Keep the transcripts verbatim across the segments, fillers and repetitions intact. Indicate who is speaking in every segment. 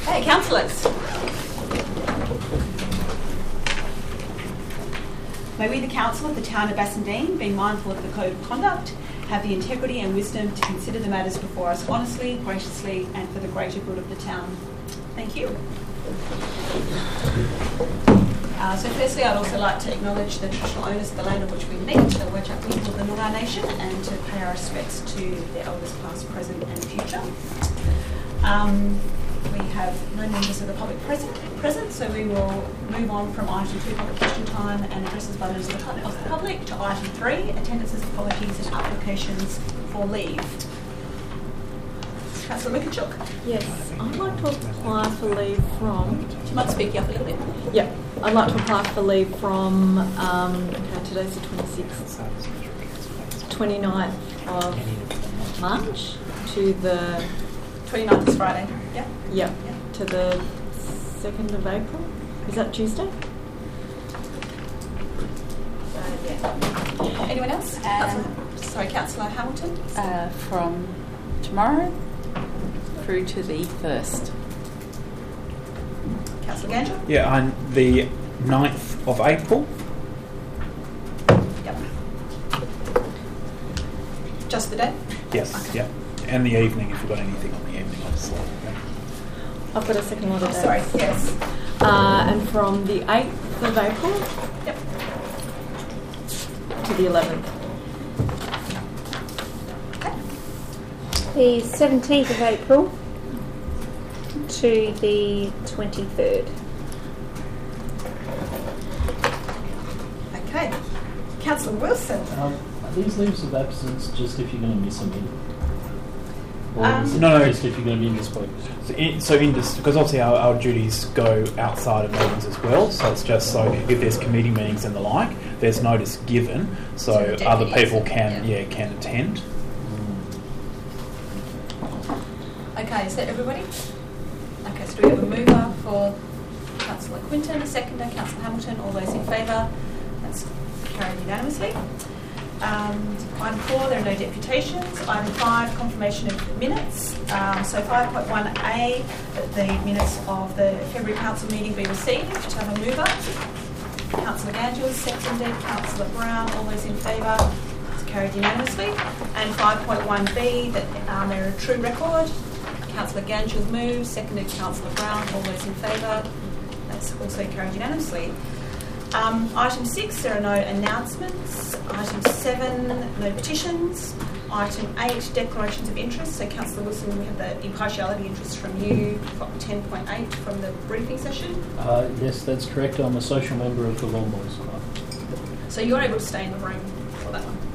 Speaker 1: Okay, councillors. May we, the council of the town of Bassendean, being mindful of the code of conduct, have the integrity and wisdom to consider the matters before us honestly, graciously, and for the greater good of the town. Thank you. Uh, so firstly, I'd also like to acknowledge the traditional owners of the land on which we meet, the Whadjuk people of the Noongar Nation, and to pay our respects to their elders past, present and future. Um, we have no members of the public present, present, so we will move on from item two, public question time and addresses by members of the public, of the public to item three, attendances, apologies and applications for leave. Councillor Mikachuk.
Speaker 2: Yes, I'd like to apply for leave from...
Speaker 1: You might speak up a little bit.
Speaker 2: Yeah, I'd like to apply for leave from, um, okay, today's the twenty-sixth, twenty-ninth of March to the...
Speaker 1: twenty-ninth is Friday, yeah?
Speaker 2: Yeah, yeah, to the second of April. Is that Tuesday?
Speaker 1: Uh, yeah. Anyone else?
Speaker 3: Um,
Speaker 1: Councillor, sorry, Councillor Hamilton?
Speaker 3: Uh, from tomorrow through to the first.
Speaker 1: Councillor Gangel?
Speaker 4: Yeah, on the ninth of April.
Speaker 1: Yep. Just the day?
Speaker 4: Yes,
Speaker 1: Okay.
Speaker 4: yeah. And the evening, if you've got anything on the evening, obviously. Yeah.
Speaker 2: I've got a second order
Speaker 1: Oh,
Speaker 2: date.
Speaker 1: sorry, yes.
Speaker 2: Uh, and from the eighth of April
Speaker 1: Yep.
Speaker 2: to the eleventh.
Speaker 5: The seventeenth of April to the twenty-third.
Speaker 1: Okay. Councillor Wilson?
Speaker 6: Um, are these leaves of absence just if you're going to miss a meeting? Or
Speaker 1: Um,
Speaker 6: is it
Speaker 4: No, no.
Speaker 6: just if you're going to be indisposed?
Speaker 4: So, in, so in this, because obviously our, our duties go outside of meetings as well, so it's just so if there's committee meetings and the like, there's notice given, so
Speaker 1: To
Speaker 4: other
Speaker 1: deputies,
Speaker 4: people can,
Speaker 1: yeah.
Speaker 4: yeah, can attend.
Speaker 1: Okay, is that everybody? Okay, so do we have a mover for Councillor Quinton, a seconder, Councillor Hamilton, all those in favour? That's carried unanimously. Um, item four, there are no deputations. Item five, confirmation of minutes. Um, so five point one A, that the minutes of the February Council meeting be received. To have a mover. Councillor Gangel, seconded. Councillor Brown, all those in favour? It's carried unanimously. And five point one B, that um, they're a true record. Councillor Gangel moves, seconded Councillor Brown, all those in favour. That's also carried unanimously. Um, item six, there are no announcements. Item seven, no petitions. Item eight, declarations of interest. So, Councillor Wilson, we have the impartiality interest from you, ten point eight from the briefing session.
Speaker 6: Uh, yes, that's correct. I'm a social member of the Lawn Boys Club.
Speaker 1: So you're able to stay in the room for that one.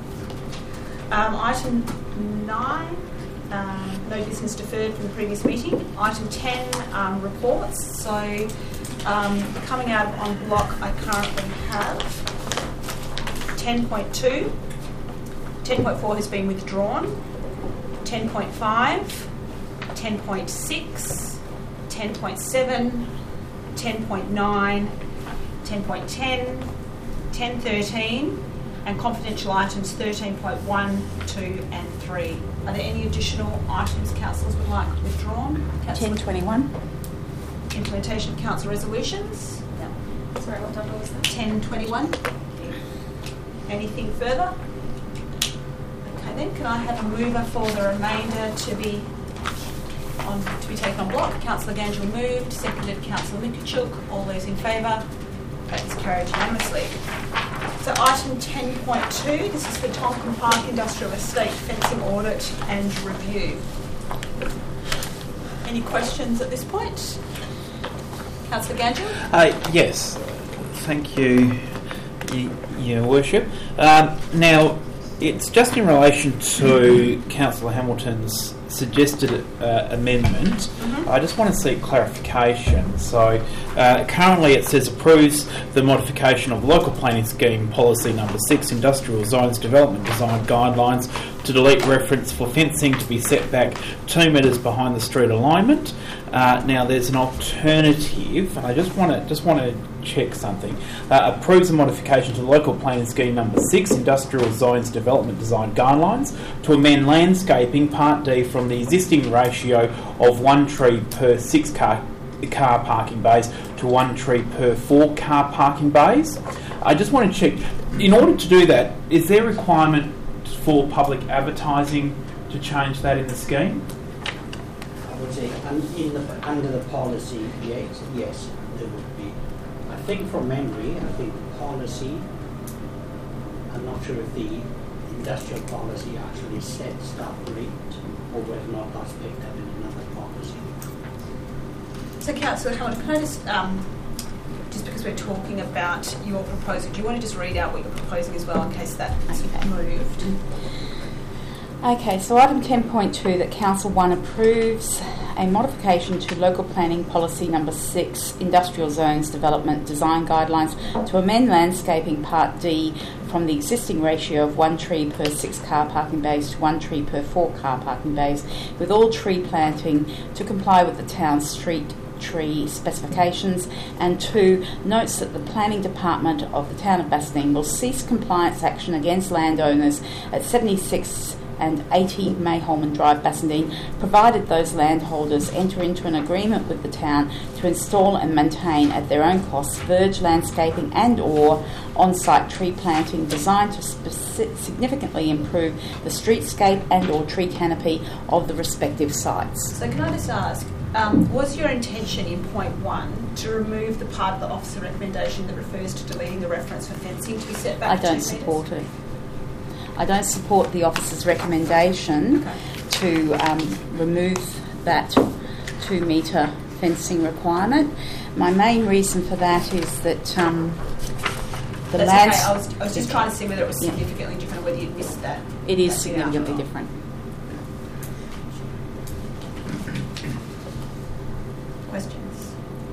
Speaker 1: Um, item nine, um, no business deferred from the previous meeting. Item ten, um, reports. So um, coming out on block, I currently have ten point two. ten point four has been withdrawn. ten point five, ten point six, ten point seven, ten point nine, ten point ten, ten thirteen, and confidential items thirteen point one, two and three. Are there any additional items councillors would like withdrawn?
Speaker 3: ten twenty-one.
Speaker 1: Implementation of council resolutions. Yep. Sorry, what number was that? ten twenty-one. Anything further? Okay then, can I have a mover for the remainder to be on to be taken on block? Councillor Gangel moved, seconded Councillor Mikachuk. All those in favour? That is carried unanimously. So item ten point two, this is for Tonkin Park Industrial Estate fencing audit and review. Any questions at this point? Councillor Gangel?
Speaker 4: Uh, yes, thank you, y- Your Worship. Um, now, it's just in relation to Councillor Hamilton's suggested uh, amendment. Mm-hmm. I just want to seek clarification. So, uh, currently it says approves the modification of local planning scheme policy number six, industrial zones development design guidelines to delete reference for fencing to be set back two metres behind the street alignment. Uh, now there's an alternative, and I just want to just want to check something. Uh, approves a modification to local planning scheme number six, industrial zones development design guidelines, to amend landscaping part D from the existing ratio of one tree per six car car parking bays to one tree per four car parking bays. I just want to check. In order to do that, is there a requirement for public advertising to change that in the scheme?
Speaker 7: I would say un- in the, under the policy, yes, yes, there would be. I think from memory, I think the policy, I'm not sure if the industrial policy actually sets that rate or whether or not that's picked up in another policy.
Speaker 1: So, Councillor Hamilton, can I just, um, just because we're talking about your proposal, do you want to just read out what you're proposing as well in case that's
Speaker 3: Okay.
Speaker 1: moved?
Speaker 3: Okay, so item ten point two, that Council one approves a modification to local planning policy number six, industrial zones development design guidelines, to amend landscaping part D from the existing ratio of one tree per six car parking bays to one tree per four car parking bays, with all tree planting to comply with the town's street tree specifications, and two, notes that the planning department of the town of Bassendean will cease compliance action against landowners at seventy-six and eighty Mayholman Drive, Bassendean, provided those landholders enter into an agreement with the town to install and maintain at their own cost verge landscaping and or on-site tree planting designed to speci- significantly improve the streetscape and or tree canopy of the respective sites.
Speaker 1: So can I just ask, um, was your intention in point one to remove the part of the officer recommendation that refers to deleting the reference for fencing to be set back
Speaker 3: I
Speaker 1: two
Speaker 3: don't
Speaker 1: metres?
Speaker 3: support it. I don't support the officer's recommendation
Speaker 1: Okay.
Speaker 3: to um, remove that two metre fencing requirement. My main reason for that is that um, the
Speaker 1: That's
Speaker 3: lands...
Speaker 1: okay. I was, I was just trying to see whether it was
Speaker 3: Yeah.
Speaker 1: significantly different or whether you'd missed that.
Speaker 3: It is
Speaker 1: that bit
Speaker 3: significantly
Speaker 1: out.
Speaker 3: different.
Speaker 1: Questions?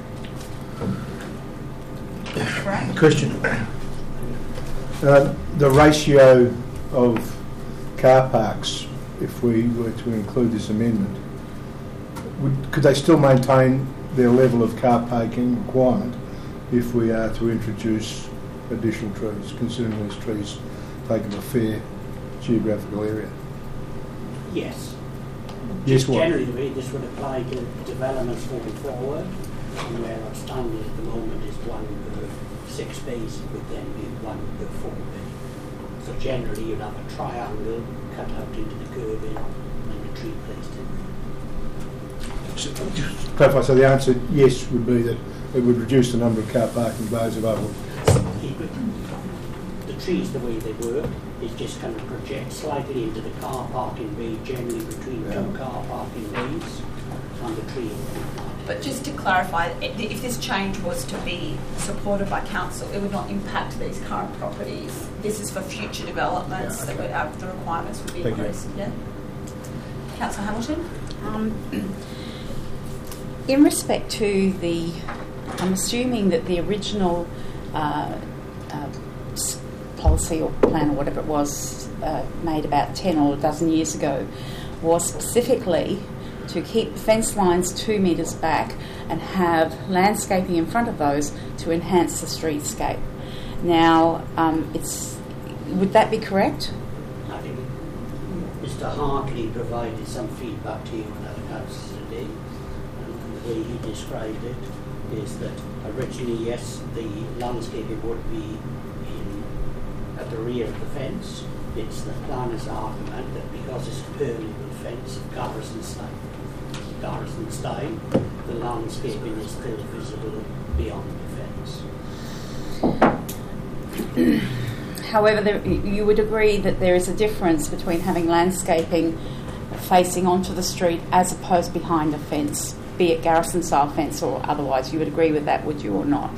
Speaker 1: Right.
Speaker 8: Question. Uh, the ratio of car parks, if we were to include this amendment, would, could they still maintain their level of car parking requirement if we are to introduce additional trees, considering these trees take up a fair geographical area?
Speaker 7: Yes.
Speaker 8: Yes, what?
Speaker 7: Generally, the way this would apply to developments going forward, and where our standard at the moment is one per six bays, it would then be one per four bay. So generally, you'd have a triangle cut out into the curving and a tree placed in there.
Speaker 8: So, just to clarify, so the answer, yes, would be that it would reduce the number of car parking bays available.
Speaker 7: It would- The trees, the way they work, is just kind of project slightly into the car parking bay, generally between
Speaker 8: Yeah.
Speaker 7: two car parking bays, and the tree.
Speaker 1: But just to clarify, i- if this change was to be supported by council, it would not impact these current properties. This is for future developments
Speaker 8: Yeah,
Speaker 1: that
Speaker 8: okay.
Speaker 1: would, uh, the requirements would be
Speaker 8: Thank you.
Speaker 1: increased. Yeah. Councillor Hamilton.
Speaker 3: Um, in respect to the, I'm assuming that the original uh, uh, s- policy or plan or whatever it was uh, made about ten or a dozen years ago was specifically to keep fence lines two metres back and have landscaping in front of those to enhance the streetscape. Now, um, it's would that be correct?
Speaker 7: I think Mister Hartley provided some feedback to you on that house today, and the way he described it is that originally, yes, the landscaping would be in at the rear of the fence. It's the planner's argument that because it's a permeable fence of Garrison style, Garrison style, the landscaping is still visible beyond the fence.
Speaker 3: However, there, you would agree that there is a difference between having landscaping facing onto the street as opposed behind a fence, be it Garrison style fence or otherwise. You would agree with that, would you, or not?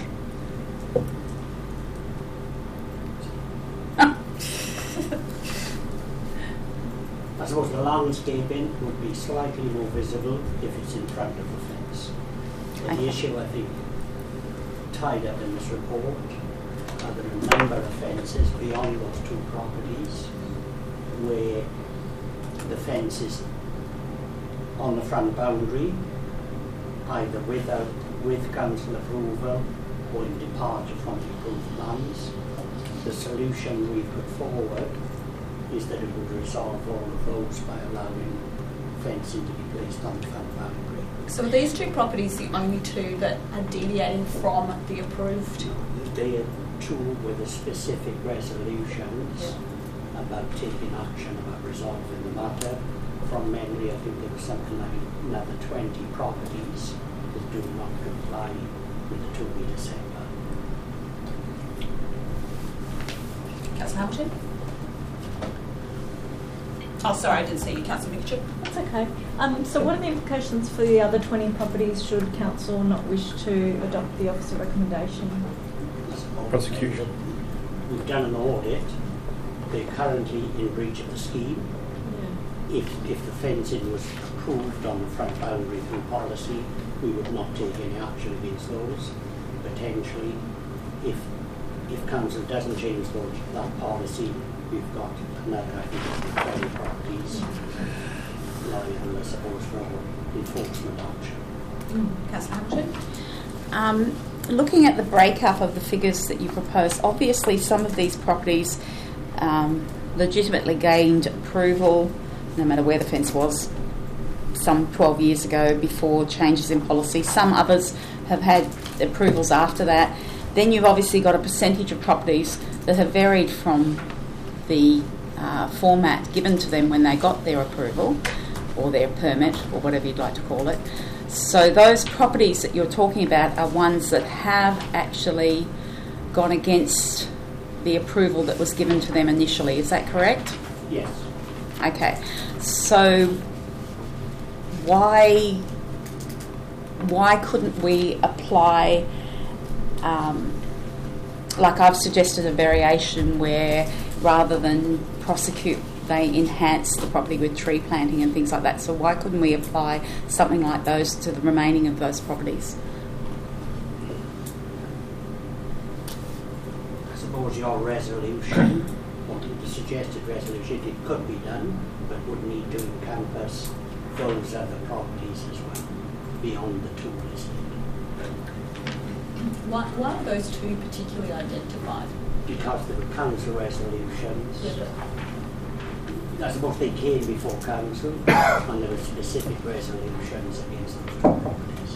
Speaker 7: I suppose the landscaping would be slightly more visible if it's in front of the fence. But the
Speaker 3: Okay.
Speaker 7: issue, I think, tied up in this report are there a number of fences beyond those two properties where the fence is on the front boundary, either without, with council approval or in departure from the approved lands. The solution we put forward is that it would resolve all of those by allowing fencing to be placed on the front boundary.
Speaker 1: So are these two properties the only two that are deviating from the approved?
Speaker 7: They are two with a specific resolutions
Speaker 1: Yeah.
Speaker 7: about taking action, about resolving the matter. From memory, I think there was something like another twenty properties that do not comply with the two metre setback.
Speaker 1: Councillor Hamilton? Oh, sorry, I didn't see you, Councillor Mitchell.
Speaker 2: That's okay. Um, so what are the implications for the other twenty properties should council not wish to adopt the officer recommendation?
Speaker 4: Prosecution.
Speaker 7: We've done an audit. They're currently in breach of the scheme.
Speaker 2: Yeah.
Speaker 7: If, if the fencing was approved on the front boundary through policy, we would not take any action against those. Potentially, if if council doesn't change those, that policy, we've got another, I think it's twenty properties liable, I suppose, for enforcement action.
Speaker 1: Mm. Councillor Hamilton?
Speaker 3: Um, looking at the breakup of the figures that you propose, obviously some of these properties um, legitimately gained approval, no matter where the fence was, some twelve years ago before changes in policy. Some others have had approvals after that. Then you've obviously got a percentage of properties that have varied from the uh, format given to them when they got their approval or their permit or whatever you'd like to call it. So those properties that you're talking about are ones that have actually gone against the approval that was given to them initially. Is that correct?
Speaker 7: Yes.
Speaker 3: Okay. So why why couldn't we apply, um, like I've suggested, a variation where rather than prosecute, they enhance the property with tree planting and things like that. So why couldn't we apply something like those to the remaining of those properties?
Speaker 7: I suppose your resolution, or the suggested resolution, it could be done, but would need to encompass those other properties as well, beyond the two listed.
Speaker 1: Why, why are those two particularly identified?
Speaker 7: Because there were council resolutions.
Speaker 1: Yeah,
Speaker 7: I suppose they came before council, and there were specific resolutions against those two properties.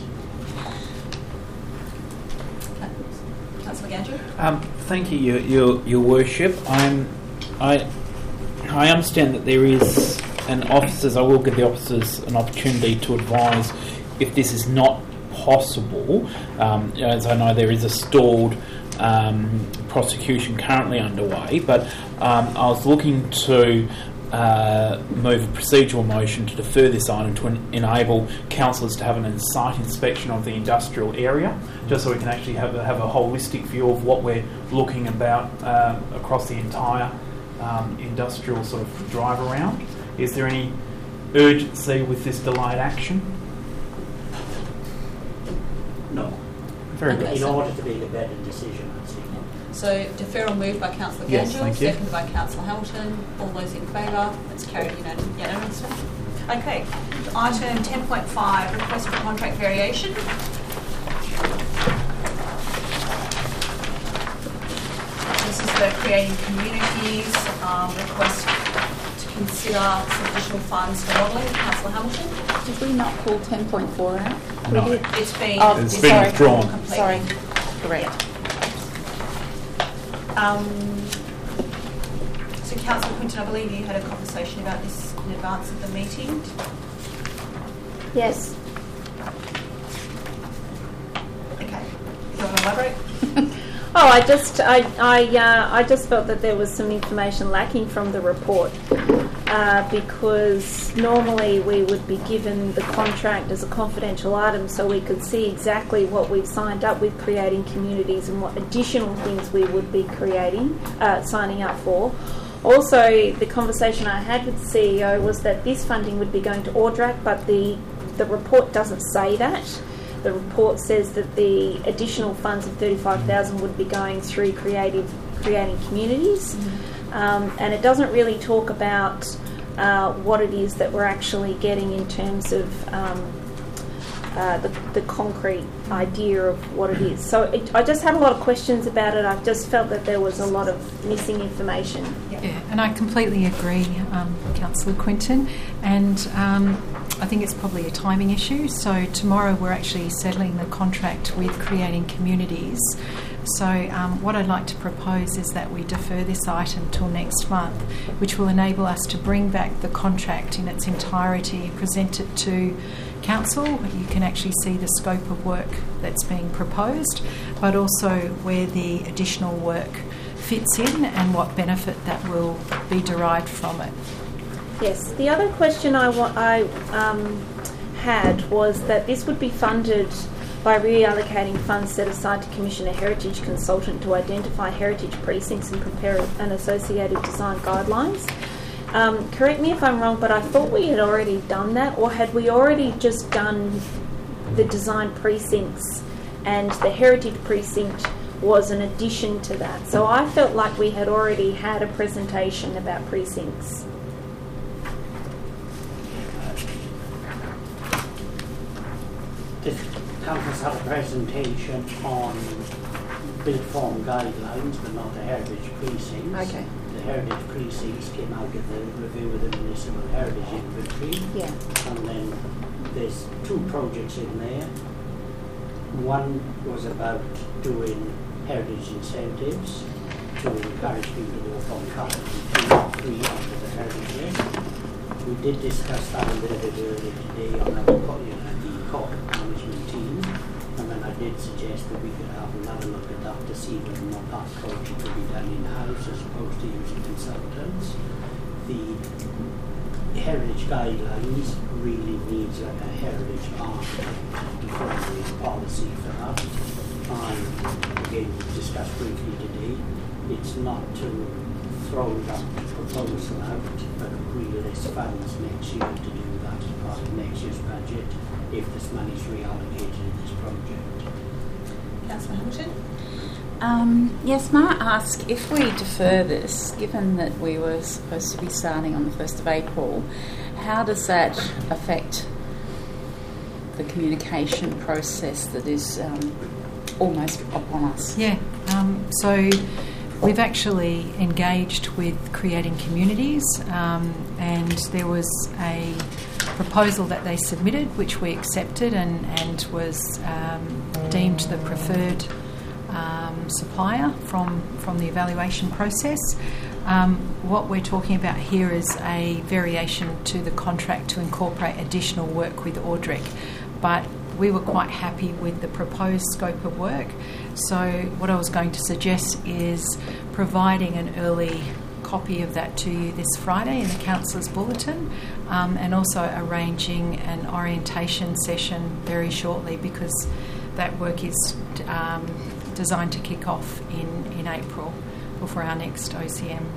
Speaker 1: but- Councillor Gandrew?
Speaker 4: Um, thank you, your, your, your worship. I'm, I, I understand that there is an officers. I will give the officers an opportunity to advise if this is not possible. Um, as I know, there is a stalled um, prosecution currently underway, but um, I was looking to uh, move a procedural motion to defer this item to en- enable councillors to have an site inspection of the industrial area, just so we can actually have a, have a holistic view of what we're looking about uh, across the entire um, industrial sort of drive around. Is there any urgency with this delayed action?
Speaker 7: No.
Speaker 4: Very
Speaker 1: Okay.
Speaker 4: good.
Speaker 7: In
Speaker 1: so-
Speaker 7: order to make a better decision, I'd say.
Speaker 1: So deferral moved by Councillor
Speaker 4: Yes,
Speaker 1: Gandrew,
Speaker 4: thank you.
Speaker 1: seconded by Councillor Hamilton. All those in favour? That's carried unanim- unanimously. Okay, item ten point five, request for contract variation. This is the Creating Communities um, request to consider some additional funds for modelling. Councillor Hamilton?
Speaker 3: Did we not pull ten point four out?
Speaker 4: No.
Speaker 1: It's been,
Speaker 3: Oh,
Speaker 4: It's
Speaker 1: it's
Speaker 4: been
Speaker 3: sorry.
Speaker 4: withdrawn.
Speaker 1: completely.
Speaker 3: Sorry. Correct.
Speaker 1: Um, so, Councillor Quinton, I believe you had a conversation about this in advance of the meeting.
Speaker 5: Yes.
Speaker 1: Okay. Do you want to elaborate?
Speaker 5: Oh, I just, I, I, uh, I just felt that there was some information lacking from the report, uh, because normally we would be given the contract as a confidential item, so we could see exactly what we've signed up with Creating Communities and what additional things we would be creating, uh, signing up for. Also, the conversation I had with the C E O was that this funding would be going to O R D R A C, but the the report doesn't say that. The report says that the additional funds of thirty-five thousand dollars would be going through creative, creating communities. Mm-hmm. Um, and it doesn't really talk about uh, what it is that we're actually getting in terms of um, uh, the, the concrete idea of what it is. So it, I just had a lot of questions about it. I just felt that there was a lot of missing information.
Speaker 9: Yeah, and I completely agree, um, Councillor Quinton, and um, I think it's probably a timing issue. So tomorrow we're actually settling the contract with Creating Communities. So um, what I'd like to propose is that we defer this item till next month, which will enable us to bring back the contract in its entirety, present it to Council. You can actually see the scope of work that's being proposed, but also where the additional work fits in and what benefit that will be derived from it.
Speaker 5: Yes, the other question I, wa- I um, had was that this would be funded by reallocating funds set aside to commission a heritage consultant to identify heritage precincts and prepare an associated design guidelines. Um, correct me if I'm wrong, but I thought we had already done that, or had we already just done the design precincts and the heritage precinct was an addition to that? So I felt like we had already had a presentation about precincts.
Speaker 7: The council's had a presentation on built form guidelines, but not the heritage precincts.
Speaker 5: Okay.
Speaker 7: The heritage precincts came out of the review of the municipal heritage inventory.
Speaker 5: Yeah.
Speaker 7: And then there's two projects in there. One was about doing heritage incentives to encourage people to go from category three onto the heritage list. We did discuss that a little bit earlier today on our co- you know, the corporate management team, and then I did suggest that we could have another look at that to see whether or not that project could be done in-house as opposed to using consultants. The heritage guidelines really needs like a heritage architect to formulate a policy for that. And again, we discussed briefly today, it's not to throw that proposal out, but release funds next year to do that as part of next year's budget if this money is reallocated in this project.
Speaker 1: Councillor Hamilton?
Speaker 3: Um, yes, may I ask, if we defer this, given that we were supposed to be starting on the first of April, how does that affect the communication process that is um, almost upon us?
Speaker 9: Yeah, um, so we've actually engaged with Creating Communities, um, and there was a proposal that they submitted which we accepted and, and was um, deemed the preferred um, supplier from, from the evaluation process. Um, what we're talking about here is a variation to the contract to incorporate additional work with Audric, but we were quite happy with the proposed scope of work. So what I was going to suggest is providing an early copy of that to you this Friday in the Councillor's Bulletin, um, and also arranging an orientation session very shortly, because that work is um, designed to kick off in, in April before our next O C M.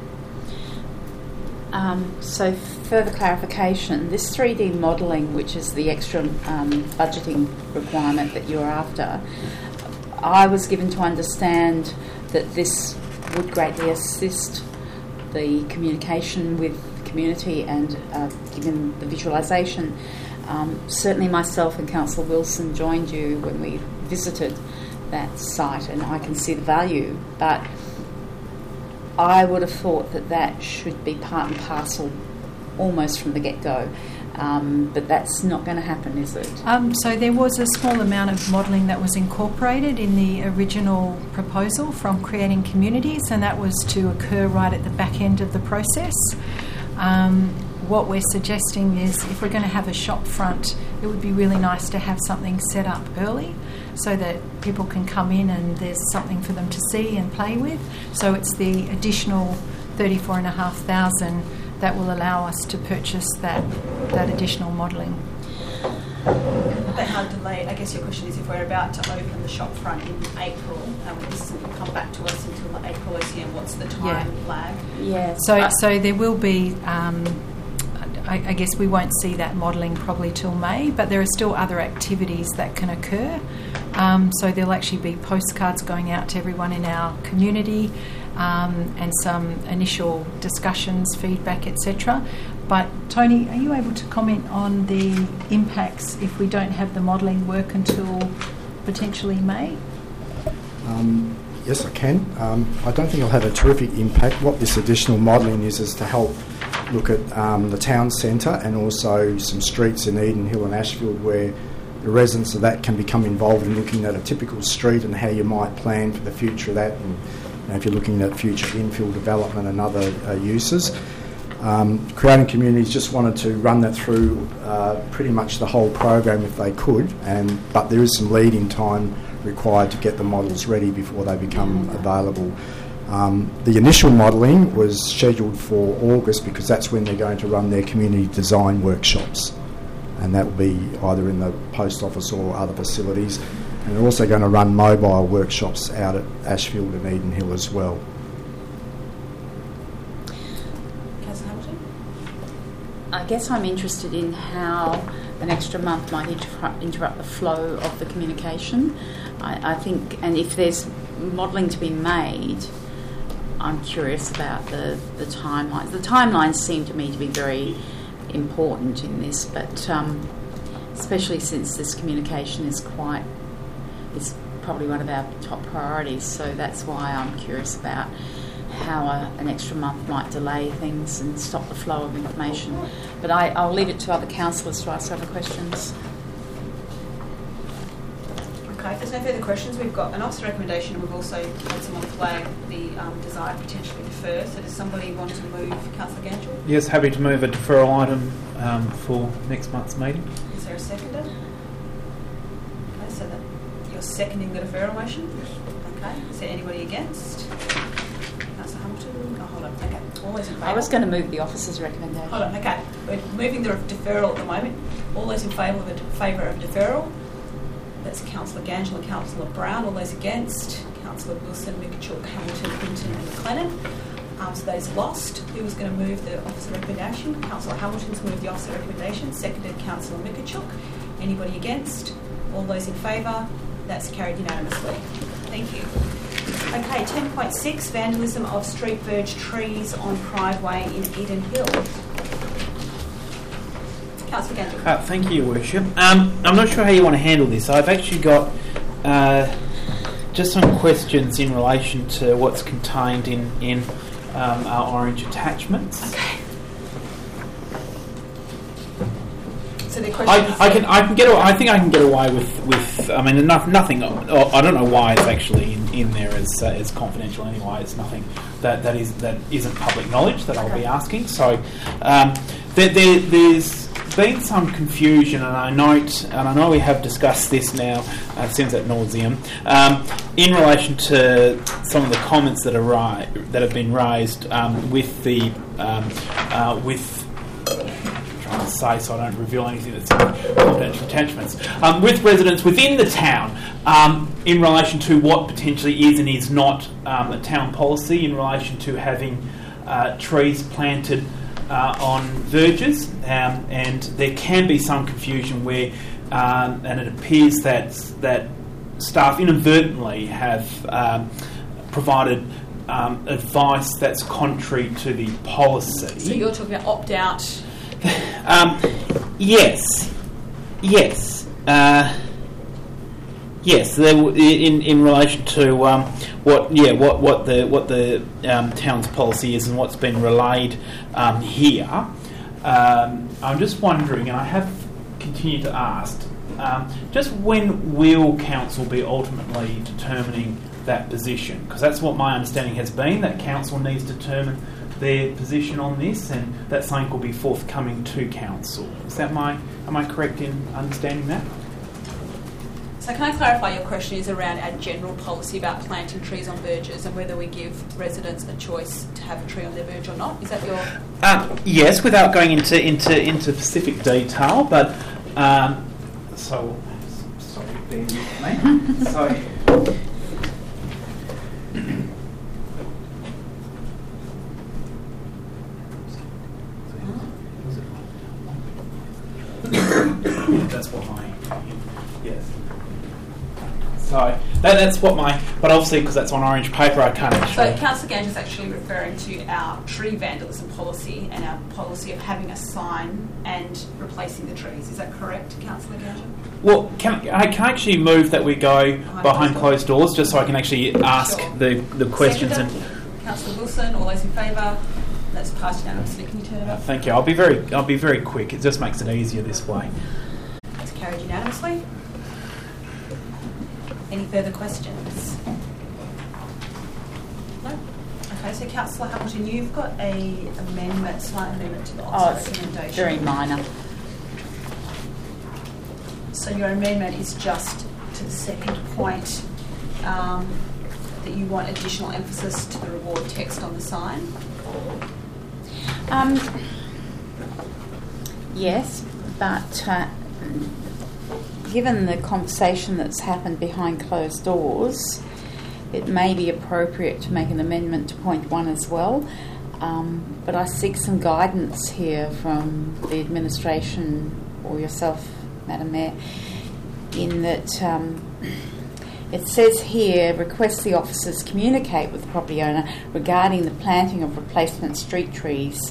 Speaker 3: Um, so further clarification, this three D modelling, which is the extra um, budgeting requirement that you're after, I was given to understand that this would greatly assist the communication with the community and uh, given the visualisation. Um, certainly myself and Councillor Wilson joined you when we visited that site, and I can see the value, but I would have thought that that should be part and parcel almost from the get-go. Um, but that's not going to happen, is it?
Speaker 9: Um, so there was a small amount of modelling that was incorporated in the original proposal from Creating Communities, and that was to occur right at the back end of the process. Um, what we're suggesting is, if we're going to have a shop front, it would be really nice to have something set up early so that people can come in and there's something for them to see and play with. So it's the additional thirty-four and a half thousand that will allow us to purchase that that additional modelling.
Speaker 1: But how delayed? I guess your question is, if we're about to open the shop front in April, um, this isn't come back to us until the April O C M. What's the time
Speaker 9: Yeah.
Speaker 1: lag?
Speaker 3: Yeah.
Speaker 9: So, so there will be. Um, I, I guess we won't see that modelling probably till May, but there are still other activities that can occur. Um, so there'll actually be postcards going out to everyone in our community, um, and some initial discussions, feedback, et cetera. but Tony, are you able to comment on the impacts if we don't have the modelling work until potentially May?
Speaker 10: Um, yes, I can. Um, I don't think it'll have a terrific impact. What this additional modelling is is to help look at um, the town centre and also some streets in Eden Hill and Ashfield where the residents of that can become involved in looking at a typical street and how you might plan for the future of that, and you know, if you're looking at future infill development and other uh, uses. Um, Creating Communities just wanted to run that through uh, pretty much the whole program if they could, and but there is some lead-in time required to get the models ready before they become available. Um, the initial modelling was scheduled for August because that's when they're going to run their community design workshops, and that will be either in the post office or other facilities. And they're also going to run mobile workshops out at Ashfield and Eden Hill as well.
Speaker 1: Councillor Hamilton?
Speaker 3: I guess I'm interested in how an extra month might interrupt, interrupt the flow of the communication. I, I think, and if there's modelling to be made, I'm curious about the, the timelines. The timelines seem to me to be very important in this, but um, especially since this communication is quite, is probably one of our top priorities, so that's why I'm curious about how a, an extra month might delay things and stop the flow of information. But I, I'll leave it to other councillors to ask other questions.
Speaker 1: Okay, if there's no further questions, we've got an officer recommendation and we've also had someone flag the um, desire to potentially defer. So does somebody want to move, Councillor Ganchel?
Speaker 4: Yes, happy to move a deferral item um, for next month's meeting.
Speaker 1: Is there a seconder? Okay, so that you're seconding the deferral motion?
Speaker 8: Yes.
Speaker 1: Okay, is there anybody against? Councillor Hamilton? Oh, hold on, okay. All those in favour?
Speaker 3: I was going to move the officer's recommendation.
Speaker 1: Hold on, okay. We're moving the deferral at the moment. All those in favour of, favour of deferral? That's Councillor Ganchel and Councillor Brown. All those against? Councillor Wilson, Mikachuk, Hamilton, Quinton and McLennan. Um, so those lost. Who was going to move the officer recommendation? Councillor Hamilton's moved the officer recommendation. Seconded Councillor Mikachuk. Anybody against? All those in favour? That's carried unanimously. Thank you. Okay, ten point six, vandalism of street verge trees on Pride Way in Eden Hill. Councillor Ganchel.
Speaker 4: Uh, thank you, Your Worship. Um, I'm not sure how you want to handle this. I've actually got uh, just some questions in relation to what's contained in, in um, our orange attachments.
Speaker 1: Okay. So the questions.
Speaker 4: I, I can I can get I think I can get away with, with I mean enough, nothing. I don't know why it's actually in, in there as uh, as confidential anyway. It's nothing that, that is that isn't public knowledge that I'll
Speaker 1: Okay.
Speaker 4: be asking. So um, there, there there's been some confusion, and I note, and I know we have discussed this now, uh, it seems ad nauseum, um, in relation to some of the comments that are ri- that have been raised um, with the um, uh, with. Trying to say so I don't reveal anything that's in confidential attachments. Um, with residents within the town, um, in relation to what potentially is and is not um, a town policy in relation to having uh, trees planted uh, on verges, um, and there can be some confusion where, um, and it appears that that staff inadvertently have um, provided um, advice that's contrary to the policy.
Speaker 1: So you're talking about opt-out.
Speaker 4: Um, yes, yes, uh, yes. There w- in in relation to um, what, yeah, what, what the what the um, town's policy is and what's been relayed um, here. Um, I'm just wondering, and I have continued to ask, um, just when will council be ultimately determining that position? Because that's what my understanding has been, that council needs to determine their position on this, and that something will be forthcoming to council. Is that my? Am I correct in understanding that?
Speaker 1: So can I clarify, your question is around our general policy about planting trees on verges and whether we give residents a choice to have a tree on their verge or not? Is that your...
Speaker 4: Um, yes, without going into into into specific detail, but um, so sorry, bear with me. So. That's what my yes. So that, that's what my. But obviously, because that's on orange paper, I can't actually.
Speaker 1: So Councillor Gange is actually referring to our tree vandalism policy and our policy of having a sign and replacing the trees. Is that correct, Councillor Gange?
Speaker 4: Well, can I can I actually move that we go behind, behind closed doors, just so I can actually ask
Speaker 1: sure.
Speaker 4: the the questions
Speaker 1: Seconder,
Speaker 4: and.
Speaker 1: Councillor Wilson, all those in favour? That's passed unanimously. Can you turn it
Speaker 4: Uh,
Speaker 1: up?
Speaker 4: thank you. I'll be very I'll be very quick. It just makes it easier this way.
Speaker 1: That's carried unanimously. Any further questions? No? Okay, so Councillor Hamilton, you've got a amendment, slight amendment to the
Speaker 3: Oh,
Speaker 1: officer
Speaker 3: it's
Speaker 1: recommendation.
Speaker 3: very minor.
Speaker 1: So your amendment is just to the second point, um, that you want additional emphasis to the reward text on the sign.
Speaker 3: Um, yes, but uh, given the conversation that's happened behind closed doors, it may be appropriate to make an amendment to point one as well. Um, but I seek some guidance here from the administration or yourself, Madam Mayor, in that um, it says here, requests the officers communicate with the property owner regarding the planting of replacement street trees.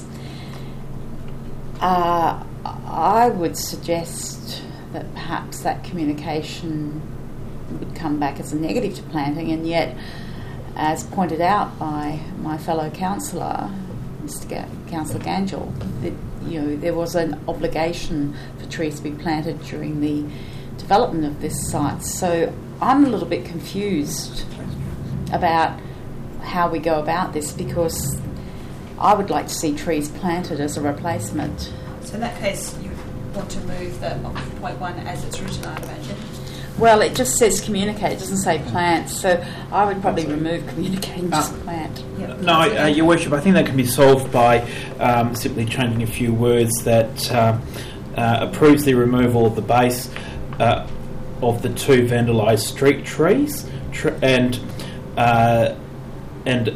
Speaker 3: Uh, I would suggest that perhaps that communication would come back as a negative to planting, and yet, as pointed out by my fellow councillor, Mister Ga- Councillor Gangel, that you know there was an obligation for trees to be planted during the development of this site. So I'm a little bit confused about how we go about this, because I would like to see trees planted as a replacement.
Speaker 1: So in that case, you want to move the point one as it's written, I imagine.
Speaker 3: Well, it just says communicate, it doesn't say plant, so I would probably remove communicate and just plant.
Speaker 1: Yep.
Speaker 4: No, uh, Your Worship, I think that can be solved by um, simply changing a few words that uh, uh, approves the removal of the base uh, of the two vandalised street trees tr- and uh, and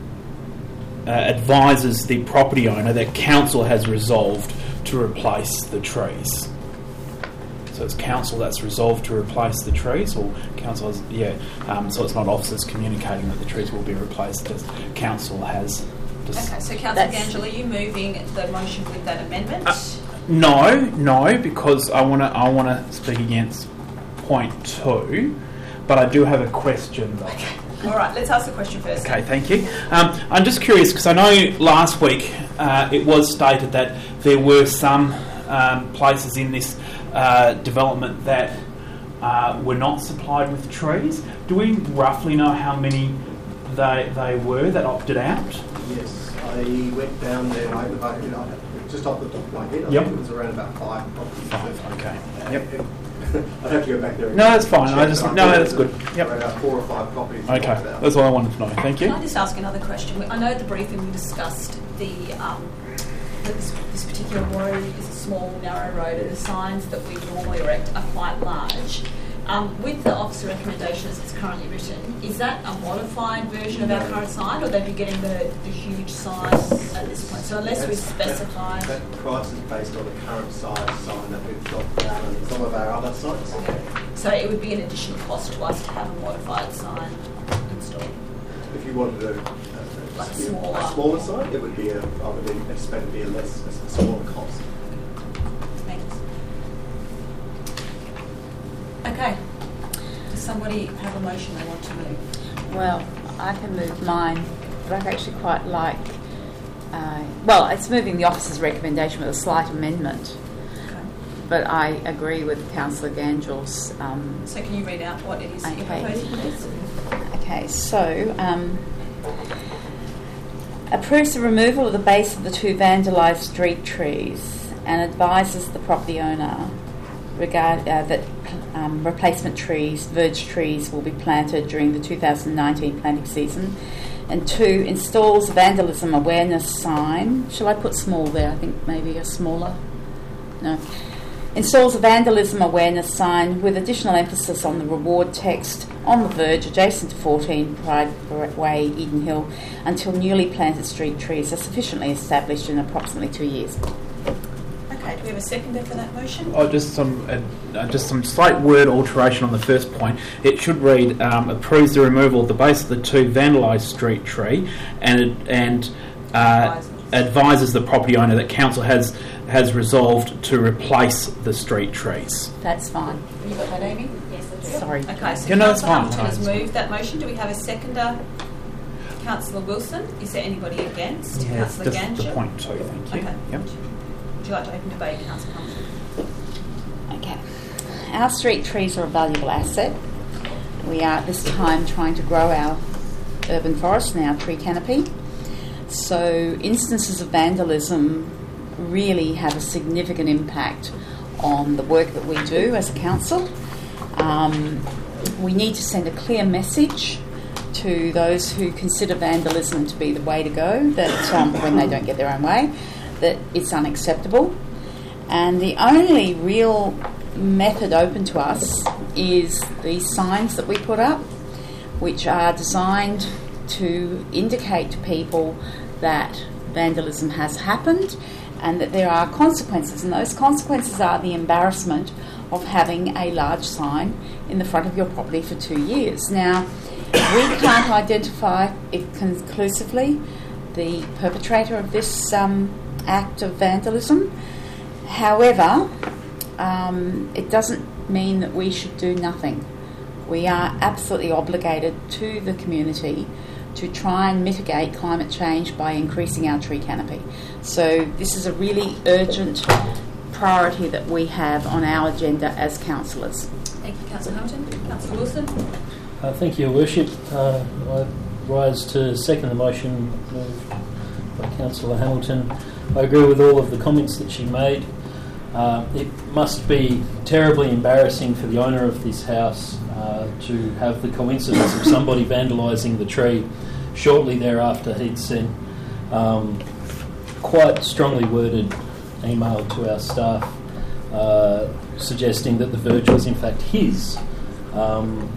Speaker 4: uh, advises the property owner that council has resolved to replace the trees. So it's council that's resolved to replace the trees, or council has, yeah, um, so it's not officers communicating that the trees will be replaced, as council has. Just
Speaker 1: Okay, so Councillor
Speaker 3: That's-
Speaker 1: Gangel, are you moving the motion with that amendment?
Speaker 4: Uh, no, no, because I want to I want to speak against point two, but I do have a question though.
Speaker 1: Okay. All right, let's ask the question first.
Speaker 4: Okay, thank you. Um, I'm just curious because I know last week uh, it was stated that there were some um, places in this uh, development that uh, were not supplied with trees. Do we roughly know how many they they were that opted out?
Speaker 11: Yes, I went down there. I, I, you know, just off the top of my head, I
Speaker 4: Yep.
Speaker 11: think it was around about five properties.
Speaker 4: Five, okay.
Speaker 11: Uh,
Speaker 4: Yep.
Speaker 11: it- I'd have to go back there. and
Speaker 4: No, that's fine. I
Speaker 11: check,
Speaker 4: just
Speaker 11: but
Speaker 4: no,
Speaker 11: think
Speaker 4: that's
Speaker 11: it
Speaker 4: good.
Speaker 11: was
Speaker 4: Yep.
Speaker 11: Around about four or five properties.
Speaker 4: Okay,
Speaker 11: opted out.
Speaker 4: that's all I wanted to know. Thank
Speaker 1: Can
Speaker 4: you.
Speaker 1: I just ask another question? I know at the briefing we discussed the um, that this, this particular road is a small, narrow road, and the signs that we normally erect are quite large. Um, with the officer recommendation as it's currently written, is that a modified version of our current sign, or they'd be getting the, the huge sign at this point? So unless we
Speaker 11: That's-
Speaker 1: specify...
Speaker 11: That, that price is based on the current size sign that we've got down on some of our other sites.
Speaker 1: So it would be an additional cost to us to have a modified sign installed.
Speaker 11: If you wanted a, a,
Speaker 1: Like
Speaker 11: a,
Speaker 1: smaller.
Speaker 11: a smaller sign, it would be a, I would expect it to be a less, a smaller cost.
Speaker 1: Thanks. Okay. Does somebody have a motion they want to move?
Speaker 3: Well, I can move mine, but I actually quite like. Uh, well, it's moving the officer's recommendation with a slight amendment,
Speaker 1: Okay.
Speaker 3: but I agree with Councillor Gangel's. Um,
Speaker 1: So can you read out what it is that you're
Speaker 3: Okay.
Speaker 1: proposing, please?
Speaker 3: okay, so um, approves the removal of the base of the two vandalised street trees and advises the property owner regard uh, that um, replacement trees, verge trees, will be planted during the two thousand nineteen planting season. And two, installs a vandalism awareness sign. Shall I put small there? I think maybe a smaller. No. Installs a vandalism awareness sign with additional emphasis on the reward text on the verge adjacent to fourteen Pride Way, Eden Hill, until newly planted street trees are sufficiently established in approximately two years.
Speaker 1: Okay, do we have a a seconder for that motion?
Speaker 4: Oh, just some uh, just some slight word alteration on the first point. It should read um, approves the removal of the base of the two vandalised street tree, and and uh, advises the property owner that council has has resolved to replace the street trees.
Speaker 3: That's fine.
Speaker 1: Have you got that, Amy?
Speaker 3: Yes, sorry.
Speaker 1: Okay, so
Speaker 4: Yeah, no, that's
Speaker 1: Councillor
Speaker 4: fine.
Speaker 1: Hamilton
Speaker 4: No,
Speaker 1: has
Speaker 4: it's fine.
Speaker 1: moved that motion. Do we have a seconder? Councillor Wilson. Is there anybody against?
Speaker 4: Yeah,
Speaker 1: Councillor
Speaker 4: just
Speaker 1: Ganger.
Speaker 4: the point two. Thank you.
Speaker 1: Okay.
Speaker 4: Yep.
Speaker 1: Would you like to open debate, Councillor Hamilton?
Speaker 3: Okay. Our street trees are a valuable asset. We are at this time trying to grow our urban forest and our tree canopy. So instances of vandalism really have a significant impact on the work that we do as a council. Um, we need to send a clear message to those who consider vandalism to be the way to go, that um, when they don't get their own way, that it's unacceptable. And the only real method open to us is these signs that we put up, which are designed to indicate to people that vandalism has happened and that there are consequences, and those consequences are the embarrassment of having a large sign in the front of your property for two years. Now, we can't identify it conclusively the perpetrator of this um, act of vandalism. However, um, it doesn't mean that we should do nothing. We are absolutely obligated to the community to try and mitigate climate change by increasing our tree canopy. So this is a really urgent priority that we have on our agenda as councillors.
Speaker 1: Thank you, Councillor Hamilton. Councillor Wilson.
Speaker 6: Uh, thank you, Your Worship. Uh, I rise to second the motion moved by Councillor Hamilton. I agree with all of the comments that she made. Uh, it must be terribly embarrassing for the owner of this house uh, to have the coincidence of somebody vandalising the tree shortly thereafter he'd sent um, quite strongly worded email to our staff uh, suggesting that the verge was in fact his. Um,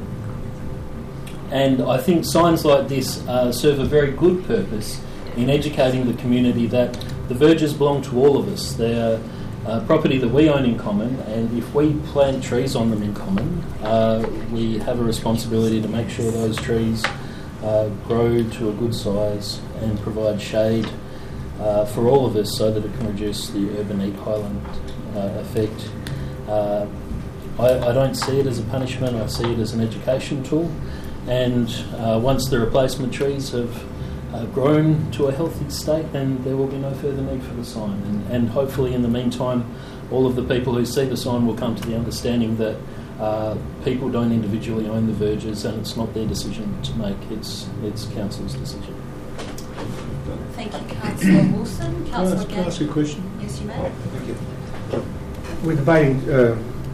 Speaker 6: and I think signs like this uh, serve a very good purpose in educating the community that the verges belong to all of us. They're uh, property that we own in common, and if we plant trees on them in common, uh, we have a responsibility to make sure those trees uh, grow to a good size and provide shade uh, for all of us so that it can reduce the urban heat island uh, effect. Uh, I, I don't see it as a punishment, I see it as an education tool, and uh, once the replacement trees have uh, grown to a healthy state, then there will be no further need for the sign. And, and hopefully in the meantime, all of the people who see the sign will come to the understanding that uh, people don't individually own the verges and it's not their decision to make, it's, it's council's decision.
Speaker 1: Thank you, Councillor Wilson.
Speaker 8: Can I
Speaker 1: Councillor
Speaker 8: ask, can I ask a
Speaker 1: Ganger.
Speaker 8: question?
Speaker 1: Yes, you may.
Speaker 8: Thank you. We're debating uh,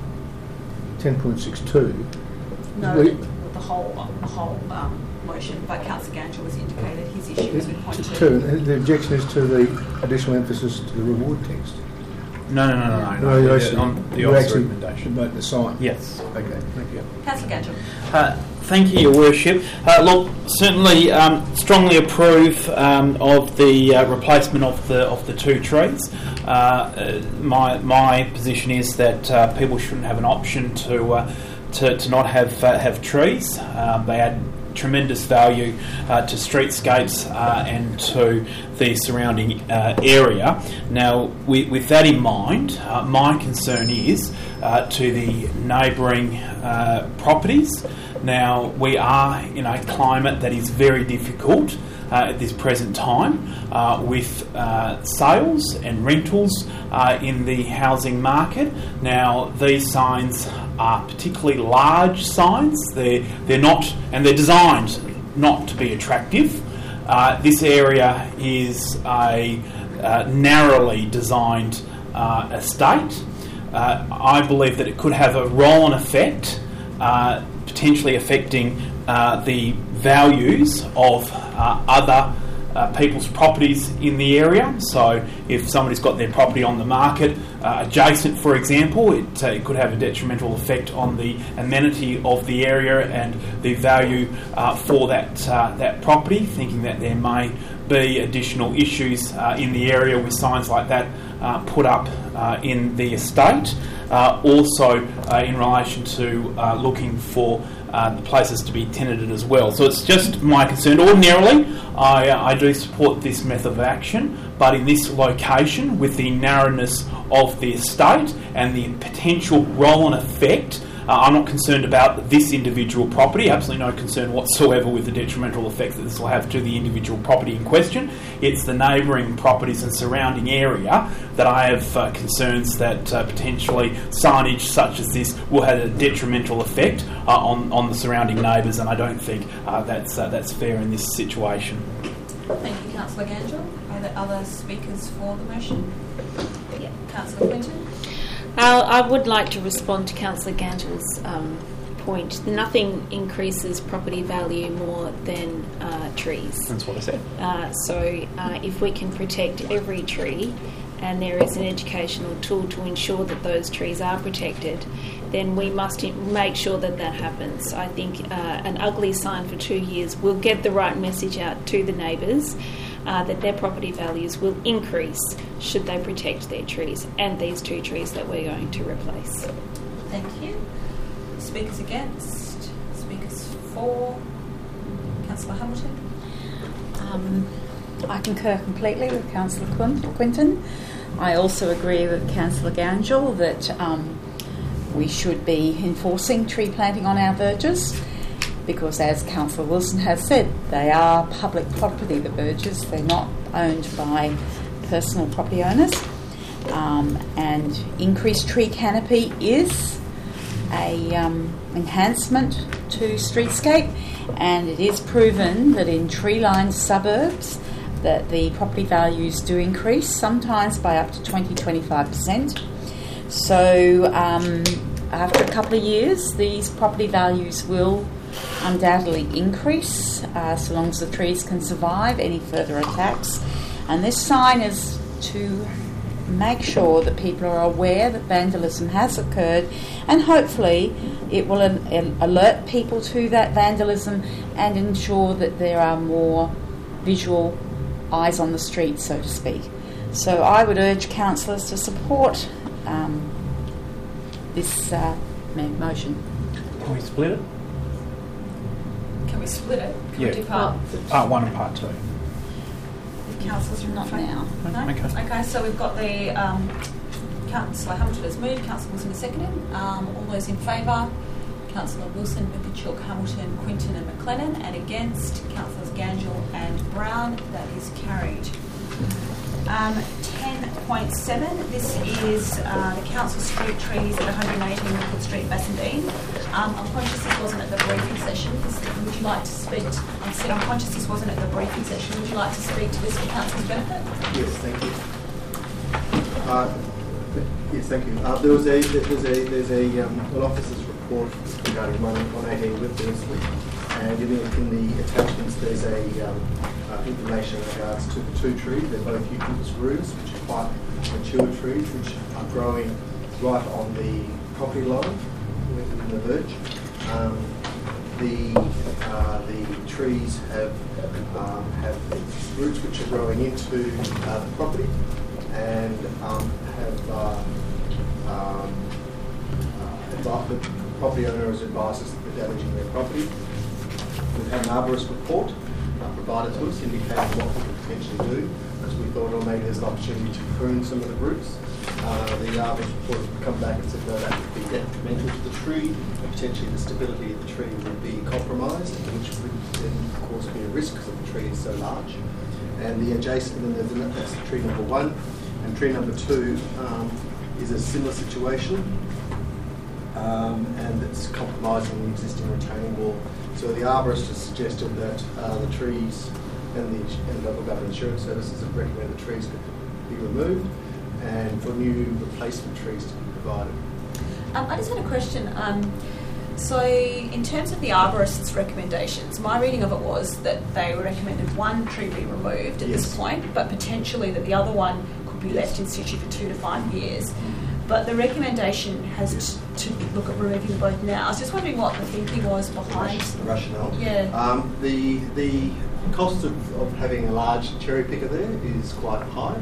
Speaker 8: ten point six two.
Speaker 1: No,
Speaker 8: We-
Speaker 1: the whole the whole um, motion, but Councillor Ganger was indicated his issue was with point two.
Speaker 8: Two. The objection is to the additional emphasis to the reward text.
Speaker 4: No, no, no, no, no.
Speaker 8: No,
Speaker 4: no
Speaker 8: you
Speaker 4: the,
Speaker 8: actually,
Speaker 4: on the
Speaker 8: you
Speaker 4: officer
Speaker 8: actually
Speaker 4: recommendation.
Speaker 8: vote the sign.
Speaker 4: Yes.
Speaker 8: Okay, thank you.
Speaker 1: Councillor Ganger.
Speaker 4: Uh, thank you, Your Worship. Uh, look, certainly um, strongly approve um, of the uh, replacement of the of the two trees. Uh, uh, my my position is that uh, people shouldn't have an option to uh, to, to not have uh, have trees. Um, they add tremendous value uh, to streetscapes uh, and to the surrounding uh, area. Now, with, with that in mind, uh, my concern is uh, to the neighbouring uh, properties. Now, we are in a climate that is very difficult uh, at this present time uh, with uh, sales and rentals uh, in the housing market. Now, these signs are particularly large signs. They're, they're not, and they're designed not to be attractive. Uh, this area is a uh, narrowly designed uh, estate. Uh, I believe that it could have a roll-on effect, uh, potentially affecting uh, the values of uh, other uh, people's properties in the area. So if somebody's got their property on the market uh, adjacent, for example, it, uh, it could have a detrimental effect on the amenity of the area and the value uh, for that uh, that property, thinking that there may be additional issues uh, in the area with signs like that uh, put up uh, in the estate. Uh, also, uh, in relation to uh, looking for uh, the places to be tenanted as well. So it's just my concern. Ordinarily, I, uh, I do support this method of action, but in this location, with the narrowness of the estate and the potential roll-on effect, Uh, I'm not concerned about this individual property, absolutely no concern whatsoever with the detrimental effects that this will have to the individual property in question. It's the neighbouring properties and surrounding area that I have uh, concerns that uh, potentially signage such as this will have a detrimental effect uh, on, on the surrounding neighbours, and I don't think uh, that's, uh, that's fair in this situation.
Speaker 1: Thank you, Councillor Gangel. Are there other speakers for the motion? Yeah. Councillor Quinton?
Speaker 5: Uh, I would like to respond to Councillor Gangel's um, point. Nothing increases property value more than uh, trees.
Speaker 4: That's what I said.
Speaker 5: Uh, so uh, if we can protect every tree and there is an educational tool to ensure that those trees are protected, then we must make sure that that happens. I think uh, an ugly sign for two years will get the right message out to the neighbours uh, that their property values will increase should they protect their trees and these two trees that we're going to replace.
Speaker 1: Thank you. Speakers against? Speakers for? Councillor Hamilton?
Speaker 3: Um, I concur completely with Councillor Quinton. I also agree with Councillor Gangel that um, we should be enforcing tree planting on our verges, because as Councillor Wilson has said, they are public property, the verges. They're not owned by personal property owners. Um, and increased tree canopy is a um, enhancement to streetscape, and it is proven that in tree-lined suburbs that the property values do increase, sometimes by up to twenty to twenty-five percent. So um, after a couple of years, these property values will undoubtedly increase uh, so long as the trees can survive any further attacks. And this sign is to make sure that people are aware that vandalism has occurred, and hopefully it will al- al- alert people to that vandalism and ensure that there are more visual eyes on the street, so to speak. So I would urge councillors to support um, this uh, motion.
Speaker 4: Can we split it?
Speaker 1: Can we split it? Can
Speaker 4: Yeah.
Speaker 1: we do part?
Speaker 4: Part one and part two.
Speaker 1: Councillors are
Speaker 3: Not
Speaker 1: in
Speaker 3: now.
Speaker 1: No?
Speaker 4: Okay.
Speaker 1: Okay, so we've got the um, Councillor Hamilton has moved, Councillor Wilson has seconded. Um, all those in favour, Councillor Wilson, Mikachuk, Hamilton, Quinton and McLennan, and against, Councillors Gangel and Brown. That is carried. Um, ten point seven, this is uh, the council street trees at one eighteen Milford Street, Bassendean. Um, I'm conscious this wasn't at the briefing session. Would you like to speak? To, I'm, saying I'm conscious this wasn't at the briefing session. Would you like to speak to this for council's benefit?
Speaker 11: Yes, thank you. Uh, yes, thank you. Uh, there was a there's a there's a um, an officer's report regarding one eighteen Milford Street, and in the, in the attachments there's a um, uh, information in regards to the two trees. They're both eucalyptus rubus, which are quite mature trees, which are growing right on the property line within the verge. Um, the uh, the trees have um, have roots which are growing into uh, the property, and um, have uh, um, uh, the property owner has advised us that they're damaging their property. We've had an arborist report uh, provided to us indicating what we could potentially do, as we thought, or maybe there's an opportunity to prune some of the roots. Uh, the arborist report has come back and said no, that would be detrimental to the tree, and potentially the stability of the tree would be compromised, which would then of course be a risk because the tree is so large. And the adjacent, and then there's, that's tree number one, and tree number two um, is a similar situation, um, and it's compromising the existing retaining wall. So the arborist has suggested that uh, the trees and the and local government insurance services have recommended the trees could be removed and for new replacement trees to be provided.
Speaker 1: Um, I just had a question. Um, so in terms of the arborist's recommendations, my reading of it was that they recommended one tree be removed at
Speaker 11: Yes.
Speaker 1: this point, but potentially that the other one could be left in situ for two to five years. But the recommendation has
Speaker 11: Yes.
Speaker 1: t- to look at removing them both now. I was just wondering what the thinking was behind.
Speaker 11: The rationale.
Speaker 1: Yeah.
Speaker 11: Um, the the cost of, of having a large cherry picker there is quite high.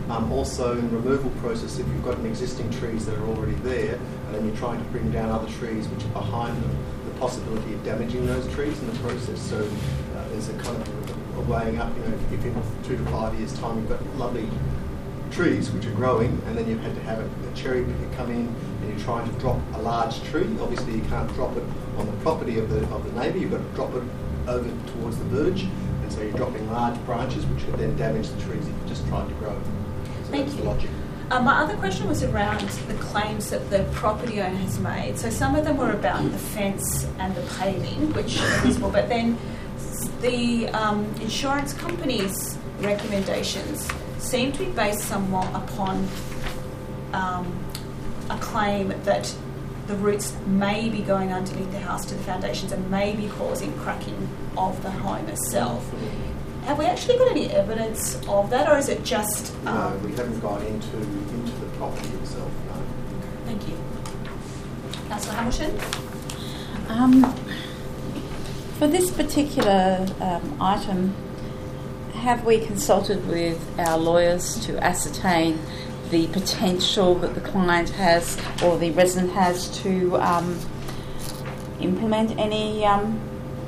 Speaker 11: Um, also, in the removal process, if you've got an existing trees that are already there, and then you're trying to bring down other trees which are behind them, the possibility of damaging those trees in the process. So uh, there's a kind of a, a weighing up. You know, if, if in two to five years' time you've got lovely trees which are growing, and then you've had to have a, a cherry picker come in, and you're trying to drop a large tree. Obviously, you can't drop it on the property of the of the neighbour. You've got to drop it over towards the verge, and so you're dropping large branches which could then damage the trees if you just tried to grow. So
Speaker 1: Thank
Speaker 11: that's
Speaker 1: you.
Speaker 11: the logic.
Speaker 1: Uh, my other question was around the claims that the property owner has made. So some of them were about the fence and the paving, which are visible, but then the um, insurance company's recommendations seem to be based somewhat upon um, a claim that the roots may be going underneath the house to the foundations and may be causing cracking of the home itself. Have we actually got any evidence of that, or is it just... Um,
Speaker 11: No, we haven't gone into into the property itself, no.
Speaker 1: Thank you. Councillor Hamilton?
Speaker 3: Um, for this particular um, item, have we consulted with our lawyers to ascertain the potential that the client has or the resident has to um, implement any um,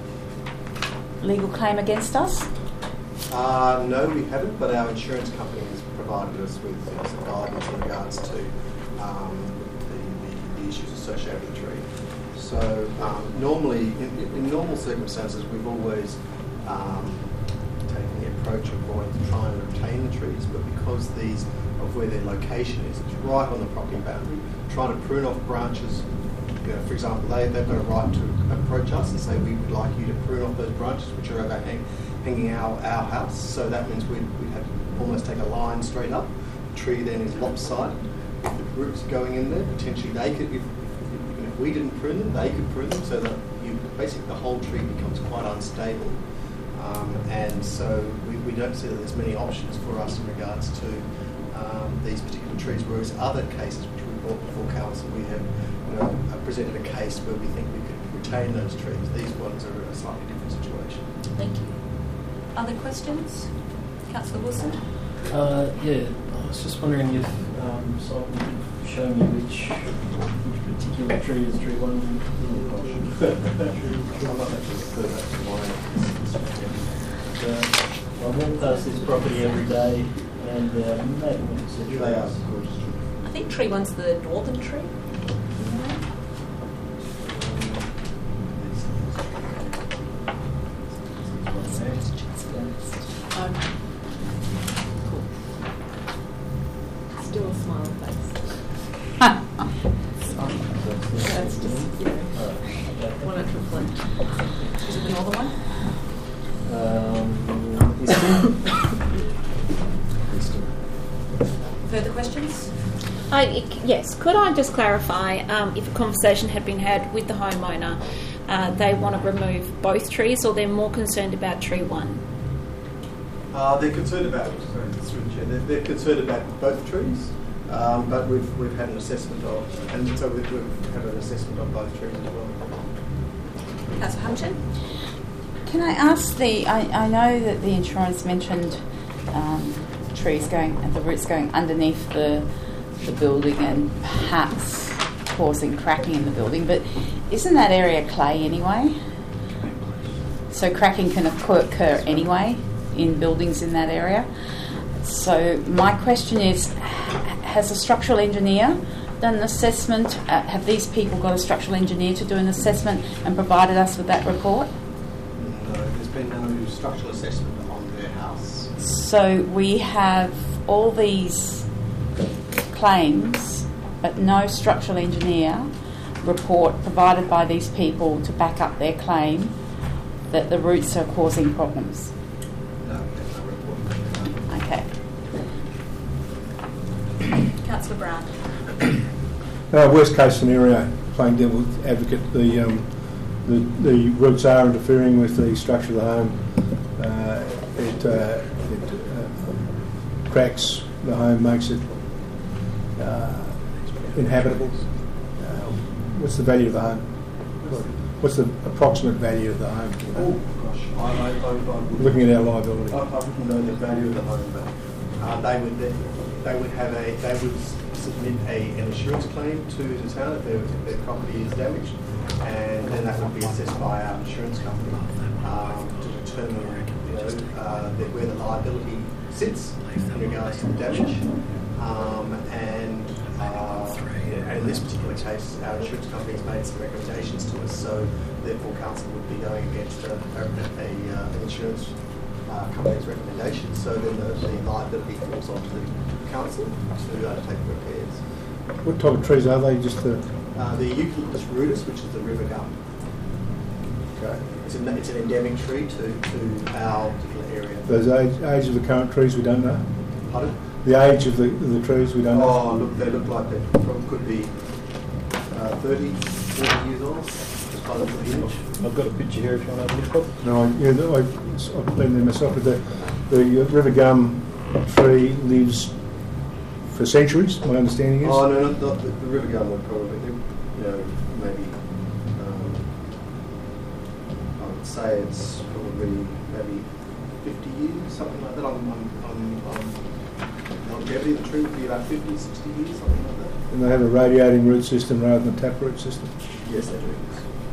Speaker 3: legal claim against us?
Speaker 11: Uh, no, we haven't, but our insurance company has provided us with you know, some guidance in regards to um, the, the, the issues associated with the tree. So um, normally, in, in normal circumstances, we've always um, taken the approach of wanting to try and retain the trees, but because these of where their location is, it's right on the property boundary, trying to prune off branches. You know, for example, they, they've got a right to approach us and say, we would like you to prune off those branches which are overhanging hanging our, our house. So that means we'd, we'd have to almost take a line straight up. The tree then is lopsided. If the roots going in there, potentially they could, if, if, even if we didn't prune them, they could prune them, so that you basically the whole tree becomes quite unstable. Um, and so we, we don't see that there's many options for us in regards to um, these particular trees, whereas other cases which we brought before council, we have you know, presented a case where we think we could retain those trees. These ones are a slightly different situation.
Speaker 1: Thank you. Other questions? Councillor Wilson?
Speaker 6: Uh, yeah, I was just wondering if um, Simon could show me which, which particular tree is tree one. uh, I walk past this property every day, and uh, magnificent trees.
Speaker 11: They are.
Speaker 1: I think tree one's the northern tree.
Speaker 2: Okay. Cool. Still a smiling face. That's just, you know, want it to reflect.
Speaker 1: Is it the northern one?
Speaker 6: Um, Easton. Easton.
Speaker 1: Further questions?
Speaker 5: I, yes, could I just clarify um, if a conversation had been had with the homeowner, uh, they want to remove both trees, or they're more concerned about tree one?
Speaker 11: Uh, they're concerned about sorry, through the chair, they're, they're concerned about both trees, um, but we've we've had an assessment of, and so we've, we've had an assessment of both trees as well.
Speaker 1: Councillor Hamilton?
Speaker 3: Can I ask the, I, I know that the insurance mentioned um, trees going, and the roots going underneath the, the building and perhaps causing cracking in the building, but isn't that area clay anyway? So cracking can occur anyway in buildings in that area. So my question is, has a structural engineer done an assessment? Uh, have these people got a structural engineer to do an assessment and provided us with that report?
Speaker 11: No, there's been no structural assessment on their house.
Speaker 3: So we have all these claims, but no structural engineer report provided by these people to back up their claim that the roots are causing problems.
Speaker 11: No, there's no report.
Speaker 3: Okay.
Speaker 1: Councillor Brown?
Speaker 8: Uh, worst case scenario, playing devil's advocate, the, um, the the roots are interfering with the structure of the home. Uh, it uh, it uh, cracks the home, makes it uh, inhabitable. Uh, what's the value of the home? What's the approximate value of the home?
Speaker 11: Oh gosh, I, I, I, I wouldn't,
Speaker 8: Looking at our liability.
Speaker 11: I, I wouldn't know the value of the home, but uh, they would definitely they would have a, they would s- submit a, an insurance claim to the town if their, if their property is damaged, and then that would be assessed by our insurance company um, to determine, you know, uh, that where the liability sits in regards to the damage. Um, and, uh, and in this particular case, our insurance company has made some recommendations to us, so therefore council would be going against a, a, a, uh, an insurance uh, company's recommendations. So then the, the liability falls onto the council to undertake repairs.
Speaker 8: What type of trees are they? Just the
Speaker 11: Uh, the Eucalyptus rudus, which is the river gum.
Speaker 8: okay.
Speaker 11: It's an, it's an endemic tree to, to our particular area.
Speaker 8: Those age, age of the current trees we don't know.
Speaker 11: Pardon?
Speaker 8: The age of the, of the trees we don't know.
Speaker 11: Oh, look, they look like they probably could be uh, thirty, forty years old. Just by the look of the image.
Speaker 6: I've got a picture here if you want to have a look at it.
Speaker 8: No, I- yeah, the- I, I've been there myself. But the the uh, river gum tree lives for centuries. My understanding is.
Speaker 11: Oh no, not, not the, the river gum would probably, you know, maybe. Um, I would say it's probably maybe fifty years, something like that. On on on, on longevity of the tree would be about fifty, sixty years, something like that.
Speaker 8: And they have a radiating root system rather than a taproot system.
Speaker 11: Yes, they do.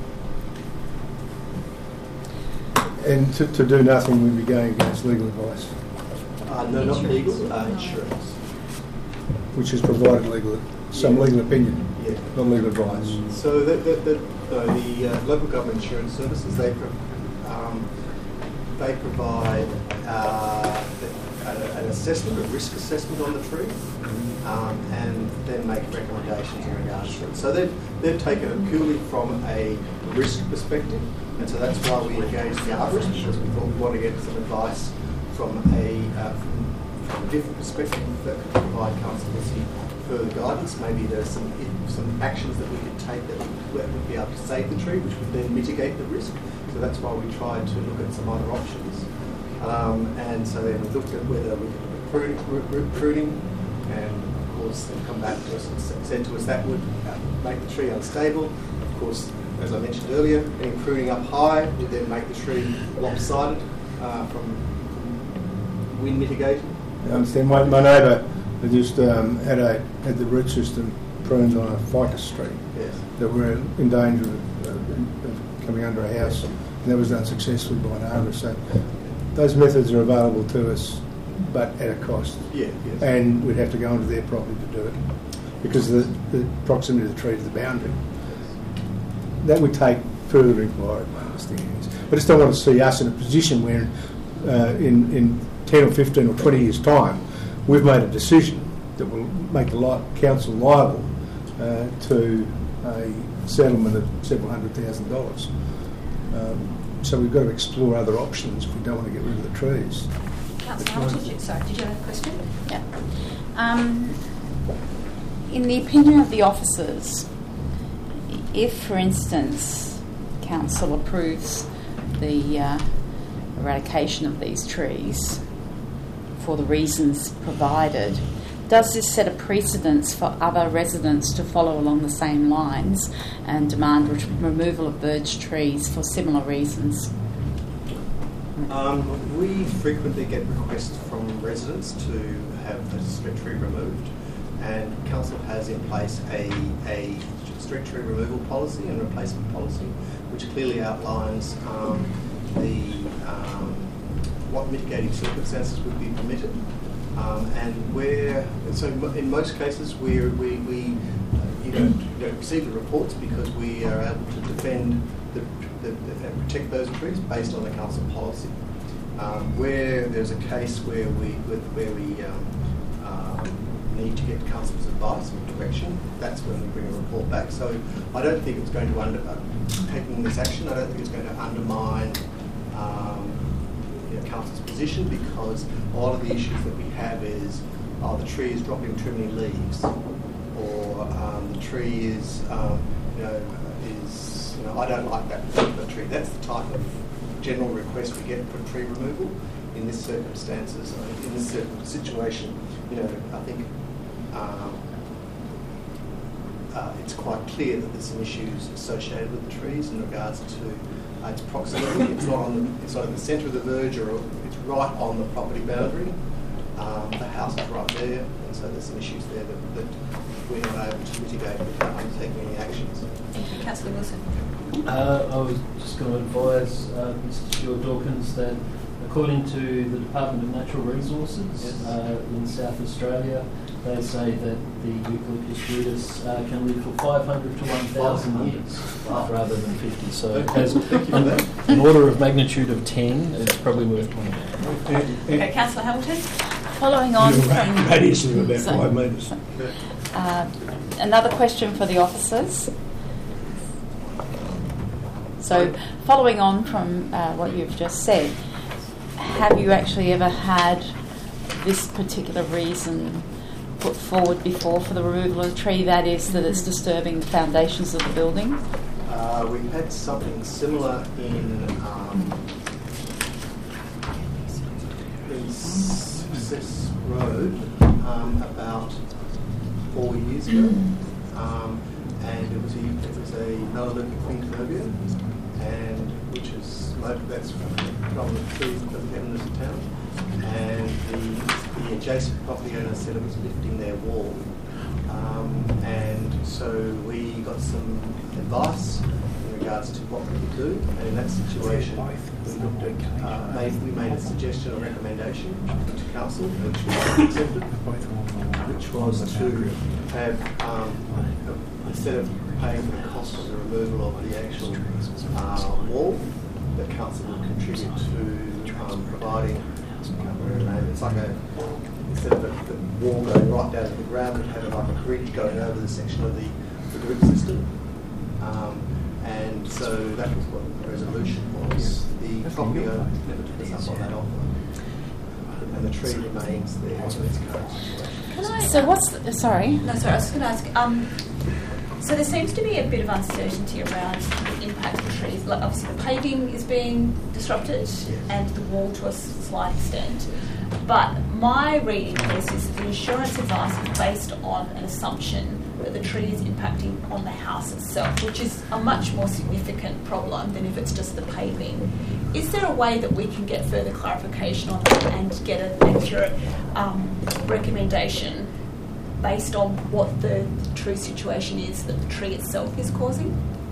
Speaker 8: And to, to do nothing, we'd be going against legal advice,
Speaker 11: Uh, no, not legal, uh, insurance.
Speaker 8: which has provided legal some
Speaker 11: Yeah.
Speaker 8: legal opinion,
Speaker 11: Yeah.
Speaker 8: not legal advice.
Speaker 11: So the, the, the, no, the uh, local government insurance services, they pro- um, they provide uh, a, an assessment, a risk assessment on the tree, um, and then make recommendations in regards to it. So they've, they've taken it purely from a risk perspective, and so that's why we engaged the arborist, because we thought we want to get some advice from a, uh, from, from a different perspective that could provide council with some further guidance. Maybe there's some some actions that we could take that would, that would be able to save the tree, which would then mitigate the risk. So that's why we tried to look at some other options. Um, and so then we looked at whether we could look at pruning, root, root pruning, and of course they've come back to us and s- said to us that would uh, make the tree unstable. Of course, as I mentioned earlier, any pruning up high would then make the tree lopsided uh, from, from wind mitigating.
Speaker 8: I understand. My, my neighbour had just um, had a had the root system pruned on a ficus tree
Speaker 11: Yes.
Speaker 8: that were in danger of, uh, of coming under a house, and that was done successfully by an arborist. So those methods are available to us, but at a cost,
Speaker 11: Yeah, yes.
Speaker 8: and we'd have to go onto their property to do it because of the, the proximity of the tree to the boundary. That would take further inquiry, my understanding is. But I just don't want to see us in a position where uh, in, in ten or fifteen or twenty years' time, we've made a decision that will make the li- council liable uh, to a settlement of several hundred thousand dollars. Um, so we've got to explore other options if we don't want to get rid of the trees.
Speaker 1: Councillor Hamilton, did you, sorry, did you have a question?
Speaker 3: Yeah. Um, in the opinion of the officers, if, for instance, council approves the uh, eradication of these trees for the reasons provided, does this set a precedence for other residents to follow along the same lines and demand re- removal of birch trees for similar reasons?
Speaker 11: Um, we frequently get requests from residents to have a street tree removed, and council has in place a, a street tree removal policy and replacement policy, which clearly outlines um, the um, what mitigating circumstances would be permitted, um, and where. So in most cases, we we we uh, you don't, you don't receive the reports because we are able to defend the, the, the and protect those trees based on the council policy. Um, where there's a case where we where we um, um, need to get council's advice or direction, that's when we bring a report back. So I don't think it's going to under uh, taking this action. I don't think it's going to undermine um, you know, council's position, because a lot of the issues that we have is, oh, the tree is dropping too many leaves, or um, the tree is um, you know is you know I don't like that particular tree. That's the type of general request we get for tree removal. In this circumstances, in this situation, you know, I think um, uh, it's quite clear that there's some issues associated with the trees in regards to uh, its proximity. It's not on the, it's not in the centre of the verge, or it's right on the property boundary. Um, the house is right there, and so there's some issues there that, that we're not able to mitigate without undertaking any actions.
Speaker 1: Thank you. Councillor Wilson.
Speaker 6: Uh, I was just going to advise uh, Mister Stuart Dawkins that according to the Department of Natural Resources
Speaker 11: Yes.
Speaker 6: uh, in South Australia, they say that the Eucalyptus viridis uh, can live for five hundred to one thousand years
Speaker 11: Wow.
Speaker 6: rather than fifty. So it
Speaker 11: Thank
Speaker 6: has
Speaker 11: you. Thank you for
Speaker 6: an,
Speaker 11: that.
Speaker 6: an order of magnitude of ten. It's probably worth pointing out.
Speaker 1: Okay, Councillor Hamilton.
Speaker 3: Following on from
Speaker 8: radius of about
Speaker 3: so-
Speaker 8: five metres.
Speaker 3: Uh, another question for the officers. So, following on from uh, what you've just said, have you actually ever had this particular reason put forward before for the removal of the tree? That is, that it's disturbing the foundations of the building?
Speaker 11: Uh, we've had something similar in, um, in Success Road um, about four years ago, um, and it was a, it was a Melaleuca quinquennobia, and which is that's from the predominant trees that we have in this town, and the, the adjacent property owner said it was lifting their wall. Um, and so we got some advice in regards to what we could do, and in that situation we looked at, uh, made, we made a suggestion or recommendation to council, which was accepted, which was to have, um, instead of paying for the cost of the removal of the actual uh, wall, the council would contribute to um, providing, I can't remember the name, it's like a, instead of the, the wall going right down to the ground, we'd have it like a bridge going over the section of the, the group system. Um, and so that was what the resolution was. The property owner never took us up on that offer. And the tree remains there in its current situation.
Speaker 1: Can I?
Speaker 3: So, what's the, sorry?
Speaker 1: No, sorry. I was just going to ask. Um, so there seems to be a bit of uncertainty around the impact of trees. Like obviously, the paving is being disrupted,
Speaker 11: Yes.
Speaker 1: and the wall to a slight extent. But my reading of this is that the insurance advice is based on an assumption that the tree is impacting on the house itself, which is a much more significant problem than if it's just the paving. Is there a way that we can get further clarification on that and get an accurate um, recommendation based on what the true situation is that the tree itself is causing?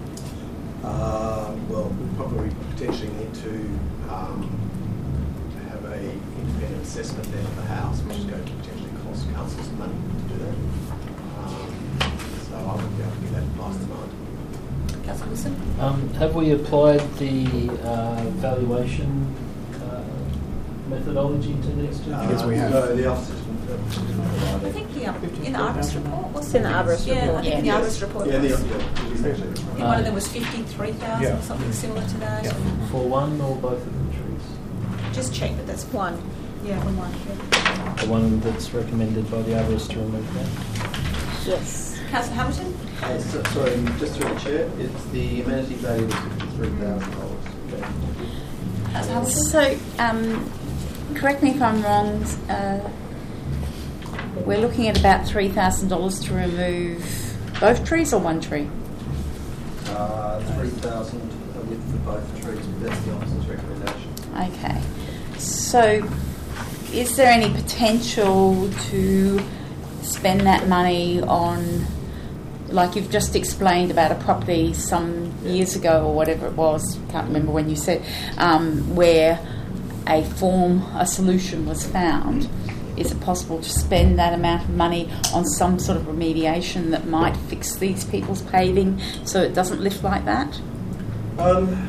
Speaker 11: Um, well, we probably potentially need to um, have a independent assessment then of the house, which is going to potentially cost council some money to do that. Um, so I wouldn't be able to give that advice tonight.
Speaker 1: Councillor Wilson?
Speaker 6: Um, have we applied the uh, valuation uh, methodology to these two?
Speaker 11: Uh,
Speaker 10: Yes, we have.
Speaker 11: No, the officers.
Speaker 1: I think the, um, in the Arborist report, what's
Speaker 5: It's in the Arborist
Speaker 1: yeah,
Speaker 5: report.
Speaker 1: I think in the
Speaker 11: Yes.
Speaker 1: Arborist report.
Speaker 11: Yeah,
Speaker 1: it
Speaker 11: the,
Speaker 1: was.
Speaker 11: yeah, it is actually.
Speaker 1: I think one of them was fifty-three thousand
Speaker 8: Yeah.
Speaker 1: or something similar to that.
Speaker 11: Yeah.
Speaker 6: For one or both of the trees?
Speaker 1: Just check that that's
Speaker 5: One.
Speaker 1: yeah, one one. Yeah.
Speaker 6: The one that's recommended by the arborist to remove that?
Speaker 5: Yes.
Speaker 1: Councillor Hamilton?
Speaker 11: Uh, so, sorry, just through the chair, it's the amenity value of fifty-three thousand dollars.
Speaker 1: Councillor Hamilton?
Speaker 3: So, um, correct me if I'm wrong, uh, we're looking at about three thousand dollars to remove both trees or one tree?
Speaker 11: Uh, three thousand with for both trees, but that's the officer's recommendation.
Speaker 3: Okay. So, is there any potential to spend that money on, like you've just explained about a property some years ago or whatever it was, can't remember when you said, um, where a form, a solution was found? Is it possible to spend that amount of money on some sort of remediation that might fix these people's paving so it doesn't lift like that?
Speaker 11: Um,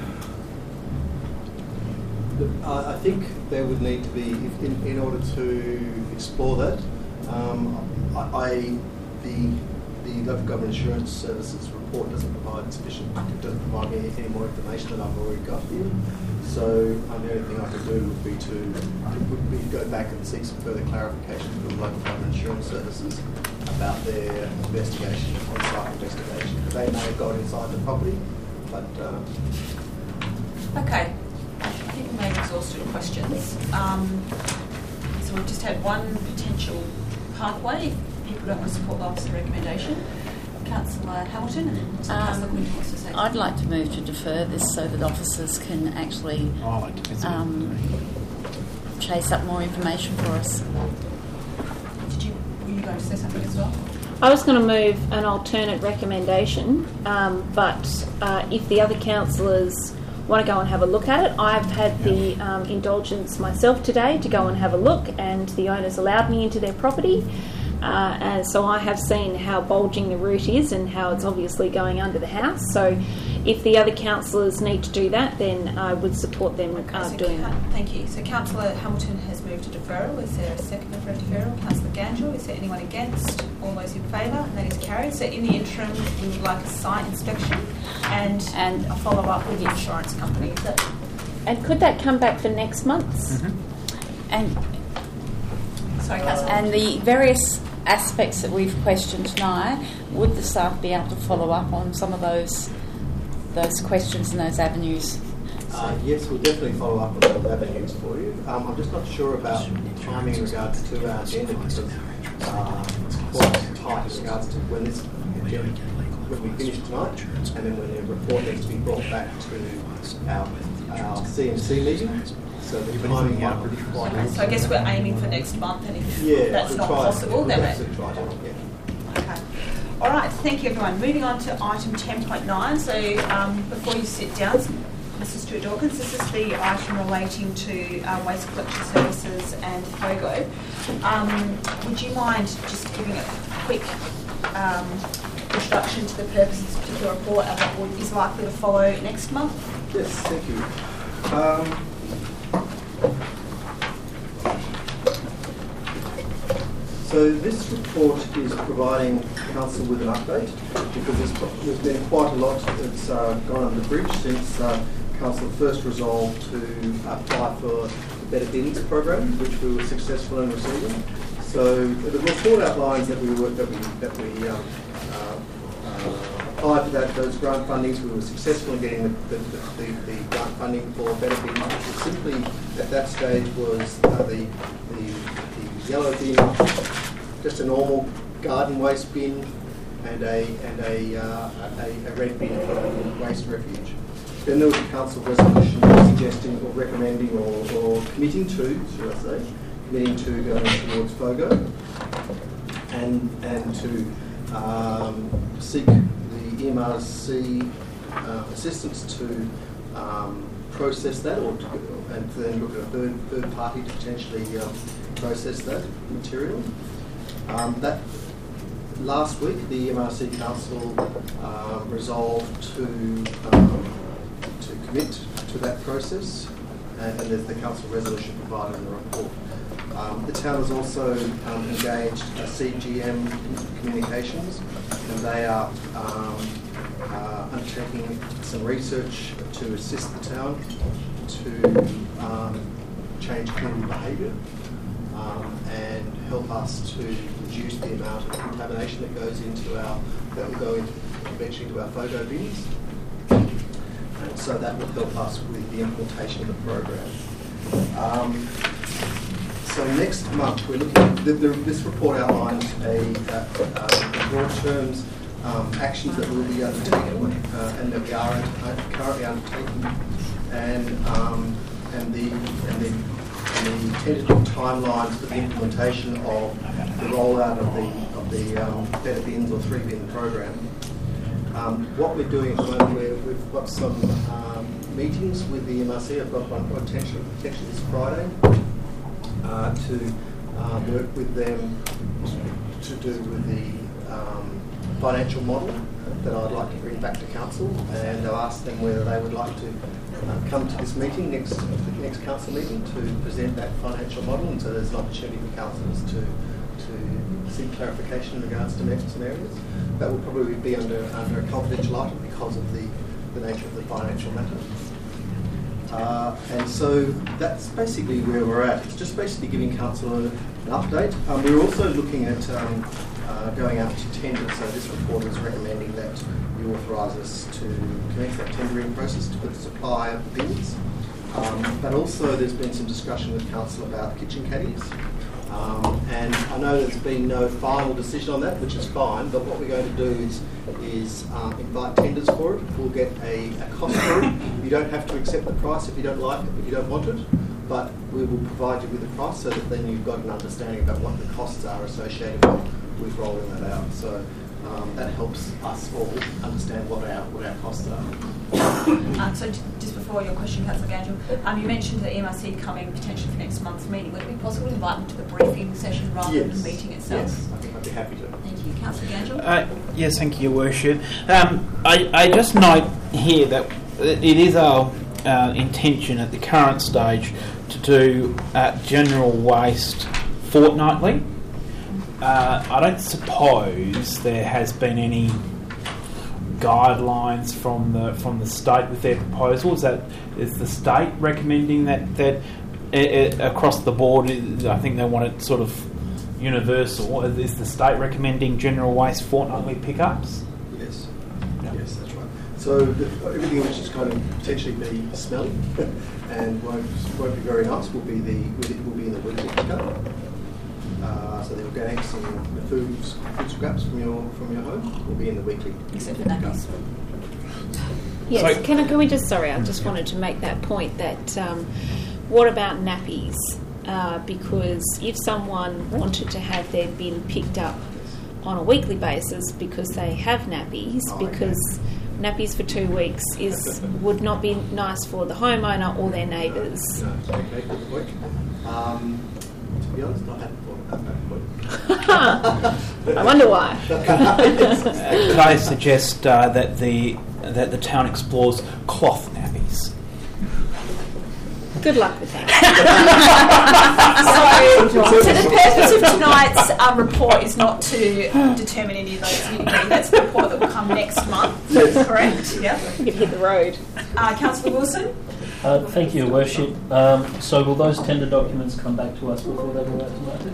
Speaker 11: I I think there would need to be, if in, in order to explore that, um, I, I the the local government insurance services report doesn't provide sufficient, it doesn't provide me any, any more information than I've already got here. So um, the only thing I could do would be to, to would be go back and seek some further clarification from local government insurance services about their investigation, on-site investigation, because they may have gone inside the property, but. Um,
Speaker 1: Okay. I think we may have exhausted questions. Um, so we've just had one potential pathway if people don't want to support the officer's recommendation. Councillor Hamilton and then Councillor Quinton wants to say
Speaker 3: I'd like to move to defer this so that officers can actually
Speaker 4: I like to visit
Speaker 3: um, chase up more information for us.
Speaker 1: Did you, were you going to say something as well?
Speaker 5: I was going to move an alternate recommendation, um, but uh, if the other councillors want to go and have a look at it, I've had the um, indulgence myself today to go and have a look, and the owners allowed me into their property. Uh, and so I have seen how bulging the root is and how it's obviously going under the house. So if the other councillors need to do that, then I would support them
Speaker 1: Okay,
Speaker 5: uh,
Speaker 1: so
Speaker 5: doing
Speaker 1: Ca-
Speaker 5: that.
Speaker 1: Thank you. So Councillor Hamilton has moved to deferral. Is there a seconder for a deferral? Councillor Gangel, is there anyone against? All those in favour? And that is carried. So in the interim, we would like a site inspection and, and a follow-up with the insurance company. Is that
Speaker 5: And could that come back for next month's?
Speaker 3: Mm-hmm. And
Speaker 1: sorry, Councillor?
Speaker 3: and the various aspects that we've questioned tonight, would the staff be able to follow up on some of those those questions and those avenues?
Speaker 11: Uh, yes, we'll definitely follow up on those avenues for you. Um, I'm just not sure about timing in regards to our agenda because uh, it's quite tight in regards to when this agenda, when we finish tonight, and then when the report needs to be brought back to our our C M C meeting. So the timing might be quite.
Speaker 1: Okay, so I guess we're aiming for next month, and if
Speaker 11: yeah,
Speaker 1: that's
Speaker 11: we'll
Speaker 1: not
Speaker 11: try,
Speaker 1: possible,
Speaker 11: we'll
Speaker 1: then
Speaker 11: absolutely try to, yeah.
Speaker 1: Okay. All right. Thank you, everyone. Moving on to item ten point nine. So um, before you sit down, Mister Stuart Dawkins, this is the item relating to uh, waste collection services and FOGO. Um, would you mind just giving a quick um, introduction to the purpose of this particular report and what is likely to follow next month?
Speaker 11: Yes, thank you. Um, So this report is providing Council with an update because there's, there's been quite a lot that's uh, gone under the bridge since uh, Council first resolved to apply for the Better Bins program, which we were successful in receiving. So the report outlines that we were that we that we um, uh, uh, applied for that those grant fundings. We were successful in getting the, the, the, the grant funding for Better Bins, which was simply at that stage was uh, the, the the yellow bin, just a normal garden waste bin, and a and a uh, a, a red bin for waste refuge. Then there was a council resolution suggesting or recommending or, or committing to, should I say, committing to going towards FOGO and and to um, seek the M R C uh, assistance to um, process that, or to, and to then look at a third third party to potentially um, process that material. Um, that last week, the M R C Council uh, resolved to um, to commit to that process, and, and there's the council resolution provided in the report. Um, the town has also um, engaged a C G M Communications, and they are um, uh, undertaking some research to assist the town to um, change community behaviour um, and help us to reduce the amount of contamination that goes into our that will go into eventually into our FOGO bins. And so that will help us with the implementation of the program. Um, so next month we're looking. The, the, this report outlines a, a, a broad terms um, actions that will be undertaken uh, and that we are under, currently undertaking, and um, and the and the, and the tentative timelines for the implementation of the rollout of the of the um, Better Bins or three bin program. Um, what we're doing at the moment, we're, we've got some um, meetings with the M R C. I've got one potentially, potentially this Friday uh, to uh, work with them to do with the um, financial model that I'd like to bring back to council, and I'll ask them whether they would like to uh, come to this meeting, next the next council meeting, to present that financial model, and so there's an opportunity for councillors to to seek clarification in regards to some areas. That will probably be under under a confidential item because of the, the nature of the financial matter. Uh, and so that's basically where we're at. It's just basically giving council an, an update. Um, we're also looking at um, uh, going out to tender. So this report is recommending that you authorise us to commence that tendering process for the supply of the bins. Um, but also there's been some discussion with council about kitchen caddies. Um, and I know there's been no final decision on that, which is fine, but what we're going to do is, is um, invite tenders for it. We'll get a, a cost for it. You don't have to accept the price if you don't like it, if you don't want it. but we will provide you with a price so that then you've got an understanding about what the costs are associated with, with rolling that out. So um, that helps us all understand what our what our costs are.
Speaker 1: Um, so j- just before your question, Councillor Gangel, um, you mentioned the M R C coming potentially for next month's meeting. Would it be possible to invite them to the briefing session rather
Speaker 11: Yes.
Speaker 1: than the meeting itself?
Speaker 11: Yes, I think I'd be happy to.
Speaker 1: Thank you. Councillor Gangel?
Speaker 4: Uh, yes, thank you, Your Worship. Um, I, I just note here that it is our uh, intention at the current stage to do uh, general waste fortnightly. Uh, I don't suppose there has been any guidelines from the from the state with their proposal. Is that is the state recommending that that uh, uh, across the board? I think they want it sort of universal. Is the state recommending general waste fortnightly pickups?
Speaker 11: Yes.
Speaker 4: Yeah.
Speaker 11: Yes, that's right. So the, everything which is going to potentially be smelly and won't won't be very nice will be the will be in the weekly pickup. Uh, so the organics and the food food scraps from your from your home will be in the weekly.
Speaker 1: Except for nappies.
Speaker 5: Yes,
Speaker 4: So-
Speaker 5: can, I, can we just, sorry, I just wanted to make that point that um, what about nappies? Uh, because if someone wanted to have their bin picked up on a weekly basis because they have nappies,
Speaker 11: Oh, okay.
Speaker 5: because nappies for two weeks is would not be nice for the homeowner or their neighbours.
Speaker 11: No, it's okay, good point. Um, to be honest, I hadn't thought about that point.
Speaker 5: I wonder why.
Speaker 4: Could I suggest uh, that the that the town explores cloth nappies?
Speaker 5: Good luck with that.
Speaker 1: So, so the purpose of tonight's um, report is not to determine any of those nitty-gritty. That's the report that will come next month. Correct? Yeah.
Speaker 5: You could hit the road.
Speaker 1: Uh, Councillor Wilson?
Speaker 6: Uh, thank you, Your Worship. Um, so will those tender documents come back to us before they go out to market?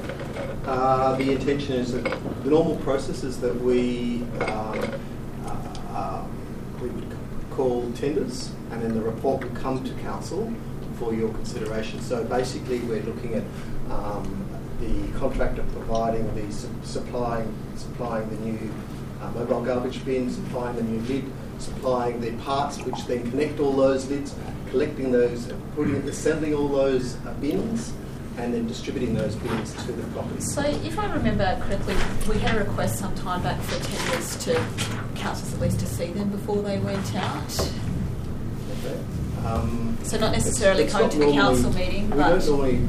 Speaker 11: Uh, the intention is that the normal process is that we um, uh, uh, we would call tenders, and then the report would come to council for your consideration. So basically, we're looking at um, the contractor providing the su- supplying supplying the new uh, mobile garbage bin, supplying the new lid, supplying the parts which then connect all those lids, collecting those, putting assembling all those uh, bins, and then distributing those bins to the property.
Speaker 1: So if I remember correctly, we had a request some time back for tenders to councils at least to see them before they went out.
Speaker 11: Okay. Um,
Speaker 1: So not necessarily
Speaker 11: it's-
Speaker 1: coming
Speaker 11: it's
Speaker 1: to the
Speaker 11: not
Speaker 1: council
Speaker 11: normally-
Speaker 1: meeting,
Speaker 11: we
Speaker 1: but...
Speaker 11: don't normally,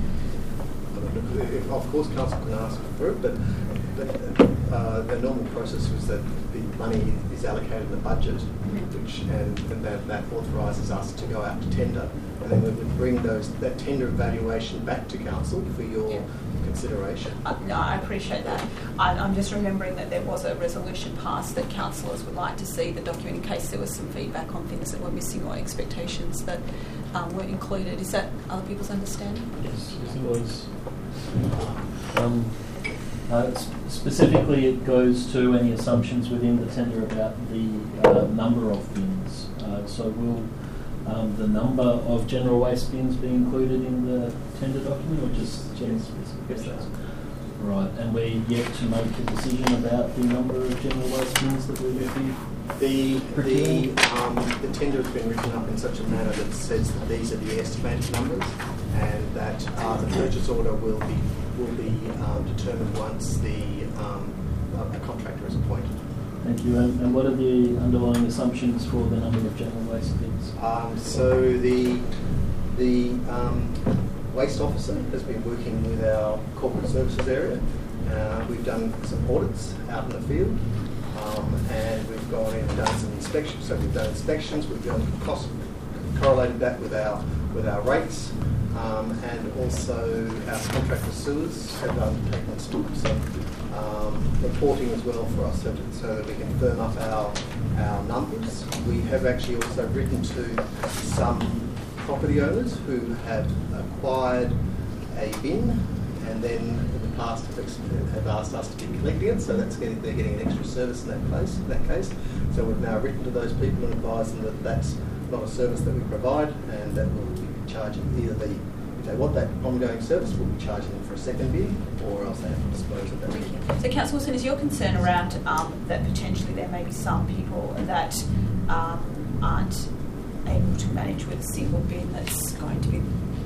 Speaker 11: if, of course, council can ask for it, but, but uh, the normal process was that the money is allocated in the budget, which and, and that, that authorises us to go out to tender, and then we would bring those that tender evaluation back to council for your
Speaker 1: Yeah.
Speaker 11: consideration.
Speaker 1: Uh, no, I appreciate that. I, I'm just remembering that there was a resolution passed that councillors would like to see the document in case there was some feedback on things that were missing or expectations that um, weren't included. Is that other people's understanding?
Speaker 6: Yes, yes, it was. Um, uh, s- specifically, it goes to any assumptions within the tender about the uh, number of bins. Uh, so will um, the number of general waste bins be included in the tender document, or just general specific? That's right. And we're yet to make a decision about the number of general waste bins that we would be.
Speaker 11: The the um, the tender has been written up in such a manner that says that these are the estimated numbers, and that uh, the purchase order will be will be um, determined once the um, a contractor is appointed.
Speaker 6: Thank you. And, and what are the underlying assumptions for the number of general waste bins?
Speaker 11: Um, so the the um, waste officer has been working with our corporate services area. Uh, we've done some audits out in the field. Um, and we've gone in and done some inspections. So we've done inspections, we've done cost, correlated that with our with our rates, um, and also our contractor sewers have undertaken some, some um, reporting as well for us, so, to, so that we can firm up our our numbers. We have actually also written to some property owners who have acquired a bin, and then in the past have, ex- have asked us to be collecting it, so that's getting, they're getting an extra service in that place. In that case, so we've now written to those people and advised them that that's not a service that we provide, and that we'll be charging either the if they want that ongoing service, we'll be charging them for a second bin, or else they have to dispose of that bin.
Speaker 1: So, Councillor Wilson, is your concern around um, that potentially there may be some people that um, aren't able to manage with a single bin that's going to be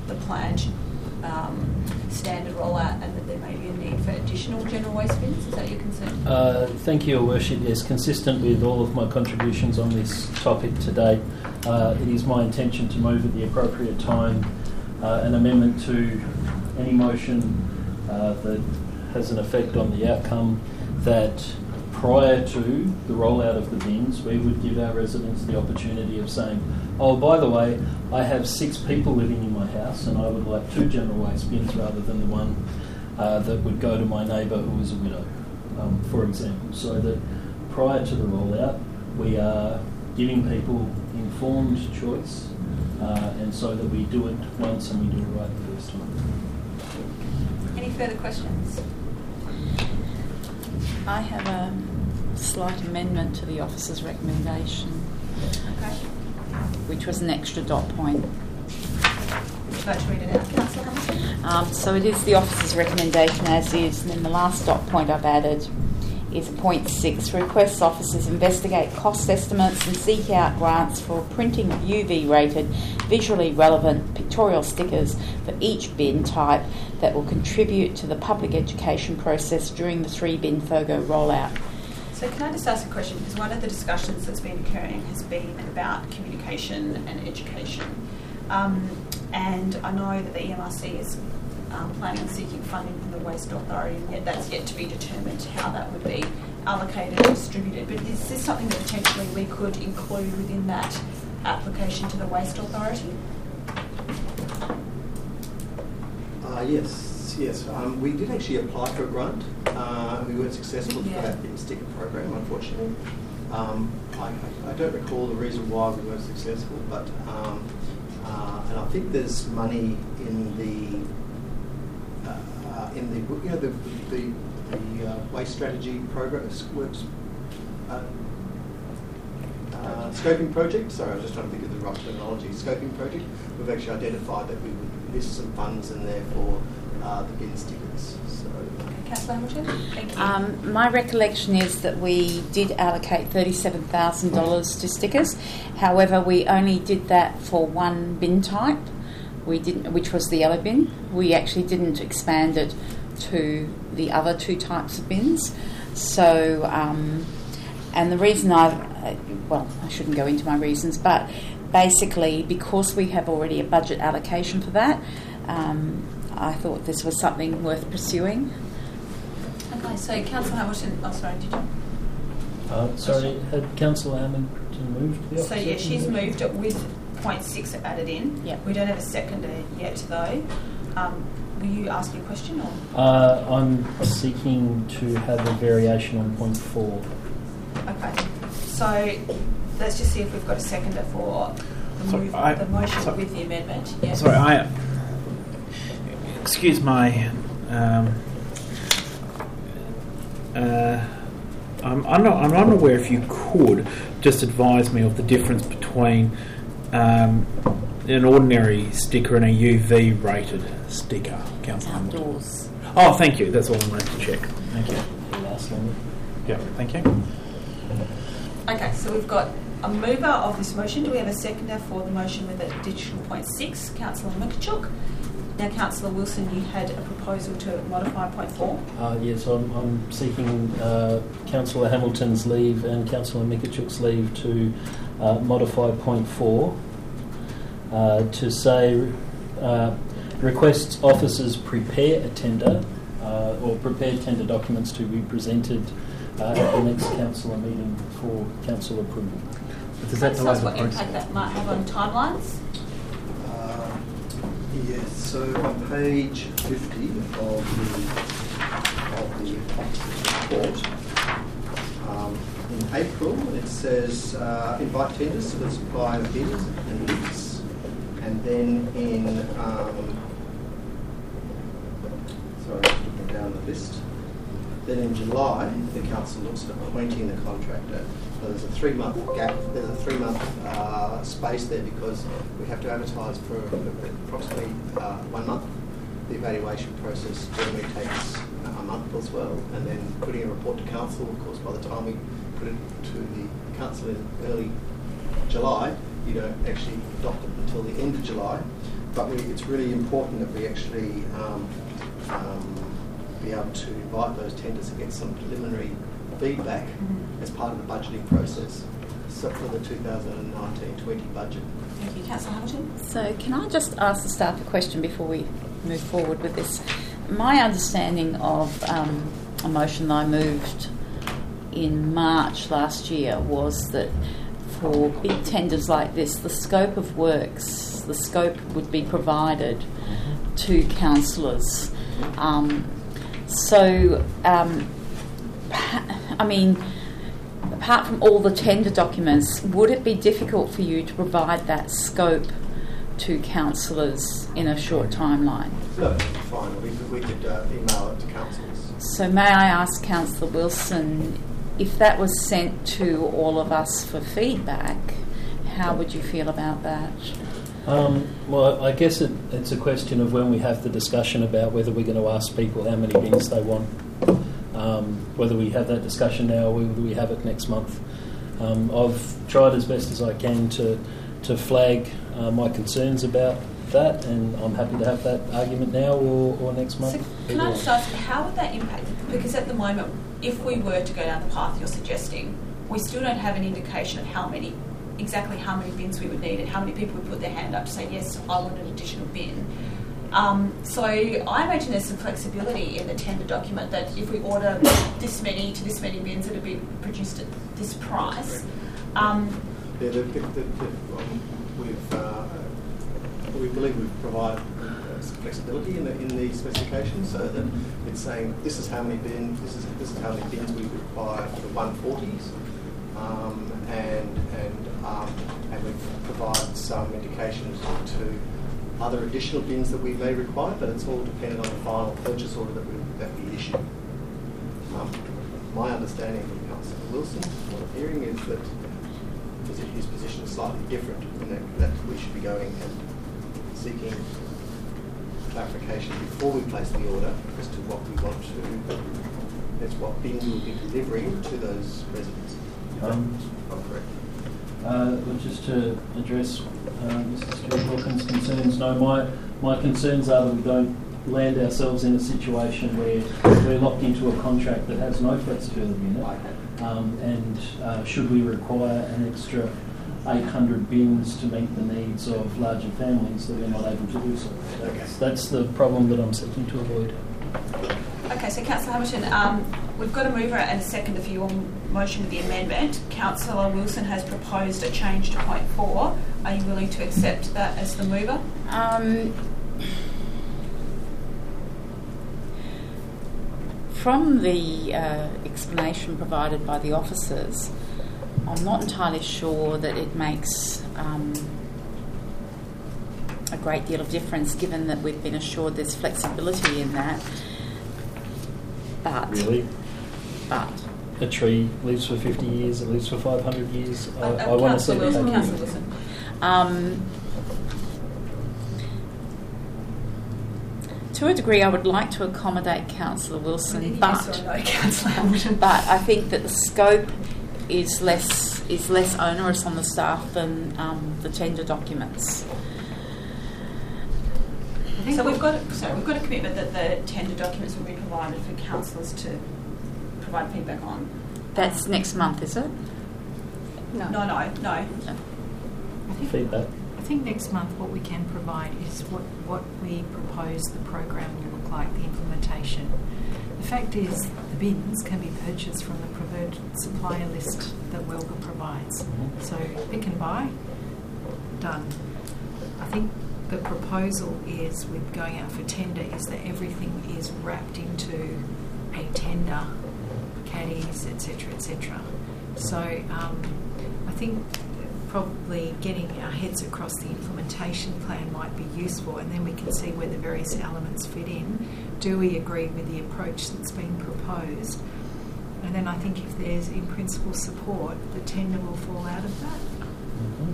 Speaker 1: the planned um, standard rollout, and that there may be a need for additional general waste bins? Is that your concern?
Speaker 6: Uh, thank you, Your Worship. Yes, consistent with all of my contributions on this topic today, uh, it is my intention to move at the appropriate time uh, an amendment to any motion uh, that has an effect on the outcome, that prior to the rollout of the bins, we would give our residents the opportunity of saying, oh, by the way, I have six people living in my house and I would like two general waste bins rather than the one uh, that would go to my neighbour who is a widow, um, for example. So that prior to the rollout, we are giving people informed choice, uh, and so that we do it once and we do it right the first time.
Speaker 1: Any further questions?
Speaker 3: I have a slight amendment to the officer's recommendation,
Speaker 1: Okay.
Speaker 3: which was an extra dot point.
Speaker 1: Would you like to read it out, Councillor Hamilton?
Speaker 3: Um, so it is the officer's recommendation as is, and then the last dot point I've added is point six. Requests officers investigate cost estimates and seek out grants for printing of U V-rated, visually relevant pictorial stickers for each bin type that will contribute to the public education process during the three-bin FOGO rollout.
Speaker 1: So can I just ask a question? Because one of the discussions that's been occurring has been about communication and education. Um, and I know that the E M R C is um, planning on seeking funding from the Waste Authority, and yet that's yet to be determined how that would be allocated and distributed. But is this something that potentially we could include within that application to the Waste Authority?
Speaker 11: Uh, yes, yes. Um, we did actually apply for a grant. Uh, we weren't successful
Speaker 1: Yeah.
Speaker 11: for that bin sticker program, unfortunately. Um, I, I, I don't recall the reason why we weren't successful, but um, uh, and I think there's money in the uh, in the you know the the, the uh, waste strategy program works. Uh, Uh, scoping project, sorry, I was just trying to think of the right terminology. Scoping project, we've actually identified that we would list some funds in there for uh, the bin stickers. So,
Speaker 1: Okay, Councillor Hamilton, thank you.
Speaker 3: Um, my recollection is that we did allocate thirty-seven thousand dollars to stickers. However, we only did that for one bin type, we didn't, which was the yellow bin. We actually didn't expand it to the other two types of bins. So, um, and the reason I, well, I shouldn't go into my reasons, but basically because we have already a budget allocation for that, um, I thought this was something worth pursuing.
Speaker 1: Okay, so Councillor Hamilton, oh sorry, did you?
Speaker 6: Uh, sorry, had Councillor Hamilton moved the
Speaker 1: So
Speaker 6: officer?
Speaker 1: yeah, she's moved it with point six added in.
Speaker 3: Yep.
Speaker 1: We don't have a seconder yet though. Um, were you asking a question or?
Speaker 6: Uh, I'm seeking to have a variation on point four.
Speaker 1: Okay, so let's just see if we've got a seconder for the,
Speaker 4: Sorry,
Speaker 1: move,
Speaker 4: I-
Speaker 1: the motion
Speaker 4: sorry.
Speaker 1: with the amendment. Yeah.
Speaker 4: Sorry, I. Excuse my. Um, uh, I'm, I'm, not, I'm unaware if you could just advise me of the difference between um, an ordinary sticker and a U V rated sticker, Councillor Hamilton.
Speaker 3: Outdoors.
Speaker 4: Oh, thank you. That's all I wanted to check. Thank you.
Speaker 6: The last one.
Speaker 4: Yeah, thank you.
Speaker 1: Okay, so we've got a mover of this motion. Do we have a seconder for the motion with additional point six? Councillor Mikachuk. Now, Councillor Wilson, you had a proposal to modify point four.
Speaker 6: Uh, yes, I'm, I'm seeking uh, Councillor Hamilton's leave and Councillor Mikachuk's leave to uh, modify point four uh, to say uh, requests officers prepare a tender uh, or prepare tender documents to be presented uh, at the next councillor meeting for council approval.
Speaker 4: Does
Speaker 1: Can
Speaker 4: that
Speaker 1: you tell
Speaker 4: delay
Speaker 1: us
Speaker 4: the
Speaker 1: what impact
Speaker 4: process?
Speaker 1: that might have on timelines?
Speaker 11: uh, yes. So on page fifty of the of the officer's report, um, in April it says uh, invite tenders to the supply of bins and lifts, and then in um, sorry, just looking down the list. Then in July, the council looks at appointing the contractor. So there's a three-month gap. There's a three-month uh, space there because we have to advertise for approximately uh, one month. The evaluation process generally takes a month as well, and then putting a report to council. Of course, by the time we put it to the council in early July, you don't actually adopt it until the end of July. But we, it's really important that we actually um, um, be able to invite those tenders and get some preliminary feedback mm-hmm. as part of the budgeting process so for the two thousand nineteen twenty budget.
Speaker 1: Thank you. Councillor Hamilton?
Speaker 3: So can I just ask the staff a question before we move forward with this? My understanding of um, a motion that I moved in March last year was that for big tenders like this, the scope of works, the scope would be provided to councillors. Um, so, um, I mean, apart from all the tender documents, would it be difficult for you to provide that scope to councillors in a short timeline?
Speaker 11: No, fine. We could, we could uh, email it to councillors.
Speaker 3: So may I ask Councillor Wilson, if that was sent to all of us for feedback, how would you feel about that?
Speaker 6: Um, well, I guess it, it's a question of when we have the discussion about whether we're going to ask people how many bins they want. Um, whether we have that discussion now or whether we have it next month. Um, I've tried as best as I can to to flag uh, my concerns about that, and I'm happy to have that argument now or, or next month.
Speaker 1: So can I just ask, how would that impact? Because at the moment, if we were to go down the path you're suggesting, we still don't have an indication of how many, exactly how many bins we would need and how many people would put their hand up to say, yes, I want an additional bin. Um, so I imagine there's some flexibility in the tender document that if we order this many to this many bins, it'll be produced at this price. Um,
Speaker 11: yeah, the, the, the, the, um, we've, uh, we believe we've provided uh, some flexibility in the, in the specifications, so that it's saying this is how many bins, this is this is how many bins we require for the one forties, um, and and um, and we've provided some indications to other additional bins that we may require, but it's all dependent on the final purchase order that we, that we issue. Um, my understanding from Councillor Wilson, what I'm hearing is that his position is slightly different, and that, that we should be going and seeking clarification before we place the order as to what we want to, as what bin we will be delivering to those residents.
Speaker 6: Um,
Speaker 11: I'm correct.
Speaker 6: Uh, well, just to address uh, Mister Stuart Hawkins' concerns, no, my my concerns are that we don't land ourselves in a situation where we're locked into a contract that has no flexibility in it, um, and uh, should we require an extra eight hundred bins to meet the needs of larger families, that we're not able to do so. That's, that's the problem that I'm seeking to avoid.
Speaker 1: Okay, so Councillor Hamilton, um, we've got a mover and a seconder for your motion of the amendment. Councillor Wilson has proposed a change to point four. Are you willing to accept that as the mover?
Speaker 3: Um, from the uh, explanation provided by the officers, I'm not entirely sure that it makes um, a great deal of difference, given that we've been assured there's flexibility in that. But,
Speaker 6: really?
Speaker 3: But
Speaker 6: a tree lives for fifty years, it lives for five hundred years. I,
Speaker 1: uh,
Speaker 6: I want to see
Speaker 1: Wilson,
Speaker 6: the
Speaker 1: Councillor Wilson.
Speaker 3: Um, to a degree, I would like to accommodate Councillor Wilson, but,
Speaker 1: yes or no, Councillor Hamilton.
Speaker 3: but I think that the scope is less is less onerous on the staff than um, the tender documents.
Speaker 1: So we've got a, sorry, we've got a commitment that the tender documents will be provided for councillors to provide feedback on.
Speaker 3: That's next month, is it?
Speaker 1: No, no, no. no.
Speaker 9: I think,
Speaker 6: feedback.
Speaker 9: I think next month what we can provide is what, what we propose the program will look like, the implementation. The fact is the bins can be purchased from the preferred supplier list that Wellga provides.
Speaker 6: Mm-hmm.
Speaker 9: So pick and buy, done. I think the proposal is, with going out for tender, is that everything is wrapped into a tender, caddies, et cetera, et cetera. So um, I think probably getting our heads across the implementation plan might be useful, and then we can see where the various elements fit in. Do we agree with the approach that's been proposed? And then I think if there's in principle support, the tender will fall out of that.
Speaker 6: Mm-hmm.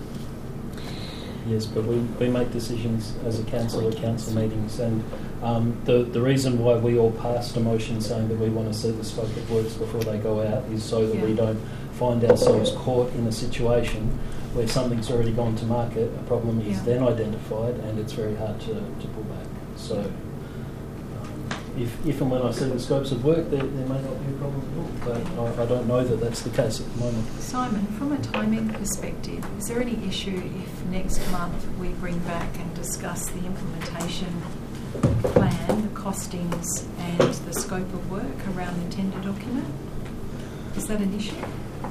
Speaker 6: Yes, but we, we make decisions as a council at council meetings, and um, the, the reason why we all passed a motion saying that we want to see the scope of works before they go out is so that
Speaker 9: Yeah.
Speaker 6: we don't find ourselves caught in a situation where something's already gone to market, a problem is
Speaker 9: Yeah.
Speaker 6: then identified, and it's very hard to, to pull back. So, um, if, if and when I see the scopes of work, there, there may not be a problem at all, but I, I don't know that that's the case at the moment.
Speaker 9: Simon, from a timing perspective, is there any issue if next month we bring back and discuss the implementation plan, the costings and the scope of work around the tender document? Is that an issue?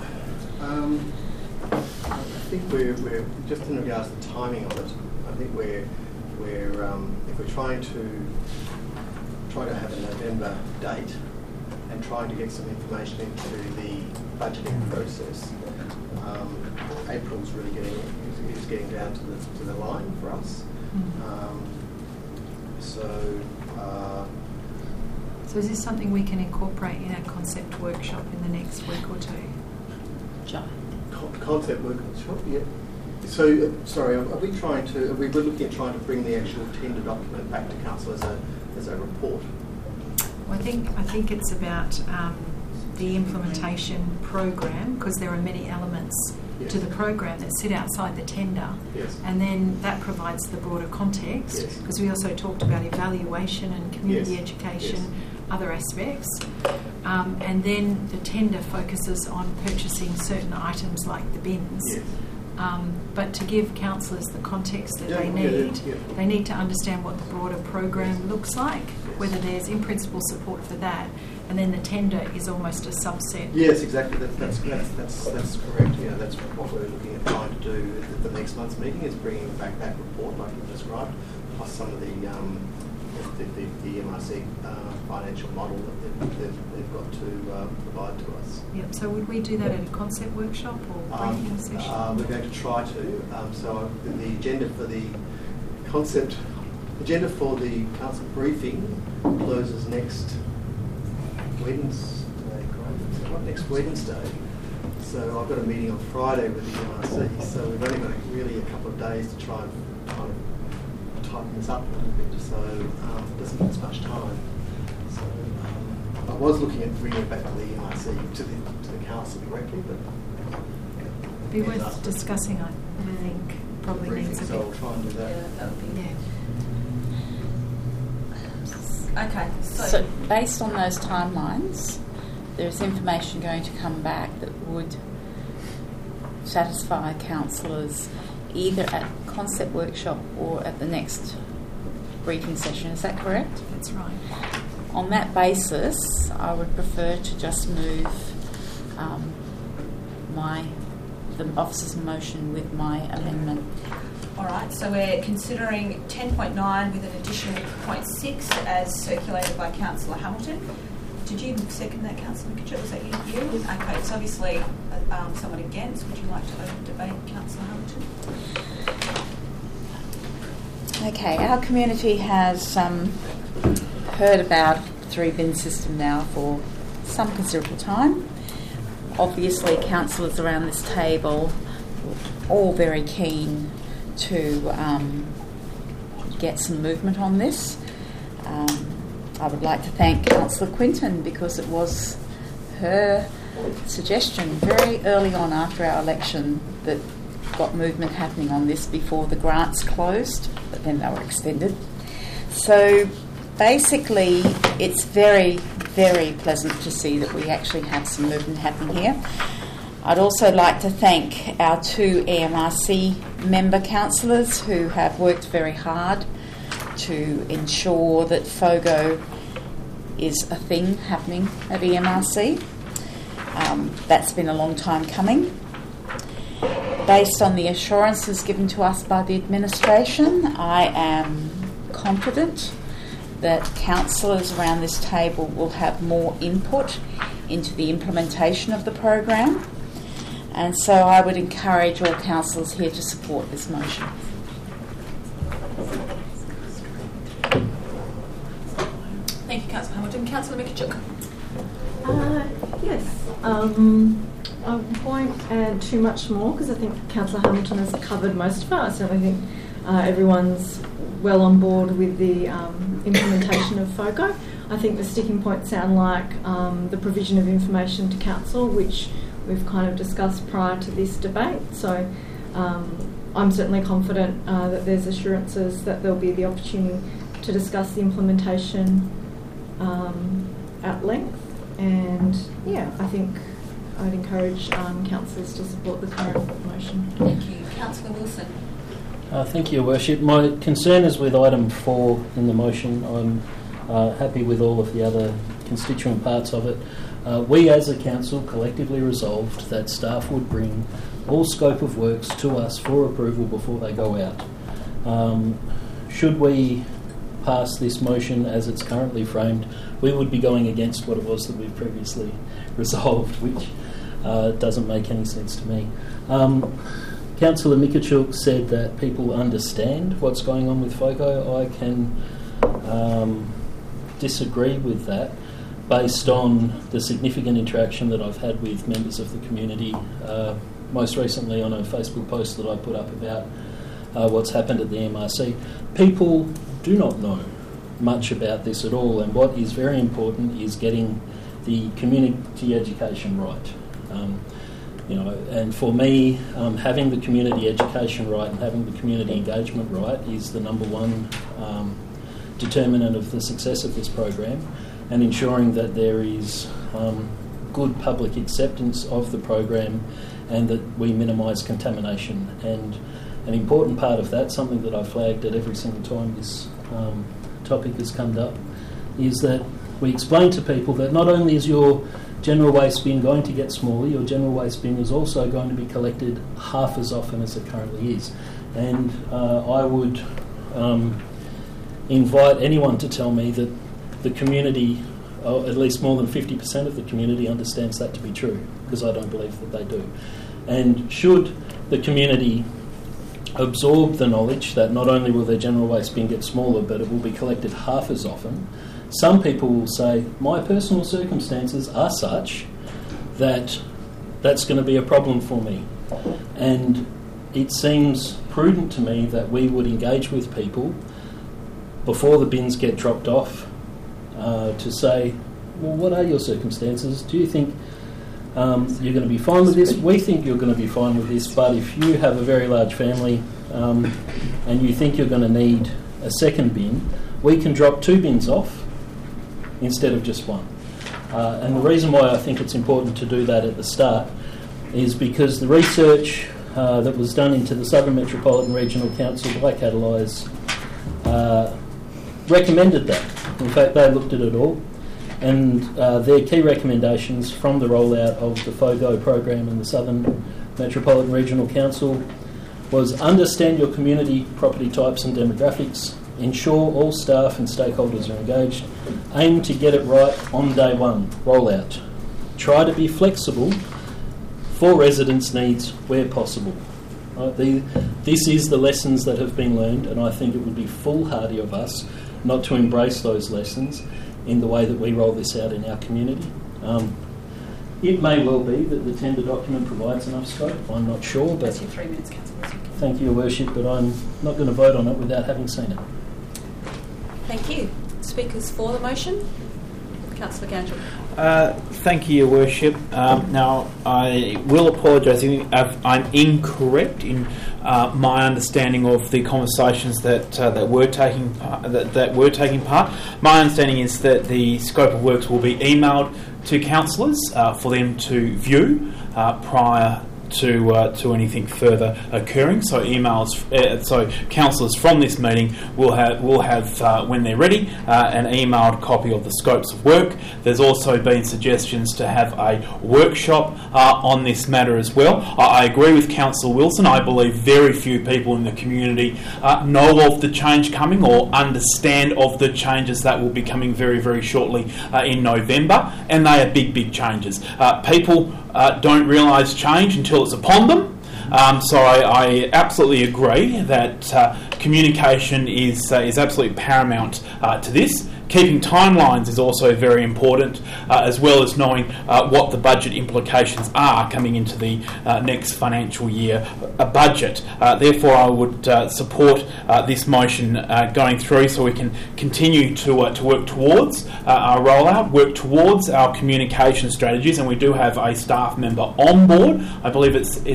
Speaker 11: Um, I think we're, we're just in regards to the timing of it. I think we're we're um, if we're trying to try to have a November date and trying to get some information into the budgeting process, um, April's really getting is, is getting down to the to the line for us.
Speaker 9: Mm.
Speaker 11: Um, so. Uh,
Speaker 9: So is this something we can incorporate in our concept workshop in the next week or two?
Speaker 3: John.
Speaker 11: Con- Concept workshop, yeah. So, uh, sorry, are, are we trying to? Are we we're looking at trying to bring the actual tender document back to council as a as a report?
Speaker 9: Well, I think I think it's about um, the implementation program, because there are many elements
Speaker 11: Yes.
Speaker 9: to the program that sit outside the tender,
Speaker 11: Yes.
Speaker 9: and then that provides the broader context.
Speaker 11: Yes.
Speaker 9: Because we also talked about evaluation and community
Speaker 11: Yes.
Speaker 9: education,
Speaker 11: Yes.
Speaker 9: other aspects, um, and then the tender focuses on purchasing certain items like the bins.
Speaker 11: Yes.
Speaker 9: Um, but to give councillors the context that
Speaker 11: Yeah,
Speaker 9: they
Speaker 11: yeah,
Speaker 9: need,
Speaker 11: yeah, yeah.
Speaker 9: they need to understand what the broader program looks like, whether there's in principle support for that, and then the tender is almost a subset.
Speaker 11: Yes, exactly. That, that's that's that's that's correct. Yeah, that's what we're looking at trying to do at the next month's meeting, is bringing back that report like you described, plus some of the um, the, the, the M R C uh, financial model that they've, they've, they've got to uh, provide to us.
Speaker 9: Yep. So would we do that at a concept workshop or briefing
Speaker 11: Um,
Speaker 9: session?
Speaker 11: uh, we're going to try to. Um, so the, the agenda for the concept agenda for the council briefing closes next Wednesday. Correct? Not next Wednesday. So I've got a meeting on Friday with the M R C. So we've only got really a couple of days to try and kind of tighten this up a little bit. So um, it doesn't give us much time. So um, I was looking at bringing it back to the M R C to the to the council directly, but.
Speaker 9: Be worth discussing, I think. Probably
Speaker 11: briefing,
Speaker 9: needs a
Speaker 11: so
Speaker 9: bit.
Speaker 11: I'll try and do that.
Speaker 1: Yeah, that would be.
Speaker 9: Yeah.
Speaker 1: Okay, so,
Speaker 3: So, based on those timelines, there's information going to come back that would satisfy councillors either at concept workshop or at the next briefing session. Is that correct?
Speaker 9: That's right.
Speaker 3: On that basis, I would prefer to just move um, my the officer's motion with my amendment.
Speaker 1: all right, so we're considering ten point nine with an additional point six as circulated by Councillor Hamilton. Did you second that, Councillor McKittrick? Was that you? you? Okay, it's obviously uh, um, someone against. Would you like to open debate, Councillor Hamilton?
Speaker 3: Okay, our community has um, heard about the three bin system now for some considerable time. Obviously, councillors around this table are all very keen to um, get some movement on this. Um, I would like to thank Councillor Quinton, because it was her suggestion very early on after our election that got movement happening on this before the grants closed, but then they were extended. So basically, it's very, very pleasant to see that we actually have some movement happening here. I'd also like to thank our two E M R C member councillors who have worked very hard to ensure that FOGO is a thing happening at E M R C. Um, that's been a long time coming. Based on the assurances given to us by the administration, I am confident that councillors around this table will have more input into the implementation of the program, and so I would encourage all councillors here to support this motion.
Speaker 1: Thank you, Councillor Hamilton. Councillor McKittrick.
Speaker 2: Uh, yes. Um, I won't add too much more because I think Councillor Hamilton has covered most of it. I certainly think uh, everyone's well on board with the um, implementation of FOGO. I think the sticking points sound like um, the provision of information to council, which we've kind of discussed prior to this debate. So um, I'm certainly confident uh, that there's assurances that there'll be the opportunity to discuss the implementation um, at length. And yeah, I think I'd encourage um, councillors to support the current motion.
Speaker 1: Thank you. Councillor Wilson.
Speaker 6: Uh, thank you, Your Worship. My concern is with item four in the motion. I'm uh, happy with all of the other constituent parts of it. Uh, we as a council collectively resolved that staff would bring all scope of works to us for approval before they go out. Um, should we pass this motion as it's currently framed, we would be going against what it was that we've previously resolved, which uh, doesn't make any sense to me. Um, Councillor Mikachuk said that people understand what's going on with FOGO. I can um, disagree with that based on the significant interaction that I've had with members of the community, uh, most recently on a Facebook post that I put up about uh, what's happened at the M R C. People do not know much about this at all, and what is very important is getting the community education right. Um, you know, and for me, um, having the community education right and having the community engagement right is the number one um, determinant of the success of this program, and ensuring that there is um, good public acceptance of the program and that we minimise contamination. And an important part of that, something that I've flagged at every single time this um, topic has come up, is that we explain to people that not only is your general waste bin going to get smaller, your general waste bin is also going to be collected half as often as it currently is. And uh, I would um, invite anyone to tell me that the community, or at least more than fifty percent of the community, understands that to be true, because I don't believe that they do. And should the community absorb the knowledge that not only will their general waste bin get smaller, but it will be collected half as often, some people will say, my personal circumstances are such that that's going to be a problem for me. And it seems prudent to me that we would engage with people before the bins get dropped off uh, to say, well, what are your circumstances? Do you think um, you're going to be fine with this? We think you're going to be fine with this, but if you have a very large family um, and you think you're going to need a second bin, we can drop two bins off instead of just one. Uh, and the reason why I think it's important to do that at the start is because the research uh, that was done into the Southern Metropolitan Regional Council by Catalyse uh, recommended that. In fact, they looked at it all, and uh, their key recommendations from the rollout of the FOGO program in the Southern Metropolitan Regional Council was understand your community property types and demographics, ensure all staff and stakeholders are engaged, aim to get it right on day one, rollout. Try to be flexible for residents' needs where possible. Right? The, this is the lessons that have been learned, and I think it would be foolhardy of us not to embrace those lessons in the way that we roll this out in our community. Um, it may well be that the tender document provides enough scope, I'm not sure. But
Speaker 1: that's your three minutes, Councillor.
Speaker 6: Thank you, Your Worship, but I'm not going to vote on it without having seen it.
Speaker 1: Thank you. Speakers for the motion? Councillor Gandry.
Speaker 4: Uh, thank you, Your Worship. Um, now, I will apologise if I'm incorrect in uh, my understanding of the conversations that uh, that were taking part, that, that were taking part. My understanding is that the scope of works will be emailed to councillors uh, for them to view uh, prior to uh, to anything further occurring. So emails, uh, so councillors from this meeting will have will have uh, when they're ready uh, an emailed copy of the scopes of work. There's also been suggestions to have a workshop uh, on this matter as well. I, I agree with Councillor Wilson. I believe very few people in the community uh, know of the change coming or understand of the changes that will be coming very very shortly uh, in November, and they are big big changes. Uh, people uh, don't realise change until it's upon them. Um, so I, I absolutely agree that uh, communication is uh, is absolutely paramount uh, to this. Keeping timelines is also very important, uh, as well as knowing uh, what the budget implications are coming into the uh, next financial year uh, budget. Uh, therefore, I would uh, support uh, this motion uh, going through so we can continue to uh, to work towards uh, our rollout, work towards our communication strategies, and we do have a staff member on board. I believe it's is it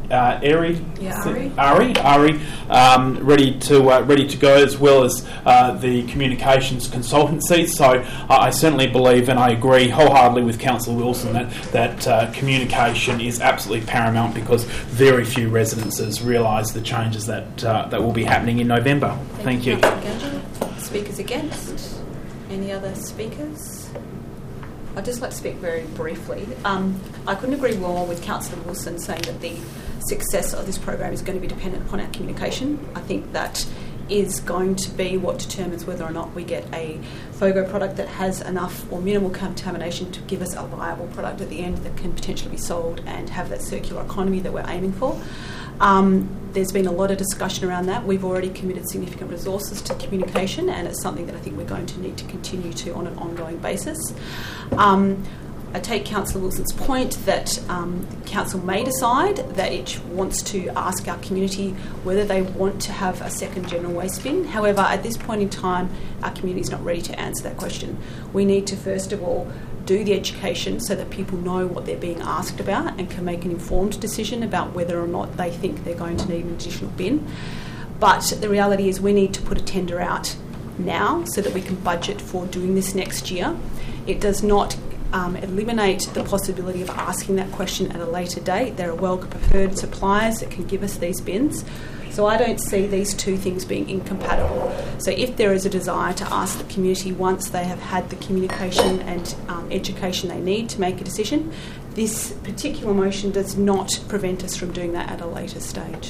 Speaker 4: uh, Ari,
Speaker 1: Yeah, Ari.
Speaker 4: Ari, Ari, um, ready to uh, ready to go, as well as uh, the communications consultancy. So uh, I certainly believe, and I agree wholeheartedly with Councillor Wilson, that that uh, communication is absolutely paramount, because very few residences realise the changes that uh, that will be happening in November. Thank, Thank you.
Speaker 1: you. Speakers against? Any other speakers? I'd just like to speak very briefly. Um, I couldn't agree more with Councillor Wilson saying that the success of this program is going to be dependent upon our communication. I think that is going to be what determines whether or not we get a FOGO product that has enough or minimal contamination to give us a viable product at the end that can potentially be sold and have that circular economy that we're aiming for. Um, there's been a lot of discussion around that. We've already committed significant resources to communication, and it's something that I think we're going to need to continue to on an ongoing basis. Um, I take Councillor Wilson's point that um, Council may decide that it wants to ask our community whether they want to have a second general waste bin. However, at this point in time, our community is not ready to answer that question. We need to, first of all, do the education so that people know what they're being asked about and can make an informed decision about whether or not they think they're going to need an additional bin. But the reality is we need to put a tender out now so that we can budget for doing this next year. It does not um, eliminate the possibility of asking that question at a later date. There are well-preferred suppliers that can give us these bins. So I don't see these two things being incompatible. So if there is a desire to ask the community once they have had the communication and um, education they need to make a decision, this particular motion does not prevent us from doing that at a later stage.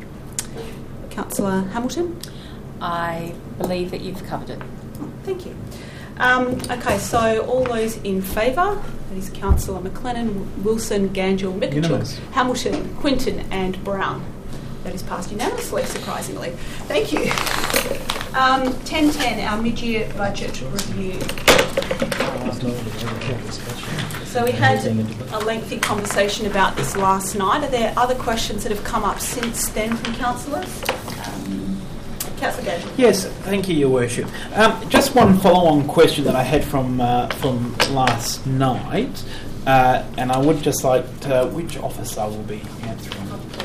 Speaker 1: Councillor Hamilton?
Speaker 3: I believe that you've covered it.
Speaker 1: Oh, thank you. Um, okay, so all those in favour, that is Councillor McLennan, Wilson, Ganjul, Mikachuk, Hamilton, Quinton and Brown. That is passed unanimously, surprisingly. Thank you. Um, ten ten, our mid-year budget review. So we had a lengthy conversation about this last night. Are there other questions that have come up since then from councillors? Um, Councillor Gadget.
Speaker 4: Yes, thank you, Your Worship. Um, just one follow-on question that I had from uh, from last night, uh, and I would just like to, which officer will be answering?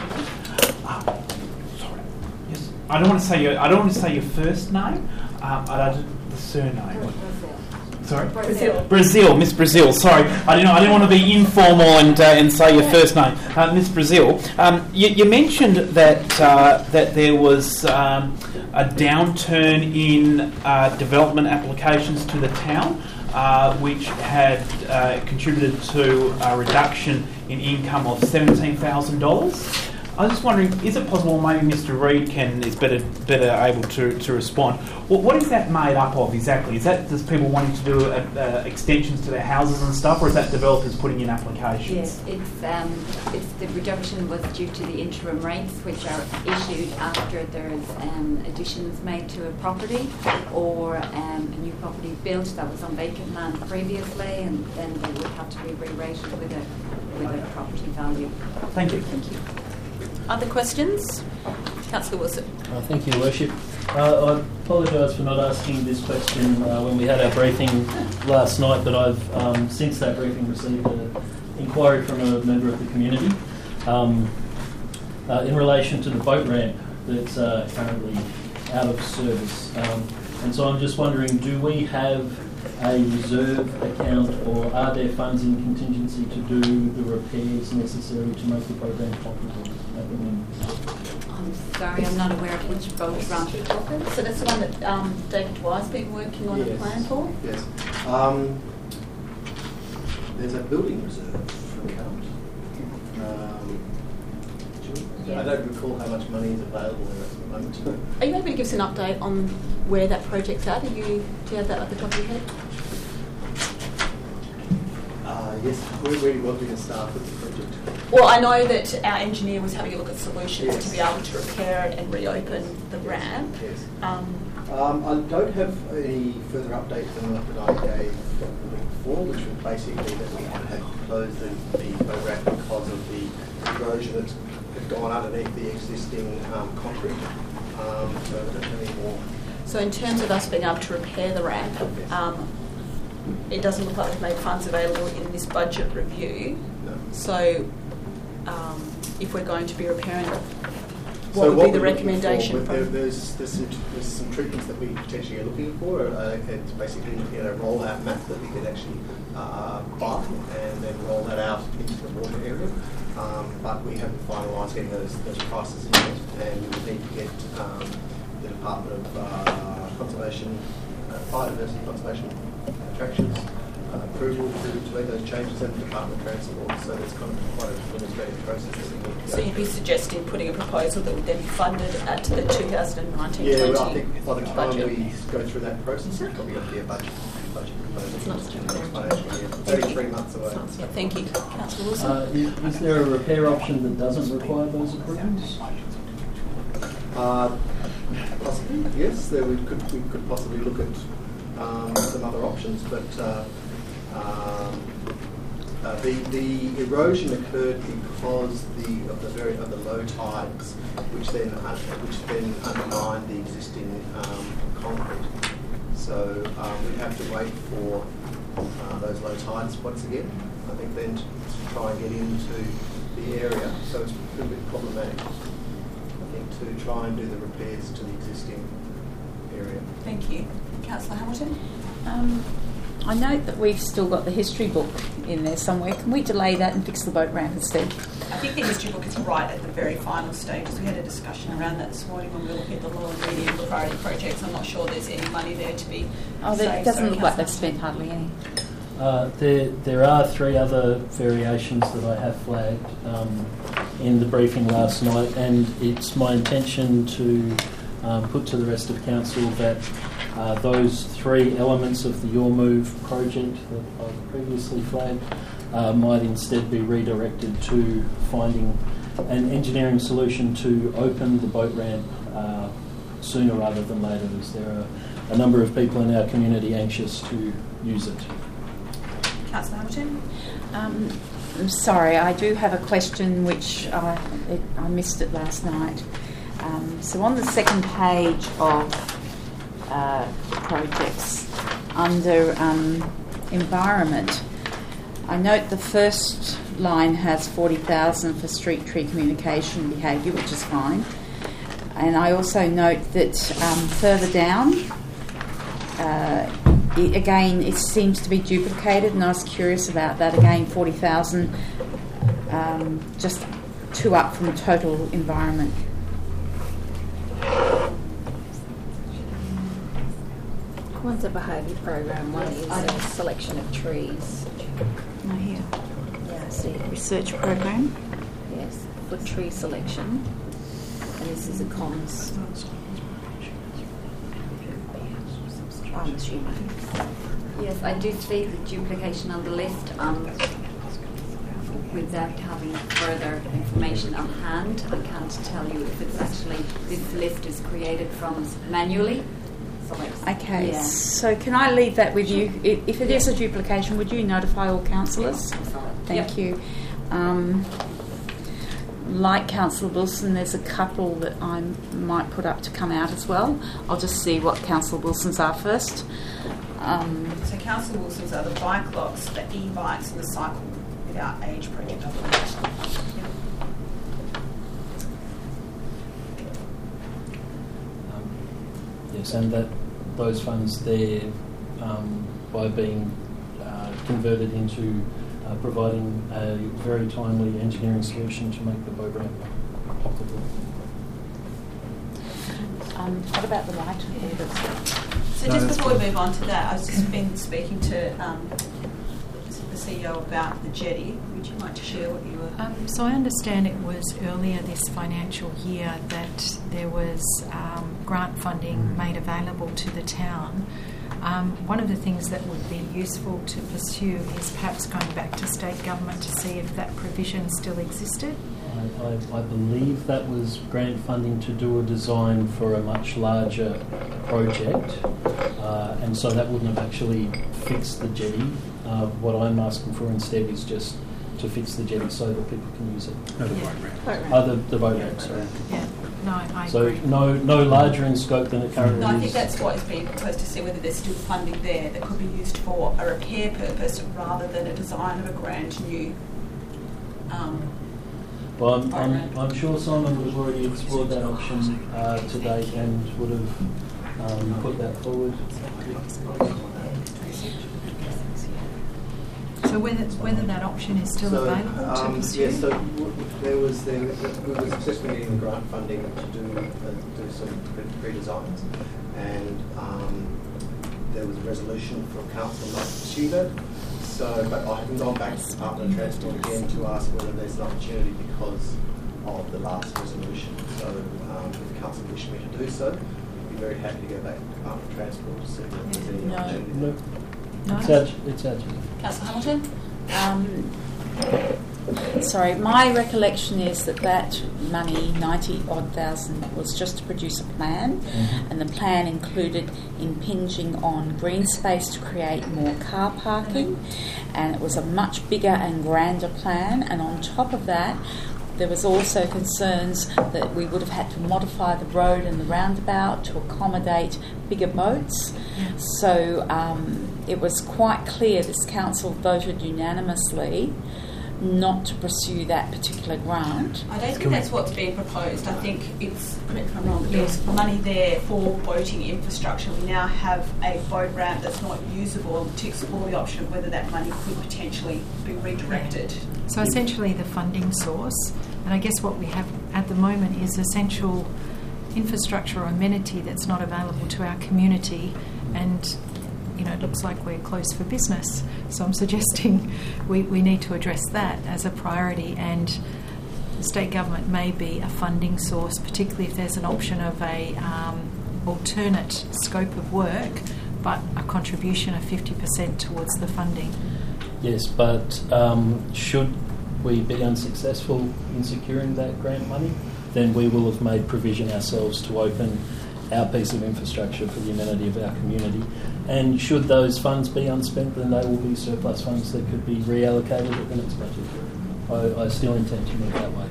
Speaker 4: Oh, sorry. Yes. I don't want to say your. I don't want to say your first name. Um, I don't, the surname. Sorry.
Speaker 1: Brazil.
Speaker 4: Brazil, Miss Brazil. Sorry, I didn't. I didn't want to be informal and uh, and say your first name, uh, Miss Brazil. Um, you, you mentioned that uh, that there was um, a downturn in uh, development applications to the town, uh, which had uh, contributed to a reduction in income of seventeen thousand dollars. I was just wondering, is it possible maybe Mister Reid can is better better able to, to respond? Well, what is that made up of exactly? Is that just people wanting to do uh, uh, extensions to their houses and stuff, or is that developers putting in applications?
Speaker 12: Yes, it's um, it's the reduction was due to the interim rates, which are issued after there's um, additions made to a property or um, a new property built that was on vacant land previously, and then they would have to be re-rated with a with a property value.
Speaker 4: Thank you.
Speaker 1: Thank you. Other questions? Councillor Wilson.
Speaker 6: Uh, thank you, Your Worship. Uh, I apologise for not asking this question uh, when we had our briefing last night, but I've um, since that briefing received an inquiry from a member of the community um, uh, in relation to the boat ramp that's uh, currently out of service. Um, and so I'm just wondering, do we have a reserve account, or are there funds in contingency to do the repairs necessary to make the boat ramp operable at the moment?
Speaker 12: I'm sorry, I'm not aware of which boat ramp you're talking.
Speaker 1: So that's the one that um, David Dwyer's been working on
Speaker 11: Yes.
Speaker 1: a plan for?
Speaker 11: Yes. Um, there's a building reserve account. Um,
Speaker 12: Yeah.
Speaker 11: I don't recall how much money is available there at the moment.
Speaker 1: Are you able to give us an update on where that project's at? Are you, do you have that at the top of your head?
Speaker 11: Uh, yes, we're really well to get started with the project.
Speaker 1: Well, I know that our engineer was having a look at solutions
Speaker 11: Yes.
Speaker 1: to be able to repair it and reopen the ramp.
Speaker 11: Yes.
Speaker 1: Um,
Speaker 11: Um, I don't have any further updates than that I gave the week before, which was basically that we had had to close the, the boat ramp because of the erosion that's had gone underneath the existing um, concrete. Um, so I don't have any more.
Speaker 1: so in terms of us being able to repair the ramp, um, it doesn't look like we've made funds available in this budget review.
Speaker 11: No.
Speaker 1: So um, if we're going to be repairing it?
Speaker 11: So
Speaker 1: What would be the
Speaker 11: we're looking
Speaker 1: recommendation?
Speaker 11: for, there,
Speaker 1: from-
Speaker 11: there's, there's, some, there's some treatments that we potentially are looking for. Uh, it's basically looking at a rollout map that we could actually uh, buy and then roll that out into the water area. Um, but we haven't finalised getting those, those prices in yet, and we would need to get um, the Department of uh, Conservation, uh, Biodiversity Conservation Attractions uh, approval to, to make those changes, and the Department of Transport. So there's kind of quite an administrative process that we need to go
Speaker 1: So you'd be
Speaker 11: through.
Speaker 1: suggesting putting a proposal that would then be funded at the two thousand nineteen twenty
Speaker 11: Yeah, well, I think by the time
Speaker 1: budget?
Speaker 11: we go through that process, it's probably going to be a budget, budget proposal.
Speaker 1: It's not
Speaker 11: for
Speaker 1: such a
Speaker 11: the next
Speaker 1: bad
Speaker 11: financial year. It's only three months away.
Speaker 1: Yeah, thank you. Councillor Wilson?
Speaker 6: Uh, is, is there a repair option that doesn't require those approvals?
Speaker 11: Uh, possibly, yes. There we could we could possibly look at um, some other options, but uh, um, uh, the the erosion occurred because the of the very of the low tides, which then un- which then undermined the existing um, concrete. So um, we have to wait for uh, those low tides once again. I think then to, to try and get into the area. So it's a little bit problematic. I think to try and do the repairs to the existing area.
Speaker 1: Thank you. Councillor Hamilton?
Speaker 3: Um, I note that we've still got the history book in there somewhere. Can we delay that and fix the boat ramp instead?
Speaker 1: I think the history book is right at the very final stages. We had a discussion around that this morning when we were looking at the law and medium priority projects. I'm not sure there's any money there to be
Speaker 3: Oh,
Speaker 1: saved.
Speaker 3: it doesn't
Speaker 1: Sorry,
Speaker 3: look like
Speaker 1: Councillor.
Speaker 3: they've spent hardly any.
Speaker 6: Uh, there, there are three other variations that I have flagged um, in the briefing last night, and it's my intention to um, put to the rest of council that uh, those three elements of the Your Move project that I've previously flagged uh, might instead be redirected to finding an engineering solution to open the boat ramp uh, sooner rather than later, as there are a number of people in our community anxious to use it.
Speaker 1: Councillor Hamilton?
Speaker 3: Um, I'm sorry, I do have a question which I, it, I missed it last night. Um, so on the second page of uh, projects, under um, environment, I note the first line has forty thousand for street tree communication behaviour, which is fine. And I also note that um, further down, uh, it, again, it seems to be duplicated, and I was curious about that. Again, forty thousand, um, just two up from total environment.
Speaker 5: One's a behaviour program, one is a selection of trees.
Speaker 3: Oh, here.
Speaker 5: Yeah, see,
Speaker 3: Research program.
Speaker 5: yes, for tree selection. And this is a comms. I'm assuming.
Speaker 12: Yes, I do see the duplication on the list um, without having further information on hand. I can't tell you if it's actually, this list is created from manually. So it's,
Speaker 3: Okay,
Speaker 12: yeah.
Speaker 3: so can I leave that with you? If, if it is a duplication, would you notify all councillors? Thank you. Um, like Councillor Wilson, there's a couple that I might put up to come out as well. I'll just see what Councillor Wilson's are first. Um,
Speaker 1: So Councillor Wilson's are the bike locks, the e-bikes and the cycle without age project.
Speaker 6: Um, yes, and that those funds there, um, by being uh, converted into uh, providing a very timely engineering solution to make the boat ramp operable.
Speaker 3: um, what about the light orders?
Speaker 1: So
Speaker 8: No,
Speaker 1: just
Speaker 8: that's
Speaker 1: before we
Speaker 8: fine.
Speaker 1: move on to that, I've just been speaking to um, the C E O about the jetty. Would you like to share what you were...
Speaker 9: Um, so I understand it was earlier this financial year that there was um, grant funding made available to the town. Um, one of the things that would be useful to pursue is perhaps going back to state government to see if that provision still existed.
Speaker 6: I, I, I believe that was grant funding to do a design for a much larger project, uh, and so that wouldn't have actually fixed the jetty. Uh, what I'm asking for instead is just to fix the jetty so that people can use it.
Speaker 4: No, the
Speaker 9: Yeah.
Speaker 4: boat ramp.
Speaker 9: Boat ramp.
Speaker 6: Uh, the, the boat ramp, sorry.
Speaker 9: Yeah, no, I
Speaker 6: So
Speaker 9: agree.
Speaker 6: no, no larger in scope than it currently
Speaker 1: No, I
Speaker 6: is.
Speaker 1: think that's what is being proposed, to see whether there's still funding there that could be used for a repair purpose rather than a design of a brand new um,
Speaker 6: Well, I'm, I'm, I'm sure Simon would have already explored that option uh, to date and would have um, put that forward.
Speaker 9: So whether whether that option is still
Speaker 11: so,
Speaker 9: available to
Speaker 11: um,
Speaker 9: pursue?
Speaker 11: Yes, so w- there was there, we were successfully getting the grant funding to do uh, do some pre- pre-designs, and um, there was a resolution from council not to pursue that. So, but I haven't gone back to the Department of Transport again to ask whether there's an opportunity because of the last resolution. So, um, if the council wished me to do so, I'd be very happy to go back to the Department of Transport to see if there's any
Speaker 3: No.
Speaker 11: opportunity.
Speaker 6: No.
Speaker 9: No?
Speaker 6: It's our, it's our duty.
Speaker 1: Councillor Hamilton?
Speaker 3: Um, sorry, my recollection is that that money, ninety odd thousand, was just to produce a plan,
Speaker 6: Mhm.
Speaker 3: and the plan included impinging on green space to create more car parking, and it was a much bigger and grander plan, and on top of that, there was also concerns that we would have had to modify the road and the roundabout to accommodate bigger boats. So um, it was quite clear this council voted unanimously not to pursue that particular grant.
Speaker 1: I don't think that's what's being proposed. I think it's, correct if I'm wrong, but there's money there for boating infrastructure. We now have a boat ramp that's not usable to explore the option of whether that money could potentially be redirected.
Speaker 9: So essentially the funding source, and I guess what we have at the moment is essential infrastructure or amenity that's not available to our community, and you know, it looks like we're closed for business. So I'm suggesting we, we need to address that as a priority, and the state government may be a funding source, particularly if there's an option of a um, alternate scope of work, but a contribution of fifty percent towards the funding.
Speaker 6: Yes, but um, should we be unsuccessful in securing that grant money, then we will have made provision ourselves to open our piece of infrastructure for the amenity of our community. And should those funds be unspent, then they will be surplus funds that could be reallocated at the next budget. I, I still intend to move that way.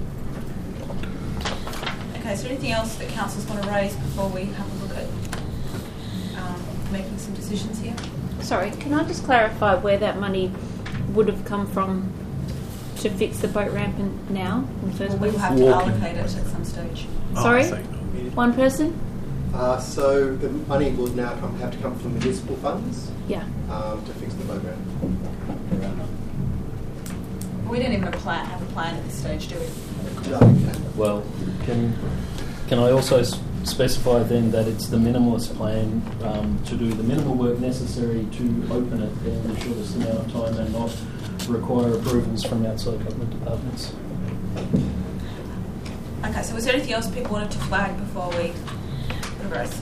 Speaker 1: Okay, is there anything else that councils want to raise before we have a look at um, making some decisions here?
Speaker 5: Sorry, can I just clarify where that money would have come from to fix the boat ramp in now in the first
Speaker 1: Well, we will
Speaker 5: place?
Speaker 1: have to
Speaker 4: Walking.
Speaker 1: allocate it at some stage.
Speaker 5: Sorry?
Speaker 4: Oh, I see.
Speaker 5: One person?
Speaker 11: Uh, so the money will now come, have to come from municipal funds
Speaker 5: Yeah.
Speaker 11: um, to fix the boat ramp.
Speaker 1: We don't even have a plan, have a plan at this stage, do we?
Speaker 11: No,
Speaker 6: Well, can can I also s- specify then that it's the minimalist plan um, to do the minimal work necessary to open it in the shortest amount of time and not require approvals from outside government departments?
Speaker 1: Okay, so was there anything else people wanted to flag before we progress?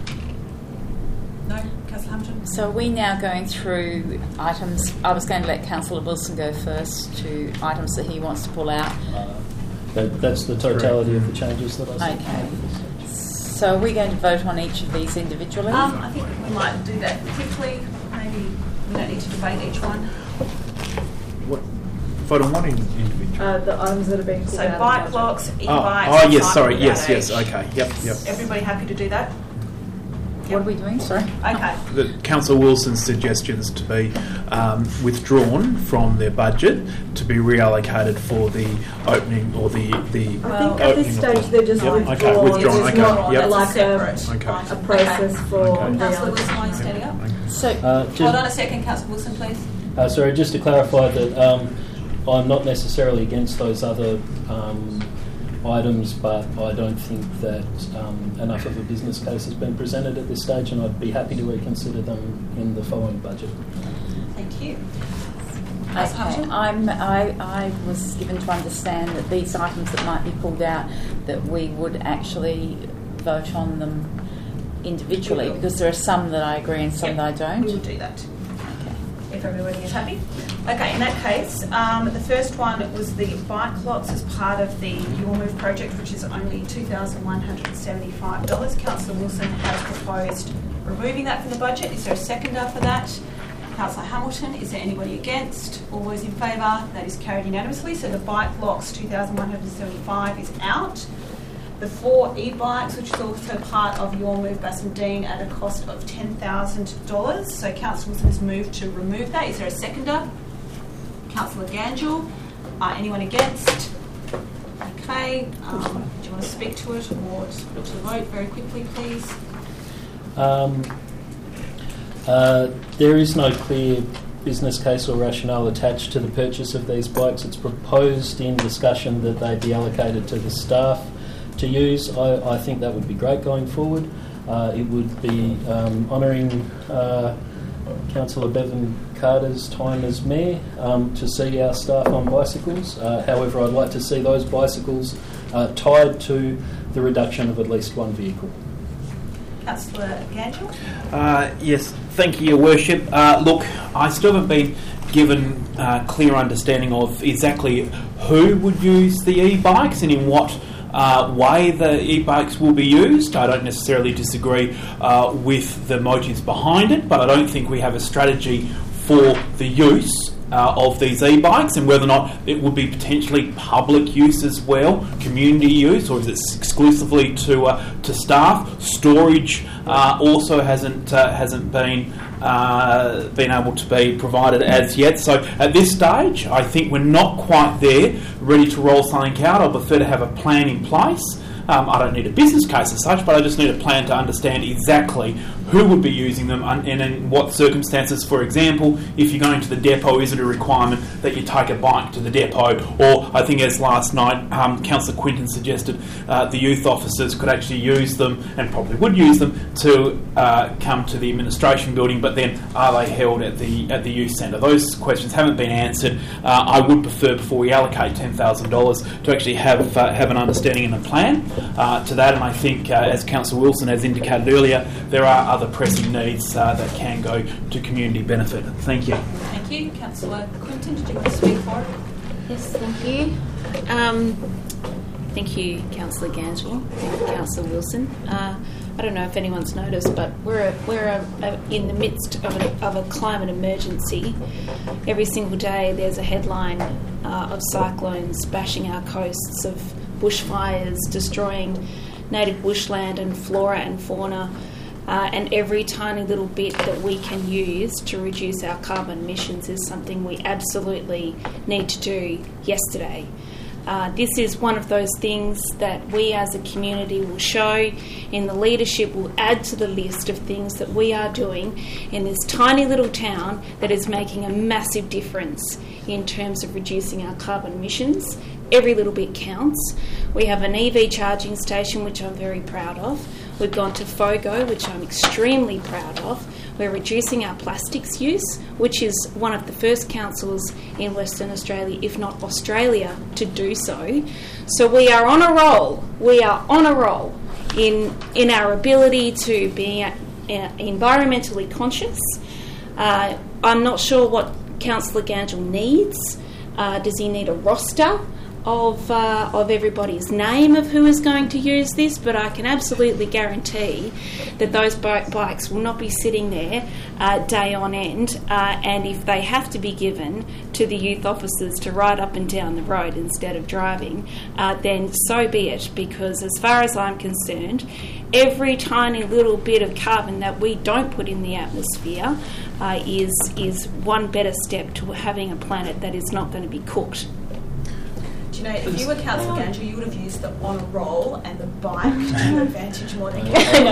Speaker 1: No? Councillor Hamilton?
Speaker 3: So are we now going through items? I was going to let Councillor Wilson go first to items that he wants to pull out.
Speaker 6: Uh, that, that's the totality of the changes that I see.
Speaker 3: Okay. So are we going to vote on each of these individually?
Speaker 1: Um, I think we might do that quickly. Maybe we don't need to debate each one.
Speaker 4: What, vote on one in- individual?
Speaker 2: Uh, the items that have been pulled
Speaker 1: So
Speaker 2: out of
Speaker 1: bike
Speaker 2: the budget.
Speaker 1: locks,
Speaker 4: oh,
Speaker 1: e-bikes...
Speaker 4: oh
Speaker 1: and
Speaker 4: yes,
Speaker 1: cycle
Speaker 4: sorry,
Speaker 1: without
Speaker 4: yes, yes,
Speaker 1: age.
Speaker 4: okay, yep, yep.
Speaker 1: Everybody happy to do that?
Speaker 3: What are we doing? Sorry.
Speaker 1: Okay.
Speaker 4: The Councillor Wilson's suggestions to be um, withdrawn from their budget to be reallocated for the opening or the the.
Speaker 1: Well,
Speaker 2: I think at this
Speaker 4: opening of
Speaker 2: stage
Speaker 4: the-
Speaker 2: they're just
Speaker 4: Yep, okay,
Speaker 2: withdrawn.
Speaker 4: withdrawn,
Speaker 2: It's
Speaker 4: okay,
Speaker 2: not
Speaker 4: yep.
Speaker 2: like
Speaker 1: That's
Speaker 2: a,
Speaker 1: separate
Speaker 4: Okay.
Speaker 1: item.
Speaker 2: a process
Speaker 1: Okay.
Speaker 2: for
Speaker 4: Okay.
Speaker 1: Councillor Wilson,
Speaker 2: reallocation.
Speaker 1: are you standing up?
Speaker 3: So
Speaker 6: Uh, just,
Speaker 1: Hold on a second, Councillor Wilson, please.
Speaker 6: Uh, sorry, just to clarify that um, I'm not necessarily against those other um, items, but I don't think that um, enough of a business case has been presented at this stage, and I'd be happy to reconsider them in the following budget.
Speaker 1: Thank you.
Speaker 3: Okay, I'm, I, I was given to understand that these items that might be pulled out, that we would actually vote on them individually, because there are some that I agree and some
Speaker 1: Yep,
Speaker 3: that I don't.
Speaker 1: We will do that,
Speaker 3: Okay.
Speaker 1: if everybody is happy. Okay, in that case, um, the first one was the bike locks as part of the Your Move project, which is only two thousand one hundred seventy-five dollars. Councillor Wilson has proposed removing that from the budget. Is there a seconder for that? Councillor Hamilton, is there anybody against? All those in favour? That is carried unanimously. So the bike locks two thousand one hundred seventy-five is out. The four e-bikes, which is also part of Your Move Bassendean at a cost of ten thousand dollars. So Councillor Wilson has moved to remove that. Is there a seconder? Councillor Gangel. Uh, anyone against? Okay, um, do you want to speak to it or just put it to the vote very quickly, please?
Speaker 6: Um, uh, there is no clear business case or rationale attached to the purchase of these bikes. It's proposed in discussion that they be allocated to the staff to use. I, I think that would be great going forward. Uh, it would be um, honouring uh, Councillor Bevan Carter's time as Mayor um, to see our staff on bicycles. Uh, however, I'd like to see those bicycles uh, tied to the reduction of at least one vehicle.
Speaker 1: Councillor Ganchel?
Speaker 4: Uh, yes, thank you, Your Worship. Uh, look, I still haven't been given uh, clear understanding of exactly who would use the e-bikes and in what uh, way the e-bikes will be used. I don't necessarily disagree uh, with the motives behind it, but I don't think we have a strategy for the use Uh, of these e-bikes and whether or not it would be potentially public use as well, community use, or is it exclusively to uh, to staff? Storage uh, also hasn't uh, hasn't been uh, been able to be provided as yet. So at this stage, I think we're not quite there, ready to roll something out. I prefer to have a plan in place. Um, I don't need a business case as such, but I just need a plan to understand exactly who would be using them and in what circumstances. For example, if you're going to the depot, is it a requirement that you take a bike to the depot? Or I think as last night, um, Councillor Quinton suggested uh, the youth officers could actually use them, and probably would use them, to uh, come to the administration building, but then are they held at the at the youth centre? Those questions haven't been answered. Uh, I would prefer, before we allocate ten thousand dollars, to actually have uh, have an understanding and a plan uh, to that. And I think, uh, as Councillor Wilson has indicated earlier, there are other pressing needs uh, that can go to community benefit. Thank you.
Speaker 1: Thank you. Councillor Quinton, did you want to speak for it?
Speaker 5: Yes, thank you. Um, thank you, Councillor Ganchel. Thank you, Councillor Wilson. Uh, I don't know if anyone's noticed, but we're a, we're a, a, in the midst of a, of a climate emergency. Every single day there's a headline uh, of cyclones bashing our coasts, of bushfires destroying native bushland and flora and fauna. Uh, and every tiny little bit that we can use to reduce our carbon emissions is something we absolutely need to do yesterday. Uh, this is one of those things that we as a community will show in the leadership, will add to the list of things that we are doing in this tiny little town that is making a massive difference in terms of reducing our carbon emissions. Every little bit counts. We have an E V charging station, which I'm very proud of. We've gone to FOGO, which I'm extremely proud of. We're reducing our plastics use, which is one of the first councils in Western Australia, if not Australia, to do so. So we are on a roll. We are on a roll in in our ability to be uh, environmentally conscious. Uh, I'm not sure what Councillor Ganchel needs. Uh, does he need a roster of uh, of everybody's name of who is going to use this? But I can absolutely guarantee that those bi- bikes will not be sitting there uh, day on end, uh, and if they have to be given to the youth officers to ride up and down the road instead of driving, uh, then so be it, because as far as I'm concerned, every tiny little bit of carbon that we don't put in the atmosphere uh, is is one better step to having a planet that is not going to be cooked.
Speaker 1: Do you know, if you were Councillor Ganchel, you would have used the on a roll and the bike to your advantage more than you.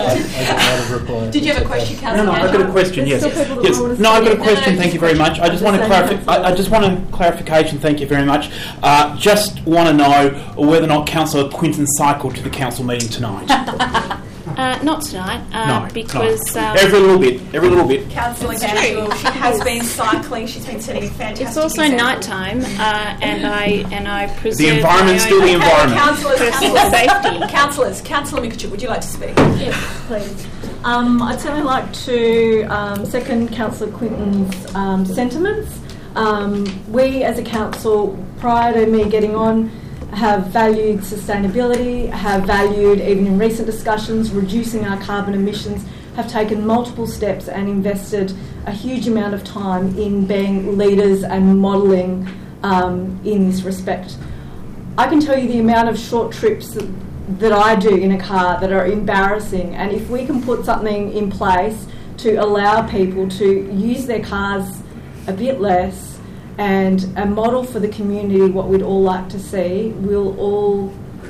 Speaker 1: Did you have a question, Councillor
Speaker 4: No, no,
Speaker 1: Ganchel?
Speaker 4: I've got a question, yes. yes. No, I've got a question, thank you very much. I just want to clarify, I, I just want a clarification, thank you very much. Uh, just want to know whether or not Councillor Quinton cycled to the council meeting tonight.
Speaker 5: Uh, not tonight, uh,
Speaker 4: no,
Speaker 5: because... Um,
Speaker 4: every little bit, every little bit.
Speaker 1: Councillor Ganchel, she has been cycling, she's been setting fantastic
Speaker 5: It's also
Speaker 1: example.
Speaker 5: night time, uh, and I and I preserve
Speaker 4: The environment's still the environment.
Speaker 1: Councillors,
Speaker 5: personal
Speaker 1: councillors,
Speaker 5: safety.
Speaker 1: councillors, Councillor Mikachuk, would you like to speak?
Speaker 2: Yes, please. Um, I'd certainly like to um, second Councillor Quinton's um, sentiments. Um, we as a council, prior to me getting on, have valued sustainability, have valued, even in recent discussions, reducing our carbon emissions, have taken multiple steps and invested a huge amount of time in being leaders and modelling um, in this respect. I can tell you the amount of short trips that, that I do in a car that are embarrassing, and if we can put something in place to allow people to use their cars a bit less and a model for the community what we'd all like to see, we'll all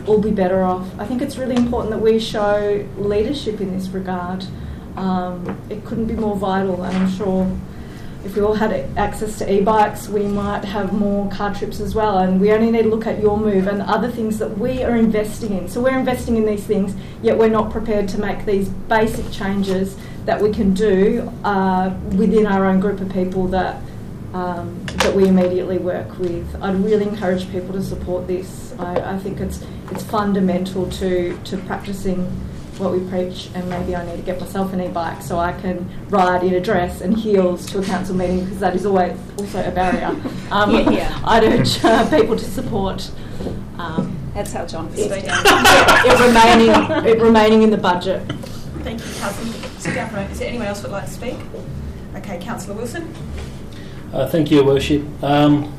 Speaker 2: all be better off. I think it's really important that we show leadership in this regard. Um, it couldn't be more vital, and I'm sure if we all had access to e-bikes, we might have more car trips as well. And we only need to look at your move and other things that we are investing in. So we're investing in these things, yet we're not prepared to make these basic changes that we can do uh, within our own group of people that um, that we immediately work with. I'd really encourage people to support this. I, I think it's it's fundamental to to practicing what we preach, and maybe I need to get myself an e-bike so I can ride in a dress and heels to a council meeting, because that is always also a barrier. Um,
Speaker 5: yeah, yeah.
Speaker 2: I'd urge uh, people to support um,
Speaker 5: That's how John
Speaker 2: it,
Speaker 5: feels.
Speaker 2: it remaining it remaining in the budget.
Speaker 1: Thank you, Councillor. Sit down for a moment. Is there anyone else who would like to speak? Okay, Councillor Wilson.
Speaker 6: Uh, thank you, Your Worship. Um,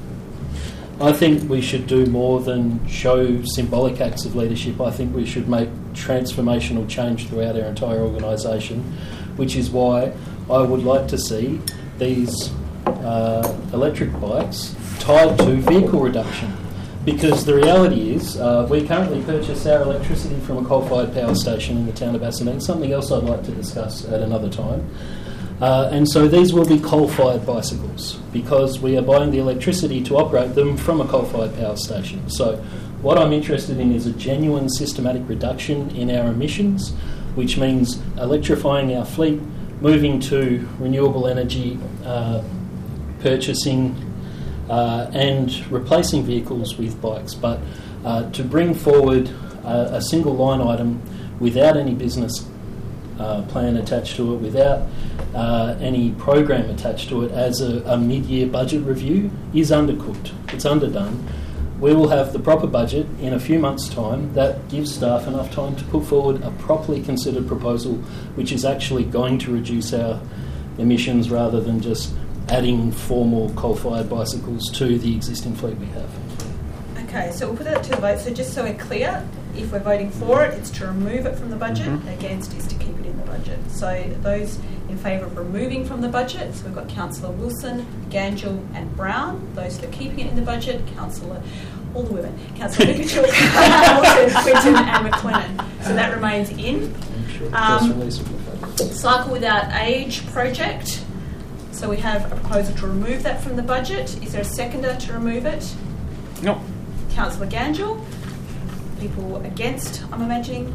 Speaker 6: I think we should do more than show symbolic acts of leadership. I think we should make transformational change throughout our entire organisation, which is why I would like to see these uh, electric bikes tied to vehicle reduction. Because the reality is, uh, we currently purchase our electricity from a coal-fired power station in the town of Bassendean, something else I'd like to discuss at another time. Uh, and so these will be coal-fired bicycles, because we are buying the electricity to operate them from a coal-fired power station. So what I'm interested in is a genuine systematic reduction in our emissions, which means electrifying our fleet, moving to renewable energy uh, purchasing, uh, and replacing vehicles with bikes. But uh, to bring forward a, a single line item without any business uh, plan attached to it, without uh, any program attached to it as a, a mid-year budget review is undercooked. It's underdone. We will have the proper budget in a few months' time that gives staff enough time to put forward a properly considered proposal which is actually going to reduce our emissions rather than just adding four more coal-fired bicycles to the existing fleet we have.
Speaker 1: Okay, so we'll put that to the vote. So just so we're clear, if we're voting for it, it's to remove it from the budget. Mm-hmm. Against is to keep it in the budget. So those in favour of removing from the budget, so we've got Councillor Wilson, Gangel and Brown. Those that are keeping it in the budget, Councillor, all the women, Councillor Mitchell, Hamilton, Quinton and McLennan. So that remains in. Um, Cycle Without Age project. So we have a proposal to remove that from the budget. Is there a seconder to remove it?
Speaker 4: No.
Speaker 1: Councillor Gangel. People against, I'm imagining.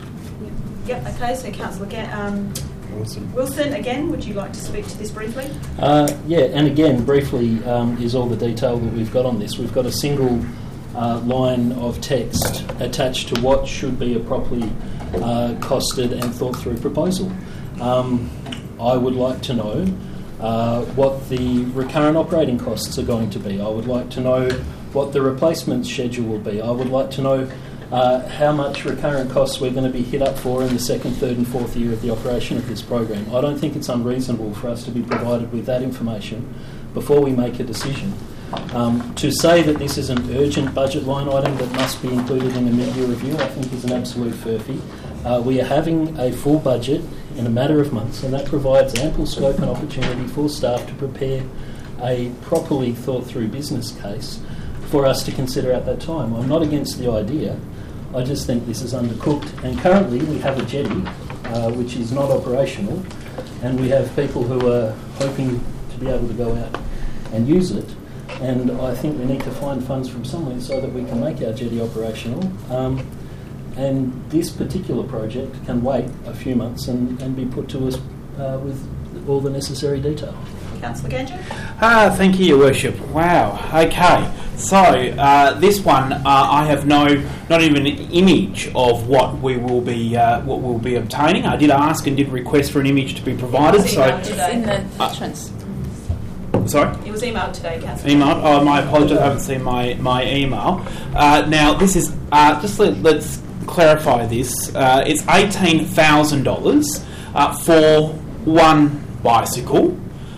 Speaker 1: Yep, okay, so Councillor Ga- um,
Speaker 4: Wilson.
Speaker 1: Wilson, again, would you like to speak to this briefly?
Speaker 6: Uh, yeah, and again, briefly um, is all the detail that we've got on this. We've got a single uh, line of text attached to what should be a properly uh, costed and thought through proposal. Um, I would like to know uh, what the recurrent operating costs are going to be. I would like to know what the replacement schedule will be. I would like to know uh, how much recurrent costs we're going to be hit up for in the second, third and fourth year of the operation of this program. I don't think it's unreasonable for us to be provided with that information before we make a decision. Um, to say that this is an urgent budget line item that must be included in a mid-year review, I think is an absolute furphy. Uh, we are having a full budget in a matter of months, and that provides ample scope and opportunity for staff to prepare a properly thought-through business case for us to consider at that time. I'm not against the idea. I just think this is undercooked. And currently we have a jetty uh, which is not operational, and we have people who are hoping to be able to go out and use it. And I think we need to find funds from somewhere so that we can make our jetty operational. Um, and this particular project can wait a few months and, and be put to us uh, with all the necessary detail.
Speaker 1: Councillor Gangel?
Speaker 4: Ah, thank you, Your Worship. Wow. Okay. So uh, this one, uh, I have no, not even an image of what we will be, uh, what we'll be obtaining. I did ask and did request for an image to be provided.
Speaker 1: It was
Speaker 4: so
Speaker 1: emailed today.
Speaker 3: in the entrance.
Speaker 4: Uh, sorry.
Speaker 1: It was emailed today, Councillor.
Speaker 4: Emailed. Oh, my apologies. I haven't seen my my email. Uh, now this is uh, just let, let's clarify this. Uh, it's eighteen thousand uh, dollars for one bicycle.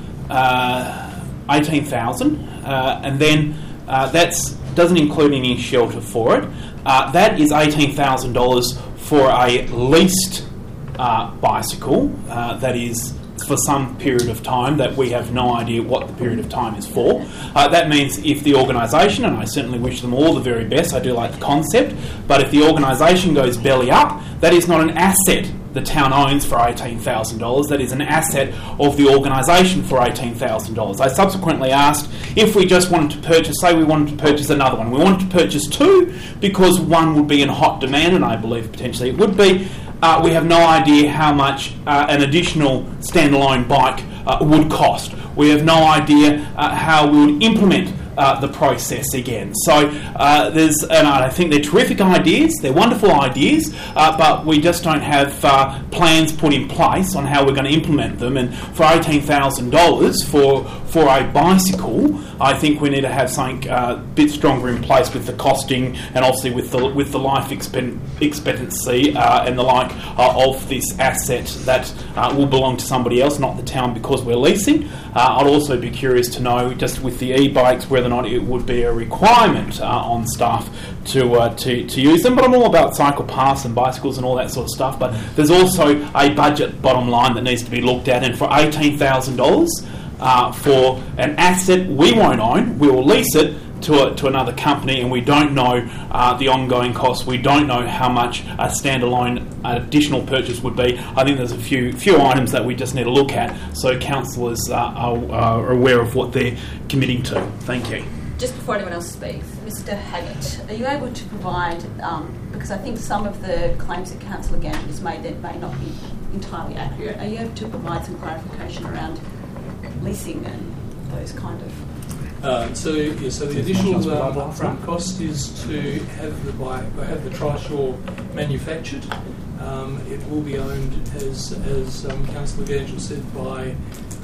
Speaker 4: Uh, eighteen thousand, uh, and then uh, that's doesn't include any shelter for it. Uh, that is eighteen thousand dollars for a leased uh, bicycle. Uh, that is for some period of time that we have no idea what the period of time is for. Uh, that means if the organisation, and I certainly wish them all the very best, I do like the concept, but if the organisation goes belly up, that is not an asset the town owns for eighteen thousand dollars. That is an asset of the organisation for eighteen thousand dollars. I subsequently asked if we just wanted to purchase, say we wanted to purchase another one. We wanted to purchase two because one would be in hot demand, and I believe potentially it would be. Uh, we have no idea how much uh, an additional standalone bike uh, would cost. We have no idea uh, how we would implement uh, the process again. So uh, there's, and I think they're terrific ideas, they're wonderful ideas, uh, but we just don't have uh, plans put in place on how we're going to implement them. And for eighteen thousand dollars for for a bicycle, I think we need to have something uh, a bit stronger in place with the costing and obviously with the with the life expen- expectancy uh, and the like uh, of this asset that uh, will belong to somebody else, not the town, because we're leasing. Uh, I'd also be curious to know, just with the e-bikes, whether or not it would be a requirement uh, on staff to, uh, to to use them. But I'm all about cycle paths and bicycles and all that sort of stuff. But there's also a budget bottom line that needs to be looked at, and for eighteen thousand dollars uh, for an asset we won't own, we will lease it to a, to another company, and we don't know uh, the ongoing costs. We don't know how much a standalone additional purchase would be. I think there's a few few items that we just need to look at so councillors uh, are, are aware of what they're committing to. Thank you.
Speaker 1: Just before anyone else speaks, Mister Haggett, are you able to provide, um, because I think some of the claims that Councillor Gantry has made that may not be entirely accurate, are you able to provide some clarification around leasing and those kind of...
Speaker 13: Uh, so, yeah, so the initial um, upfront cost is to have the bike, or have the Trishaw manufactured. Um, it will be owned, as as um, Councillor Gangel said, by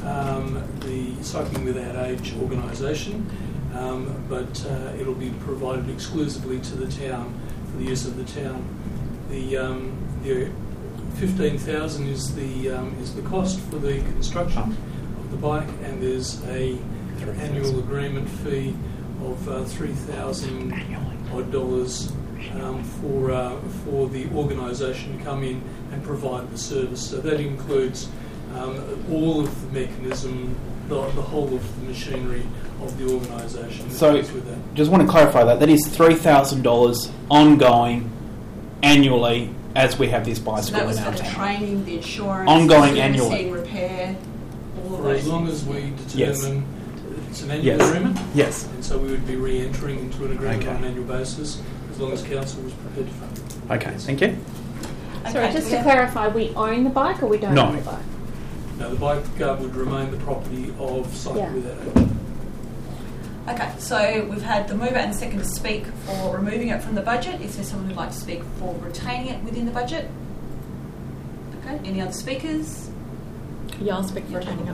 Speaker 13: um, the Cycling Without Age organisation, um, but uh, it'll be provided exclusively to the town for the use of the town. The um, the fifteen thousand is the um, is the cost for the construction of the bike, and there's a annual agreement fee of uh, three thousand odd dollars um, for uh, for the organisation to come in and provide the service. So that includes um, all of the mechanism, the, the whole of the machinery of the organisation.
Speaker 4: So, with that. Just want to clarify that that is three thousand dollars ongoing annually as we have this bicycle
Speaker 1: so that was
Speaker 4: in our
Speaker 1: for the
Speaker 4: town.
Speaker 1: Training, the insurance,
Speaker 4: ongoing
Speaker 1: the
Speaker 4: annually,
Speaker 1: repair, all of
Speaker 13: For
Speaker 1: those
Speaker 13: as long
Speaker 1: things.
Speaker 13: as we determine.
Speaker 4: Yes.
Speaker 13: It's an annual
Speaker 4: Yes.
Speaker 13: agreement.
Speaker 4: Yes.
Speaker 13: And so we would be re-entering into an agreement
Speaker 4: Okay.
Speaker 13: on an annual basis as long as council was prepared to fund it.
Speaker 4: Okay, thank you.
Speaker 5: Sorry,
Speaker 1: Okay,
Speaker 5: just
Speaker 1: yeah.
Speaker 5: to clarify, we own the bike or we don't
Speaker 4: No.
Speaker 5: own the bike?
Speaker 13: Now, the bike uh, would remain the property of Cycle
Speaker 5: Yeah.
Speaker 13: Without Age.
Speaker 1: Okay, so we've had the mover and the second to speak for removing it from the budget. Is there someone who'd like to speak for retaining it within the budget? Okay, any other speakers?
Speaker 2: Yeah, I'll speak for retaining it.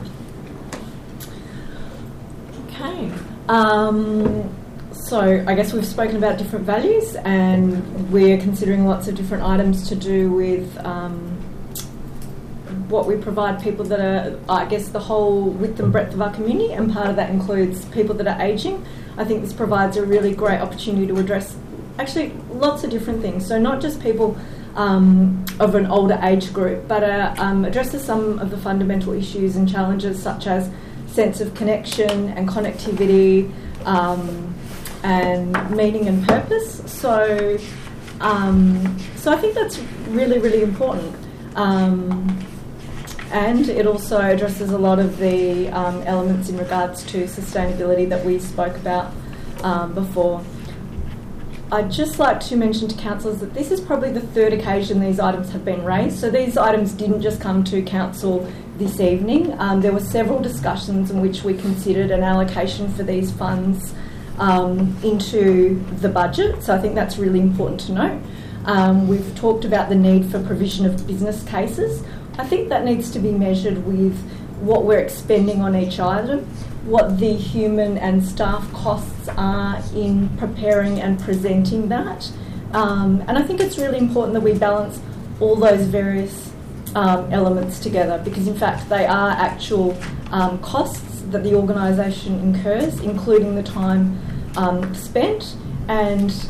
Speaker 2: Okay. Um, so I guess we've spoken about different values, and we're considering lots of different items to do with um, what we provide people that are, I guess, the whole width and breadth of our community, and part of that includes people that are ageing. I think this provides a really great opportunity to address actually lots of different things. So not just people um, of an older age group, but uh, um, addresses some of the fundamental issues and challenges such as sense of connection and connectivity um, and meaning and purpose. So, um, so I think that's really, really important. Um, and it also addresses a lot of the um, elements in regards to sustainability that we spoke about um, before. I'd just like to mention to councillors that this is probably the third occasion these items have been raised. So these items didn't just come to council this evening. Um, there were several discussions in which we considered an allocation for these funds um, into the budget. So I think that's really important to note. Um, we've talked about the need for provision of business cases. I think that needs to be measured with what we're expending on each item, what the human and staff costs are in preparing and presenting that. Um, and I think it's really important that we balance all those various um, elements together, because in fact they are actual um, costs that the organisation incurs, including the time um, spent, and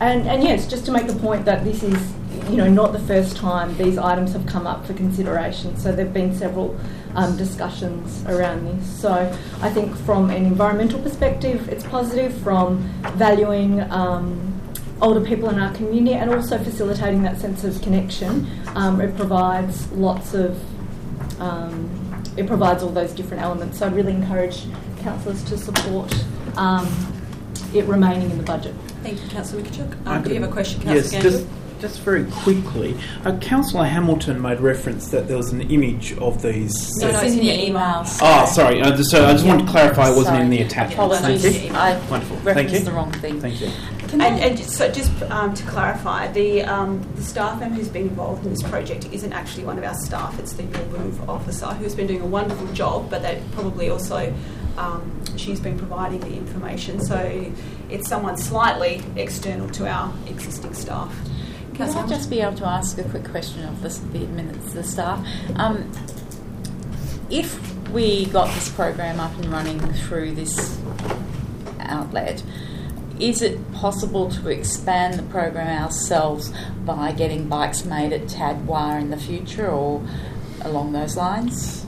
Speaker 2: and, and yes, just to make the point that this is, you know, not the first time these items have come up for consideration. So there have been several um, discussions around this. So I think from an environmental perspective, it's positive. From valuing um, older people in our community and also facilitating that sense of connection, um, it provides lots of, um, it provides all those different elements. So I really encourage councillors to support um, it remaining in the budget.
Speaker 1: Thank you, Councillor Mikachuk. Um, do you have a question, Councillor
Speaker 4: Yes,
Speaker 1: Gandu?
Speaker 4: just, just very quickly. Uh, Councillor Hamilton made reference that there was an image of these.
Speaker 3: No, no, it's in your emails.
Speaker 4: Oh, sorry. I just, so I just
Speaker 3: Yeah.
Speaker 4: wanted to clarify it wasn't
Speaker 3: Sorry.
Speaker 4: in the attachment.
Speaker 3: Apologies.
Speaker 4: Thank you.
Speaker 3: I
Speaker 4: Wonderful.
Speaker 3: referenced
Speaker 4: Thank you.
Speaker 3: the wrong thing.
Speaker 4: Thank you.
Speaker 1: And, and so just um, to clarify, the, um, the staff member who's been involved in this project isn't actually one of our staff, it's the Your Move officer who's been doing a wonderful job, but they probably also, um, she's been providing the information, so it's someone slightly external to our existing staff.
Speaker 3: Can I just be able to ask a quick question of this, the minutes, the staff? Um, if we got this program up and running through this outlet, is it possible to expand the program ourselves by getting bikes made at Tadwar in the future or along those lines?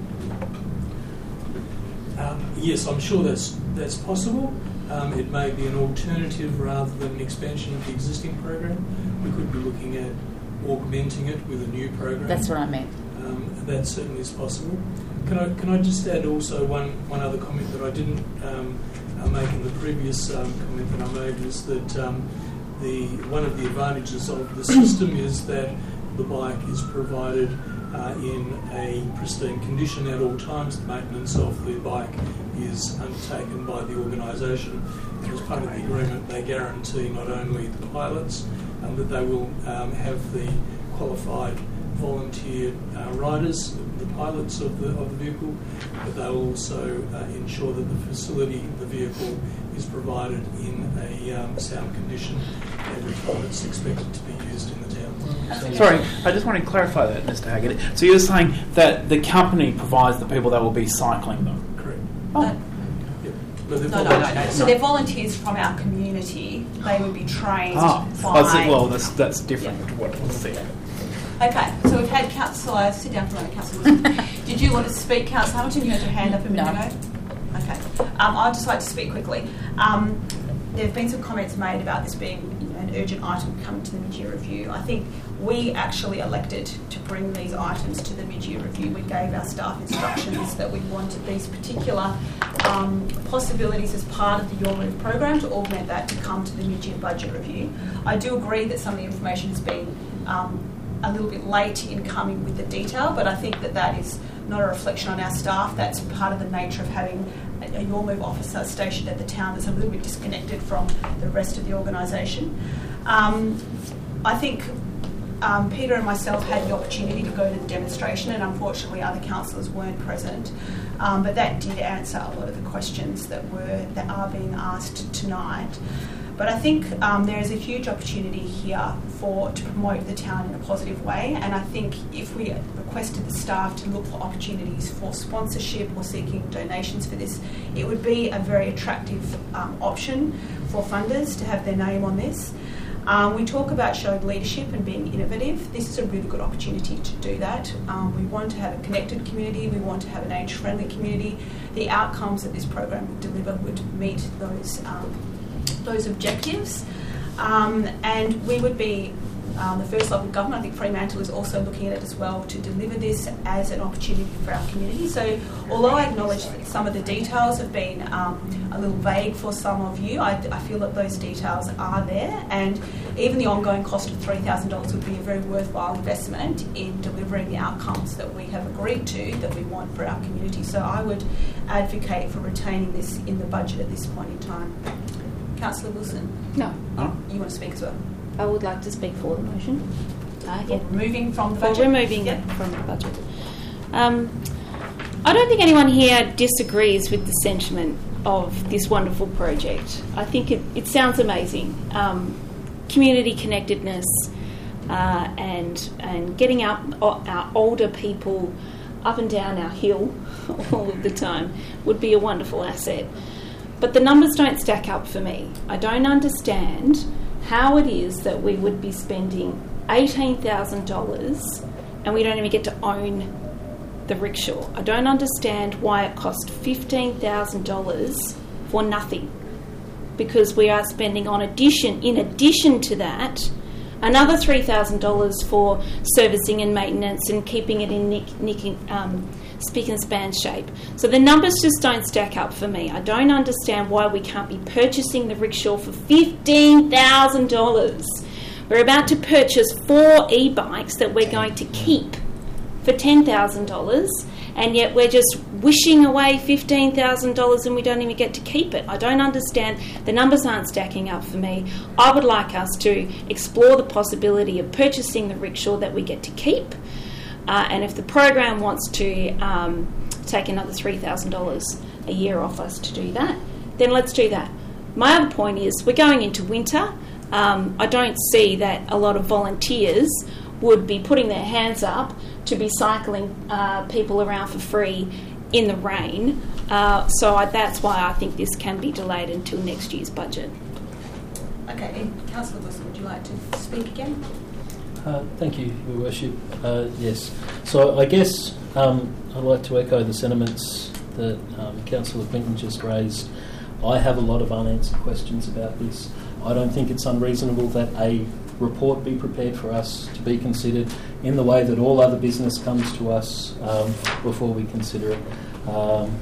Speaker 13: Um, yes, I'm sure that's that's possible. Um, it may be an alternative rather than an expansion of the existing program. We could be looking at augmenting it with a new program.
Speaker 3: That's what I meant.
Speaker 13: Um, that certainly is possible. Can I can I just add also one, one other comment that I didn't um, uh, make in the previous um, comment that I made was that um, the one of the advantages of the system is that the bike is provided uh, in a pristine condition at all times. The maintenance of the bike is undertaken by the organisation. And as part of the agreement, they guarantee not only the pilots um, that they will um, have the qualified volunteer uh, riders, the pilots of the of the vehicle, but they will also uh, ensure that the facility, the vehicle, is provided in a um, sound condition every time it's expected to be used in the town.
Speaker 4: Sorry, I just want to clarify that, Mister Haggett. So you're saying that the company provides the people that will be cycling them?
Speaker 13: Correct.
Speaker 4: Oh.
Speaker 1: No.
Speaker 13: But
Speaker 1: No, no, no, no. So they're volunteers from our community. They would be trained
Speaker 4: Ah,
Speaker 1: by...
Speaker 4: I see. Well, that's, that's different
Speaker 1: Yeah.
Speaker 4: to what was said.
Speaker 1: Okay, so we've had Councillor... Sit down for a moment, Councillor Wilson. Did you want to speak, Councillor Hamilton? You had your hand up a minute
Speaker 3: No.
Speaker 1: ago. Okay. Um, I'd just like to speak quickly. Um, there have been some comments made about this being you know, an urgent item coming to the mid-year review. I think we actually elected to bring these items to the mid-year review. We gave our staff instructions that we wanted these particular um, possibilities as part of the Your Move program to augment that to come to the mid-year budget review. I do agree that some of the information has been um, a little bit late in coming with the detail, but I think that that is not a reflection on our staff. That's part of the nature of having a Your Move officer stationed at the town that's a little bit disconnected from the rest of the organisation. Um, I think um, Peter and myself had the opportunity to go to the demonstration, and unfortunately other councillors weren't present. Um, but that did answer a lot of the questions that were that are being asked tonight. But I think um, there is a huge opportunity here for to promote the town in a positive way, and I think if we requested the staff to look for opportunities for sponsorship or seeking donations for this, it would be a very attractive um, option for funders to have their name on this. Um, we talk about showing leadership and being innovative. This is a really good opportunity to do that. Um, we want to have a connected community. We want to have an age-friendly community. The outcomes that this program would deliver would meet those um, those objectives, um, and we would be um, the first level of government. I think Fremantle is also looking at it as well to deliver this as an opportunity for our community. So although I acknowledge that some of the details have been um, a little vague for some of you, I, I feel that those details are there, and even the ongoing cost of three thousand dollars would be a very worthwhile investment in delivering the outcomes that we have agreed to that we want for our community. So I would advocate for retaining this in the budget at this point in time. Councillor Wilson?
Speaker 5: No.
Speaker 4: Oh.
Speaker 1: You want to speak as well?
Speaker 5: I would like to speak for the motion. Uh,
Speaker 1: For
Speaker 5: yeah.
Speaker 1: removing from the
Speaker 5: For
Speaker 1: budget?
Speaker 5: removing
Speaker 1: Yep.
Speaker 5: it from the budget. Um, I don't think anyone here disagrees with the sentiment of this wonderful project. I think it, it sounds amazing. Um, community connectedness uh, and and getting our, our older people up and down our hill all of the time would be a wonderful asset. But the numbers don't stack up for me. I don't understand how it is that we would be spending eighteen thousand dollars and we don't even get to own the rickshaw. I don't understand why it cost fifteen thousand dollars for nothing, because we are spending on addition, in addition to that, another three thousand dollars for servicing and maintenance and keeping it in nick, nick, um, spick and span shape. So the numbers just don't stack up for me. I don't understand why we can't be purchasing the rickshaw for fifteen thousand dollars. We're about to purchase four e-bikes that we're going to keep for ten thousand dollars, and yet we're just wishing away fifteen thousand dollars and we don't even get to keep it. I don't understand. The numbers aren't stacking up for me. I would like us to explore the possibility of purchasing the rickshaw that we get to keep. Uh, and if the program wants to um, take another three thousand dollars a year off us to do that, then let's do that. My other point is we're going into winter. Um, I don't see that a lot of volunteers would be putting their hands up to be cycling uh, people around for free in the rain. Uh, so I, that's why I think this can be delayed until next year's budget.
Speaker 1: Okay, Councillor Wilson, would you like to speak again?
Speaker 6: Uh, thank you, Your Worship. Uh, yes. So I guess um, I'd like to echo the sentiments that um, Councillor Quinton just raised. I have a lot of unanswered questions about this. I don't think it's unreasonable that a report be prepared for us to be considered in the way that all other business comes to us um, before we consider it. Um,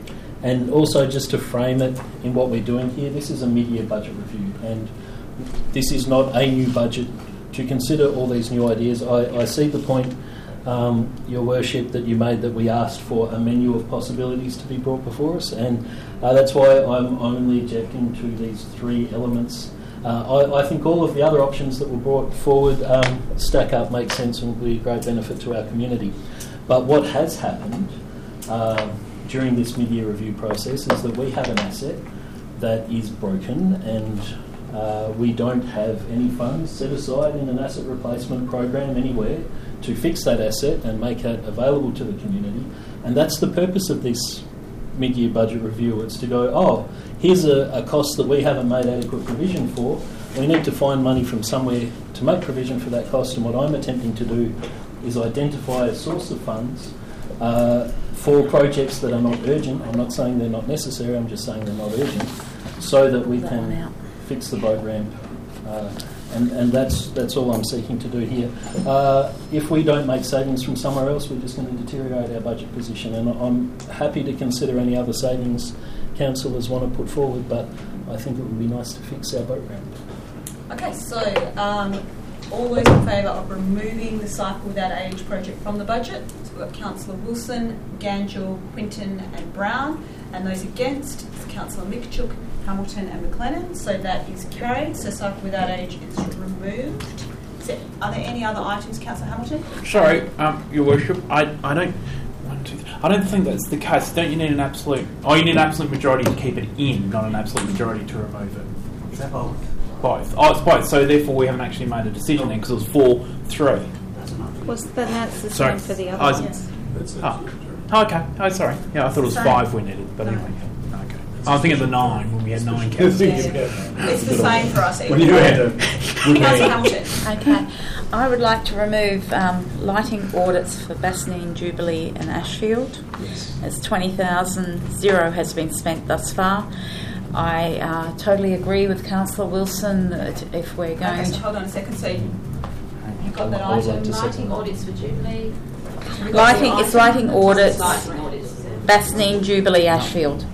Speaker 6: and also just to frame it in what we're doing here, this is a mid-year budget review, and this is not a new budget. To consider all these new ideas, I, I see the point, um, Your Worship, that you made that we asked for a menu of possibilities to be brought before us, and uh, that's why I'm only objecting to these three elements. Uh, I, I think all of the other options that were brought forward um, stack up, make sense, and will be a great benefit to our community. But what has happened uh, during this mid-year review process is that we have an asset that is broken, and uh, we don't have any funds set aside in an asset replacement program anywhere to fix that asset and make it available to the community. And that's the purpose of this mid-year budget review. It's to go, oh, here's a, a cost that we haven't made adequate provision for. We need to find money from somewhere to make provision for that cost, and what I'm attempting to do is identify a source of funds uh, for projects that are not urgent. I'm not saying they're not necessary, I'm just saying they're not urgent, so that we can fix the boat ramp. Uh, and and that's that's all I'm seeking to do here. Uh, if we don't make savings from somewhere else, we're just going to deteriorate our budget position, and I'm happy to consider any other savings councillors want to put forward, but I think it would be nice to fix our boat ramp.
Speaker 1: Okay, so um, all those in favour of removing the Cycle Without Age project from the budget? So we've got Councillor Wilson, Ganjel, Quinton and Brown, and those against is Councillor Mikchuk, Hamilton and McLennan. So that is carried. So Cycle Without Age is removed. Is there, are there any other items, Councillor Hamilton?
Speaker 4: Sorry, um, Your Worship, I, I don't... One, two, I don't think that's the case. Don't you need an absolute... Oh, you need an absolute majority to keep it in, not an absolute majority to remove it. Is that both? Both. Oh, it's both. So therefore we haven't actually made a decision then, because it was four, three.
Speaker 5: Was then that's the
Speaker 4: Sorry.
Speaker 5: same for the other
Speaker 4: Oh,
Speaker 5: ones.
Speaker 1: Yes.
Speaker 4: Oh. oh, okay. Oh, sorry. Yeah, I thought it was
Speaker 1: Sorry.
Speaker 4: five we needed, but anyway. Yeah. Okay. I was thinking of the nine when we had nine councillors.
Speaker 1: Yeah. It's the same for us.
Speaker 8: When you had a
Speaker 1: Councillor Hamilton.
Speaker 3: Okay. I would like to remove um, lighting audits for Bassendean, Jubilee and Ashfield.
Speaker 6: Yes.
Speaker 3: As twenty thousand, zero has been spent thus far. I uh, totally agree with Councillor Wilson that if we're going
Speaker 1: Okay, so
Speaker 3: to...
Speaker 1: hold on a second. So you- you've got that
Speaker 6: I would like
Speaker 1: item.
Speaker 6: to second
Speaker 12: Lighting audits for Jubilee.
Speaker 1: We've got
Speaker 3: Lighting,
Speaker 1: the
Speaker 3: it's
Speaker 1: item.
Speaker 3: lighting audits,
Speaker 12: Lighting audits.
Speaker 3: Bassendean, Jubilee, Ashfield.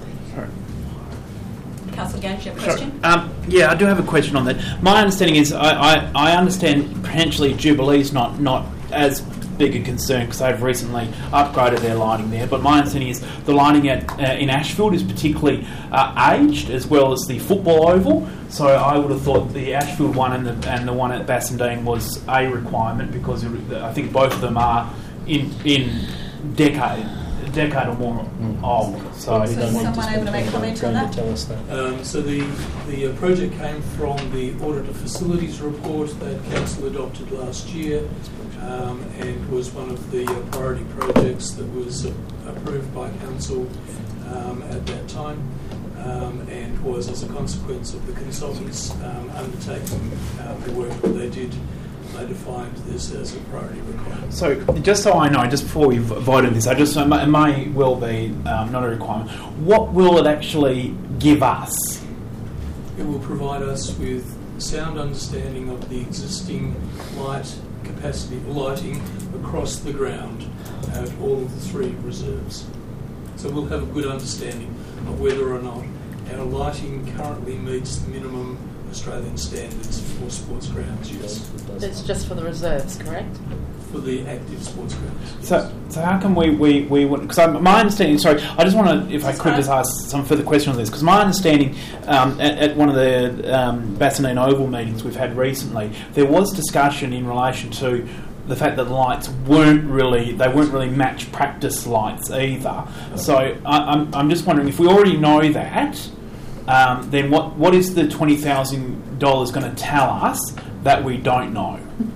Speaker 1: Councillor Gage, you have a
Speaker 4: Sorry.
Speaker 1: question?
Speaker 4: Um, yeah, I do have a question on that. My understanding is, I, I, I understand potentially Jubilee's not, not as big a concern because they've recently upgraded their lighting there, but my understanding is the lighting at uh, in Ashfield is particularly uh, aged, as well as the football oval. So I would have thought the Ashfield one and the and the one at Bassendean was a requirement, because I think both of them are in in decade decade or more
Speaker 6: Mm.
Speaker 4: old. So,
Speaker 1: So is someone able to make a comment on that?
Speaker 6: Tell us that.
Speaker 13: Um, so the the uh, project came from the Audit of Facilities report that Council adopted last year, um, and was one of the uh, priority projects that was uh, approved by Council um, at that time. um, and was as a consequence of the consultants um, undertaking uh, the work that they did. They defined this as a priority requirement.
Speaker 4: So, just so I know, just before we vote on this, I just it may, it may well be um, not a requirement. What will it actually give us?
Speaker 13: It will provide us with sound understanding of the existing light capacity, lighting across the ground at all of the three reserves. So we'll have a good understanding of whether or not our lighting currently meets the minimum Australian standards for sports grounds, yes.
Speaker 3: It's just for the reserves, correct?
Speaker 13: For the active sports grounds. Yes.
Speaker 4: So, so how can we we we because my understanding? Sorry, I just want to, if I could, just ask some further questions on this, because my understanding um, at, at one of the um, Bassendean Oval meetings we've had recently, there was discussion in relation to the fact that the lights weren't really they weren't really match practice lights either. So I, I'm I'm just wondering if we already know that. Um, then what, what is the twenty thousand dollars going to tell us that we don't know?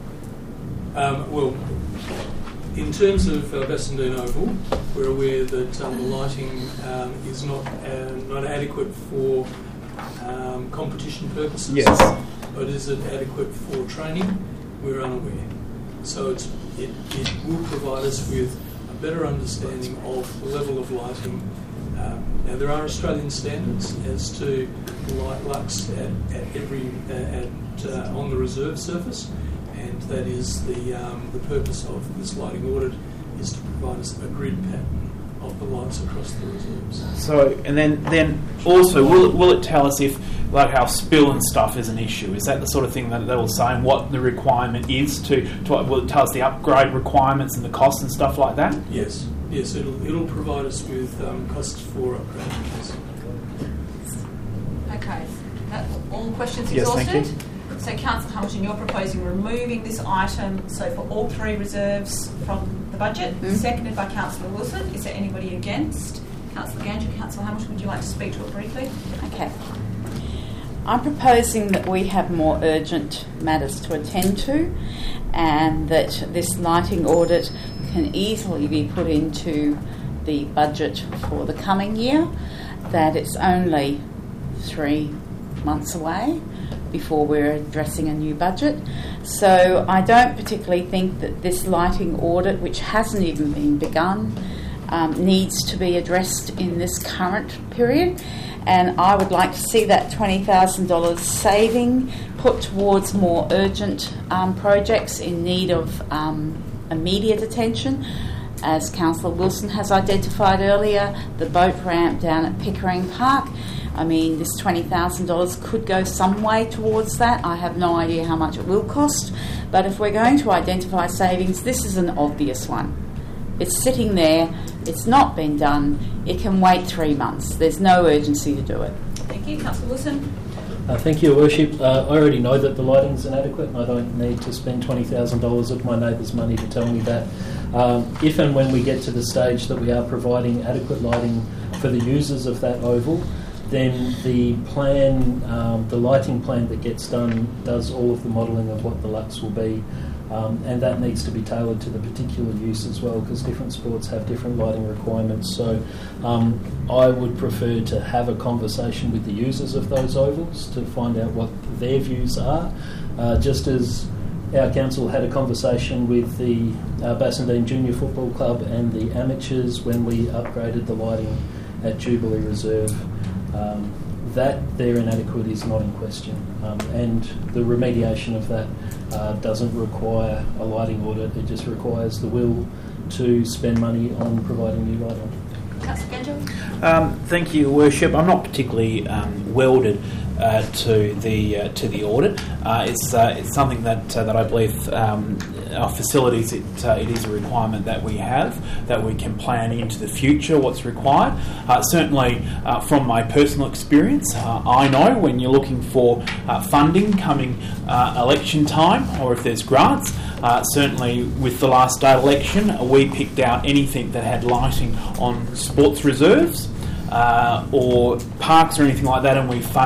Speaker 13: Um, well, in terms of uh, Bassendean Oval, we're aware that um, the lighting um, is not uh, not adequate for um, competition purposes.
Speaker 4: Yes.
Speaker 13: But is it adequate for training? We're unaware. So it's, it, it will provide us with a better understanding of the level of lighting. Um, now there are Australian standards as to light lux at, at every uh, at uh, on the reserve surface, and that is the um, the purpose of this lighting audit is to provide us a grid pattern of the lights across the reserves.
Speaker 4: So and then then also will it, will it tell us if like how spill and stuff is an issue? Is that the sort of thing that they will say and what the requirement is to, to will it tell us the upgrade requirements and the costs and stuff like that?
Speaker 13: Yes. Yes, it'll, it'll provide us with um, costs for upgrading.
Speaker 1: Okay, that all questions
Speaker 4: Yes,
Speaker 1: exhausted?
Speaker 4: thank you.
Speaker 1: So, Councillor Hamilton, you're proposing removing this item, so for all three reserves from the budget, mm-hmm. seconded by Councillor Wilson. Is there anybody against? Councillor Gandry, Councillor Hamilton, would you like to speak to it briefly?
Speaker 3: Okay. I'm proposing that we have more urgent matters to attend to, and that this lighting audit can easily be put into the budget for the coming year, that it's only three months away before we're addressing a new budget. So I don't particularly think that this lighting audit, which hasn't even been begun, um, needs to be addressed in this current period. And I would like to see that twenty thousand dollars saving put towards more urgent um, projects in need of um, immediate attention. As Councillor Wilson has identified earlier, the boat ramp down at Pickering Park. I mean, this twenty thousand dollars could go some way towards that. I have no idea how much it will cost. But if we're going to identify savings, this is an obvious one. It's sitting there. It's not been done. It can wait three months. There's no urgency to do it.
Speaker 1: Thank you. Councillor Wilson.
Speaker 6: Uh, thank you, Your Worship. Uh, I already know that the lighting's inadequate, and I don't need to spend twenty thousand dollars of my neighbour's money to tell me that. Um, if and when we get to the stage that we are providing adequate lighting for the users of that oval, then the plan, um, the lighting plan that gets done does all of the modelling of what the lux will be. Um, and that needs to be tailored to the particular use as well, because different sports have different lighting requirements. So um, I would prefer to have a conversation with the users of those ovals to find out what their views are, uh, just as our council had a conversation with the uh, Bassendean Junior Football Club and the amateurs when we upgraded the lighting at Jubilee Reserve. Um, that their inadequate is not in question, um, and the remediation of that uh, doesn't require a lighting audit. It just requires the will to spend money on providing new lighting.
Speaker 1: Councillor Gandry.
Speaker 4: Um, thank you, Worship. I'm not particularly um, welded uh, to the uh, to the audit. Uh, it's uh, it's something that uh, that I believe um, our facilities. It uh, it is a requirement that we have, that we can plan into the future what's required. Uh, certainly, uh, from my personal experience, uh, I know when you're looking for uh, funding coming uh, election time, or if there's grants. Uh, certainly, with the last state election, we picked out anything that had lighting on sports reserves uh, or parks or anything like that, and we funded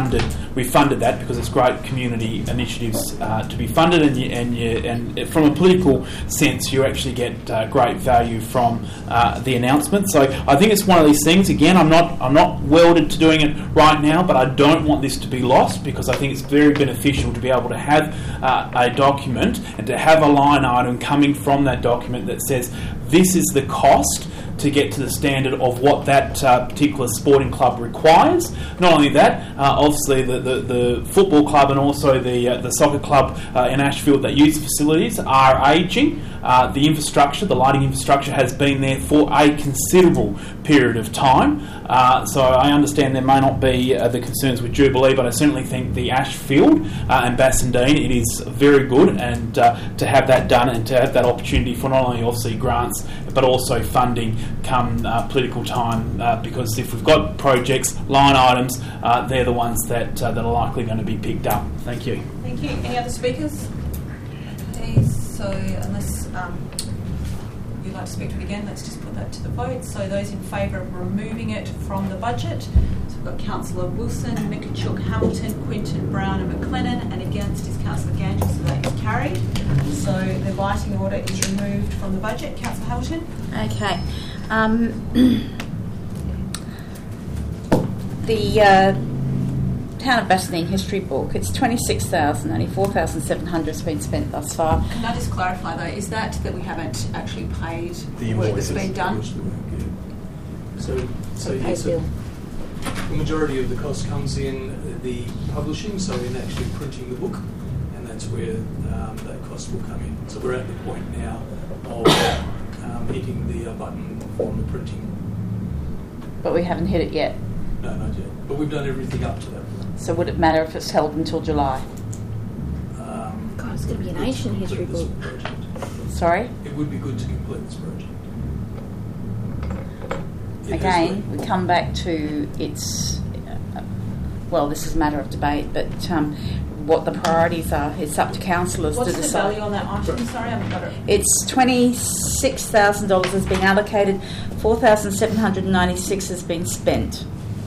Speaker 4: we funded that because it's great community initiatives uh, to be funded, and you, and you, and from a political sense, you actually get uh, great value from uh, the announcement. So I think it's one of these things. Again, I'm not I'm not welded to doing it right now, but I don't want this to be lost because I think it's very beneficial to be able to have uh, a document and to have a line item coming from that document that says this is the cost to get to the standard of what that uh, particular sporting club requires. Not only that, uh, obviously the, the, the football club and also the uh, the soccer club uh, in Ashfield that use facilities are ageing. Uh, the infrastructure, the lighting infrastructure has been there for a considerable period of time. Uh, so I understand there may not be uh, the concerns with Jubilee, but I certainly think the Ashfield uh, and Bassendean, it is very good, and uh, to have that done and to have that opportunity for not only obviously grants but also funding come uh, political time, uh, because if we've got projects, line items, uh, they're the ones that uh, that are likely going to be picked up. Thank you.
Speaker 1: Thank you. Any other speakers? Okay, so unless um, you'd like to speak to it again, let's just put that to the vote. So those in favour of removing it from the budget, so we've got Councillor Wilson, Mikachuk, Hamilton, Quinton, Brown and McLennan, and against is Councillor Ganges, so that is carried. So the lighting order is removed from the budget. Councillor Hamilton?
Speaker 3: Okay. Um, the uh, Town of Bassendean history book, it's twenty-six thousand, only four thousand seven hundred has been spent thus far.
Speaker 1: Can I just clarify though, is that that we haven't actually paid
Speaker 13: The
Speaker 1: work that's
Speaker 13: invoices.
Speaker 1: been done?
Speaker 13: So, so yes, so the majority of the cost comes in the publishing, so in actually printing the book, and that's where um, that cost will come in. So we're at the point now of um, hitting the uh, button on the printing.
Speaker 3: But we haven't hit it yet.
Speaker 13: No, not yet. But we've done everything up to that.
Speaker 3: So would it matter if it's held until July?
Speaker 13: Um,
Speaker 5: God, it's going to be an ancient history book.
Speaker 3: Sorry?
Speaker 13: It would be good to complete this project. It has
Speaker 3: Again,
Speaker 13: been.
Speaker 3: we come back to its, uh, well, this is a matter of debate, but um, what the priorities are, it's up to councillors
Speaker 1: What's
Speaker 3: to
Speaker 1: the
Speaker 3: decide.
Speaker 1: value on that item? Sorry, I haven't got it.
Speaker 3: It's twenty-six thousand dollars has been allocated, four thousand seven hundred ninety-six has been spent.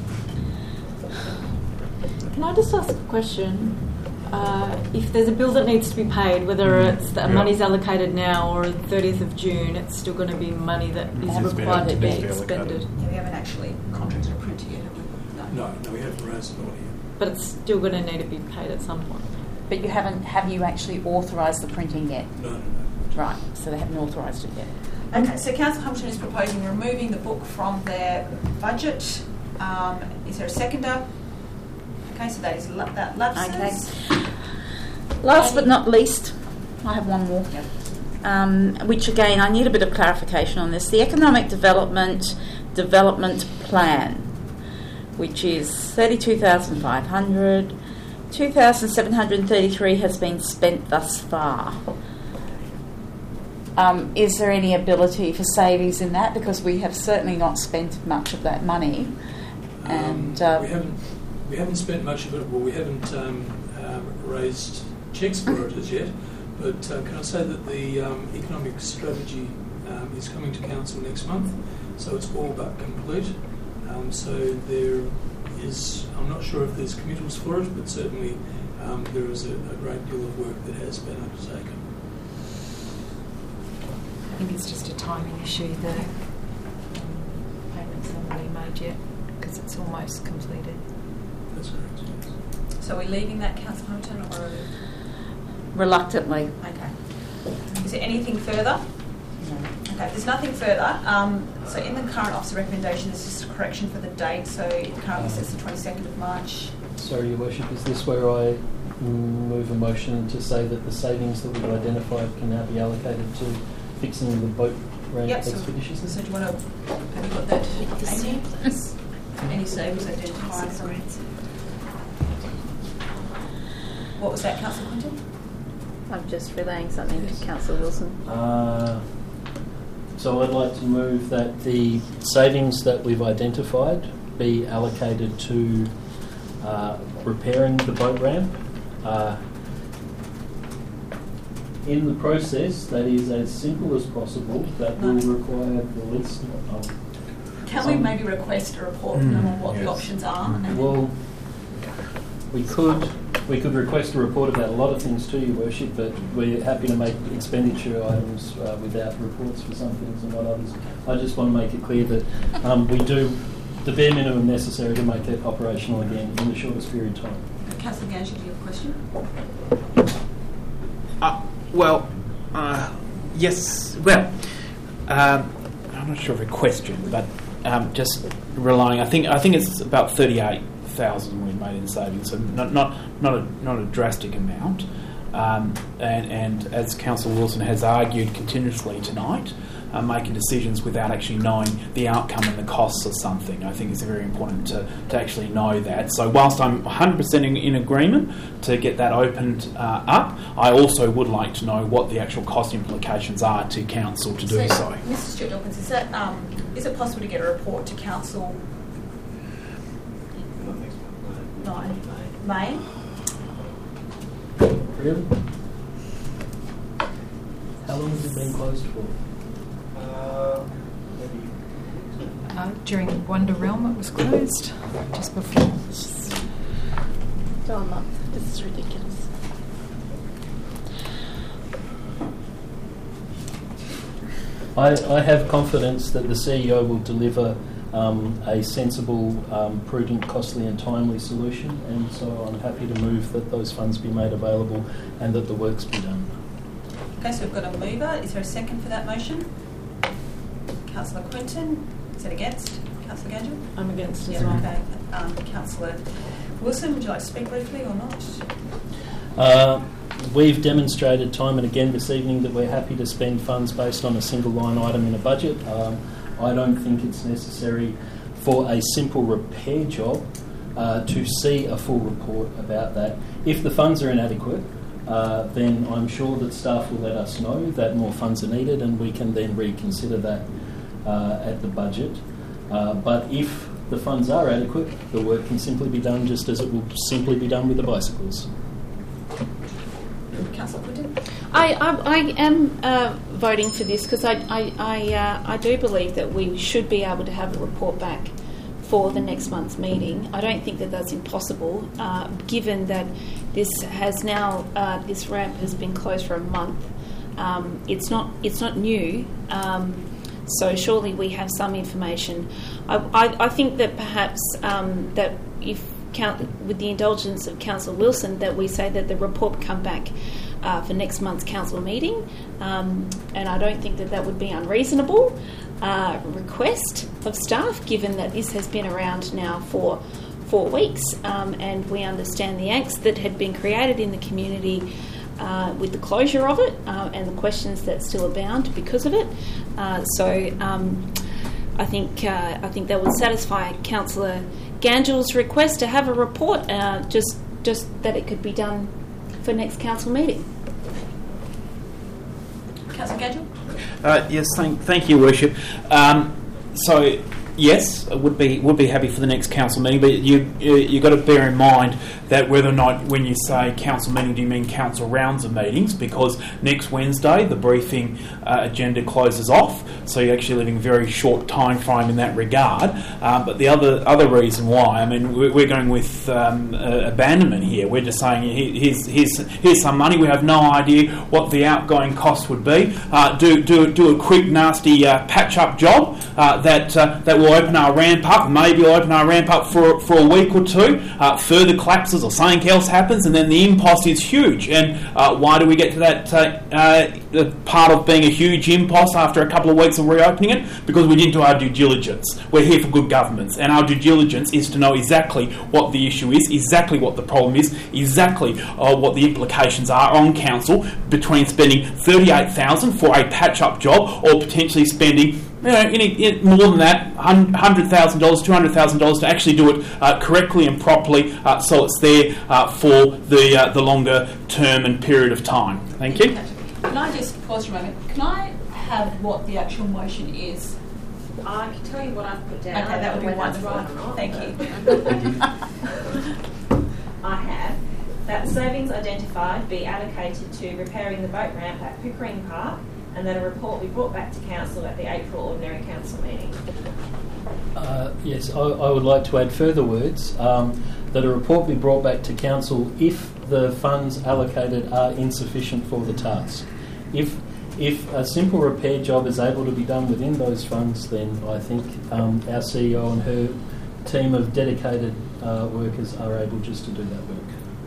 Speaker 2: Can I just ask a question? Uh, if there's a bill that needs to be paid, whether it's that
Speaker 8: Yeah.
Speaker 2: money's allocated now or the thirtieth of June, it's still going to be money that is
Speaker 8: It's been
Speaker 2: required to be
Speaker 8: allocated.
Speaker 2: expended.
Speaker 1: Yeah, we haven't actually contracted a printer yet, have we?
Speaker 13: No, no, we haven't raised an order yet.
Speaker 2: But it's still going to need to be paid at some point.
Speaker 3: But you haven't, have you actually authorised the printing yet?
Speaker 13: No, no, no.
Speaker 3: Right, so they haven't authorised it yet.
Speaker 1: Okay, so Councillor Hamilton is proposing removing the book from their budget. Um, is there a seconder? Okay, so that is la- that lapses.
Speaker 3: Okay. Last but not least, I have one more.
Speaker 1: Yep.
Speaker 3: Um, which again, I need a bit of clarification on this. The Economic Development Development Plan, which is thirty-two thousand five hundred, two thousand seven hundred thirty-three has been spent thus far. Um, is there any ability for savings in that? Because we have certainly not spent much of that money. And
Speaker 13: um,
Speaker 3: uh,
Speaker 13: we haven't we haven't spent much of it. Well, we haven't um, um, raised cheques for it as yet. But uh, can I say that the um, economic strategy um, is coming to council next month, so it's all but complete. Um, so there is, I'm not sure if there's committals for it, but certainly um, there is a, a great deal of work that has been undertaken.
Speaker 9: I think it's just a timing issue. The um, payments haven't been made yet because it's almost completed.
Speaker 13: That's correct. Yes.
Speaker 1: So we're leaving that, Councillor Hamilton, or
Speaker 3: reluctantly.
Speaker 1: okay? Is there anything further? Okay, there's nothing further. Um, so in the current officer recommendation, there's just a correction for the date. So it currently says the twenty-second of March.
Speaker 6: Sorry, Your Worship, is this where I move a motion to say that the savings that we've identified can now be allocated to fixing the boat ramp
Speaker 1: Yep, so-
Speaker 6: expeditiously?
Speaker 1: So do you want to, have you got that? Amy? Any savings identified? What was that, Councillor Quinton?
Speaker 5: I'm just relaying something to Councillor Wilson.
Speaker 6: Uh, so I'd like to move that the savings that we've identified be allocated to uh, repairing the boat ramp. Uh, in the process, that is as simple as possible, that will require the least of...
Speaker 1: Can we maybe request a report from them on what the
Speaker 8: Yes.
Speaker 1: options are? And
Speaker 6: Well, we could we could request a report about a lot of things to Your Worship, but we're happy to make expenditure items uh, without reports for some things and not others. I just want to make it clear that um, we do the bare minimum necessary to make it operational again in the shortest period of time.
Speaker 1: Councillor Gange, do you have a question?
Speaker 4: Uh, well, uh, yes. Well, um, I'm not sure of a question, but um, just relying. I think I think it's about thirty-eight thousand we made in savings, so not not not a not a drastic amount. Um, and, and as Councillor Wilson has argued continuously tonight, uh, making decisions without actually knowing the outcome and the costs of something, I think is very important to, to actually know that. So whilst I'm one hundred percent in, in agreement to get that opened uh, up, I also would like to know what the actual cost implications are to Council to do so.
Speaker 1: Mister Stuart Dawkins, is, that, um, is it possible to get a report to Council? Nine. May?
Speaker 6: Really? How long has it been closed for?
Speaker 11: Uh,
Speaker 9: Uh, during Wonder Realm, it was closed just before.
Speaker 3: Go a month. This is ridiculous.
Speaker 6: I, I have confidence that the C E O will deliver um, a sensible, um, prudent, costly and timely solution, and so I'm happy to move that those funds be made available and that the works be done.
Speaker 1: Okay, so we've got a mover. Is there a second for that motion? Councillor Quinton. Is it against? Councillor Gangel?
Speaker 2: I'm against as
Speaker 1: Yeah,
Speaker 2: well.
Speaker 1: okay. Um, Councillor Wilson, would you like to speak briefly or not?
Speaker 6: Uh, we've demonstrated time and again this evening that we're happy to spend funds based on a single line item in a budget. Um, I don't think it's necessary for a simple repair job uh, to see a full report about that. If the funds are inadequate, uh, then I'm sure that staff will let us know that more funds are needed, and we can then reconsider that uh, at the budget. Uh, but if the funds are adequate, the work can simply be done just as it will simply be done with the bicycles.
Speaker 1: Councillor Quinton?
Speaker 5: I, I, I am uh, voting for this because I, I, I, uh, I do believe that we should be able to have a report back for the next month's meeting. I don't think that that's impossible, uh, given that this has now uh, this ramp has been closed for a month. Um, it's not it's not new, um, so surely we have some information. I, I, I think that perhaps um, that if count, with the indulgence of Councillor Wilson, that we say that the report come back Uh, for next month's council meeting, um, and I don't think that that would be unreasonable uh, request of staff, given that this has been around now for four weeks, um, and we understand the angst that had been created in the community uh, with the closure of it, uh, and the questions that still abound because of it. Uh, so um, I think uh, I think that would satisfy Councillor Gangel's request to have a report, uh, just just that it could be done for next council meeting.
Speaker 1: Councillor Gangel?
Speaker 4: Uh, yes, thank, thank you, Worship. Um, so, yes, I would be would be happy for the next council meeting, but you you you got to bear in mind that whether or not, when you say council meeting, do you mean council rounds of meetings? Because next Wednesday the briefing uh, agenda closes off, so you're actually living a very short time frame in that regard. Um, but the other other reason why, I mean, we're, we're going with um, uh, abandonment here. We're just saying here's here's here's some money. We have no idea what the outgoing cost would be. Uh, do do do a quick nasty uh, patch up job uh, that uh, that will open our ramp up. Maybe we'll open our ramp up for for a week or two. Uh, further collapses or something else happens, and then the impost is huge. And uh, why do we get to that uh, uh, part of being a huge impost after a couple of weeks of reopening it? Because we didn't do our due diligence. We're here for good governance, and our due diligence is to know exactly what the issue is, exactly what the problem is, exactly uh, what the implications are on council between spending thirty-eight thousand dollars for a patch-up job or potentially spending, you know, in, in, more than that, one hundred thousand dollars, two hundred thousand dollars to actually do it uh, correctly and properly, uh, so it's there uh, for the uh, the longer term and period of time. Thank you.
Speaker 1: Can I just pause for a moment? Can I have what the actual motion is?
Speaker 5: I can tell you what I've put down.
Speaker 1: Okay, that would be
Speaker 5: whether that's
Speaker 1: wonderful.
Speaker 5: right or not.
Speaker 1: Thank you.
Speaker 5: I have that savings identified be allocated to repairing the boat ramp at Pickering Park, and that a report be brought back to council at the April ordinary council meeting.
Speaker 6: Uh, yes, I, I would like to add further words. Um, that a report be brought back to council if the funds allocated are insufficient for the task. If if a simple repair job is able to be done within those funds, then I think um, our C E O and her team of dedicated uh, workers are able just to do that work.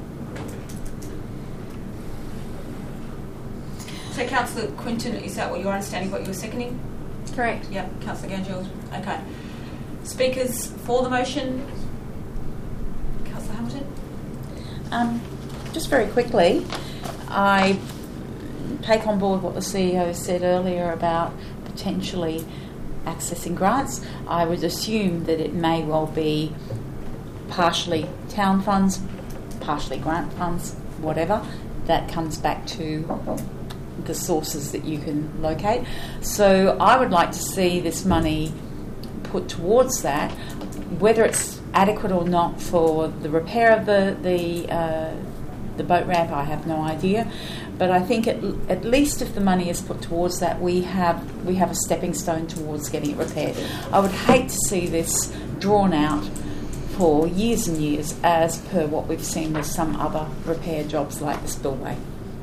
Speaker 1: So, Councillor Quinton, is that what your understanding, what you were seconding?
Speaker 5: Correct.
Speaker 1: Yep, Councillor Ganjul. Okay. Speakers for the motion? Councillor Hamilton?
Speaker 3: Um, just very quickly, I take on board what the C E O said earlier about potentially accessing grants. I would assume that it may well be partially town funds, partially grant funds, whatever. That comes back to the sources that you can locate. So I would like to see this money put towards that, whether it's adequate or not for the repair of the the, uh, the boat ramp, I have no idea. But I think at, at least if the money is put towards that, we have we have a stepping stone towards getting it repaired. I would hate to see this drawn out for years and years, as per what we've seen with some other repair jobs like the spillway.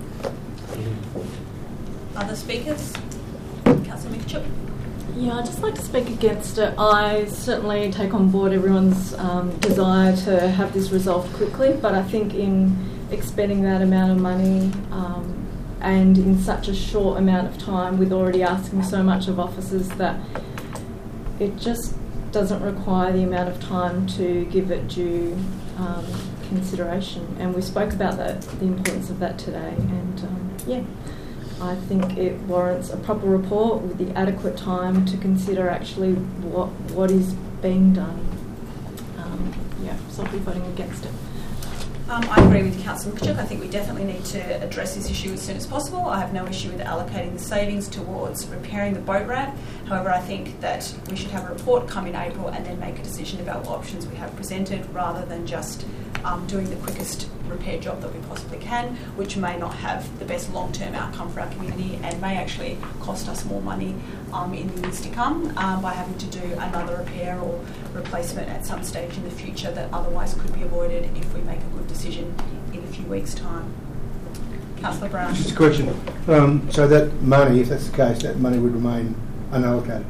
Speaker 1: Other speakers? Councillor Mikachuk?
Speaker 2: Yeah, I'd just like to speak against it. I certainly take on board everyone's um, desire to have this resolved quickly, but I think in expending that amount of money um, and in such a short amount of time, with already asking so much of officers, that it just doesn't require the amount of time to give it due um, consideration. And we spoke about that, the importance of that today, and um, yeah. I think it warrants a proper report with the adequate time to consider actually what what is being done. Um, yeah, so I'll be voting against it.
Speaker 1: Um, I agree with Councillor Mikachuk. I think we definitely need to address this issue as soon as possible. I have no issue with allocating the savings towards repairing the boat ramp. However, I think that we should have a report come in April and then make a decision about what options we have presented, rather than just um, doing the quickest repair job that we possibly can, which may not have the best long-term outcome for our community and may actually cost us more money um, in the years to come um, by having to do another repair or replacement at some stage in the future that otherwise could be avoided if we make a good decision in a few weeks' time. Councillor Brown.
Speaker 8: Just a question. Um, so that money, if that's the case, that money would remain unallocated?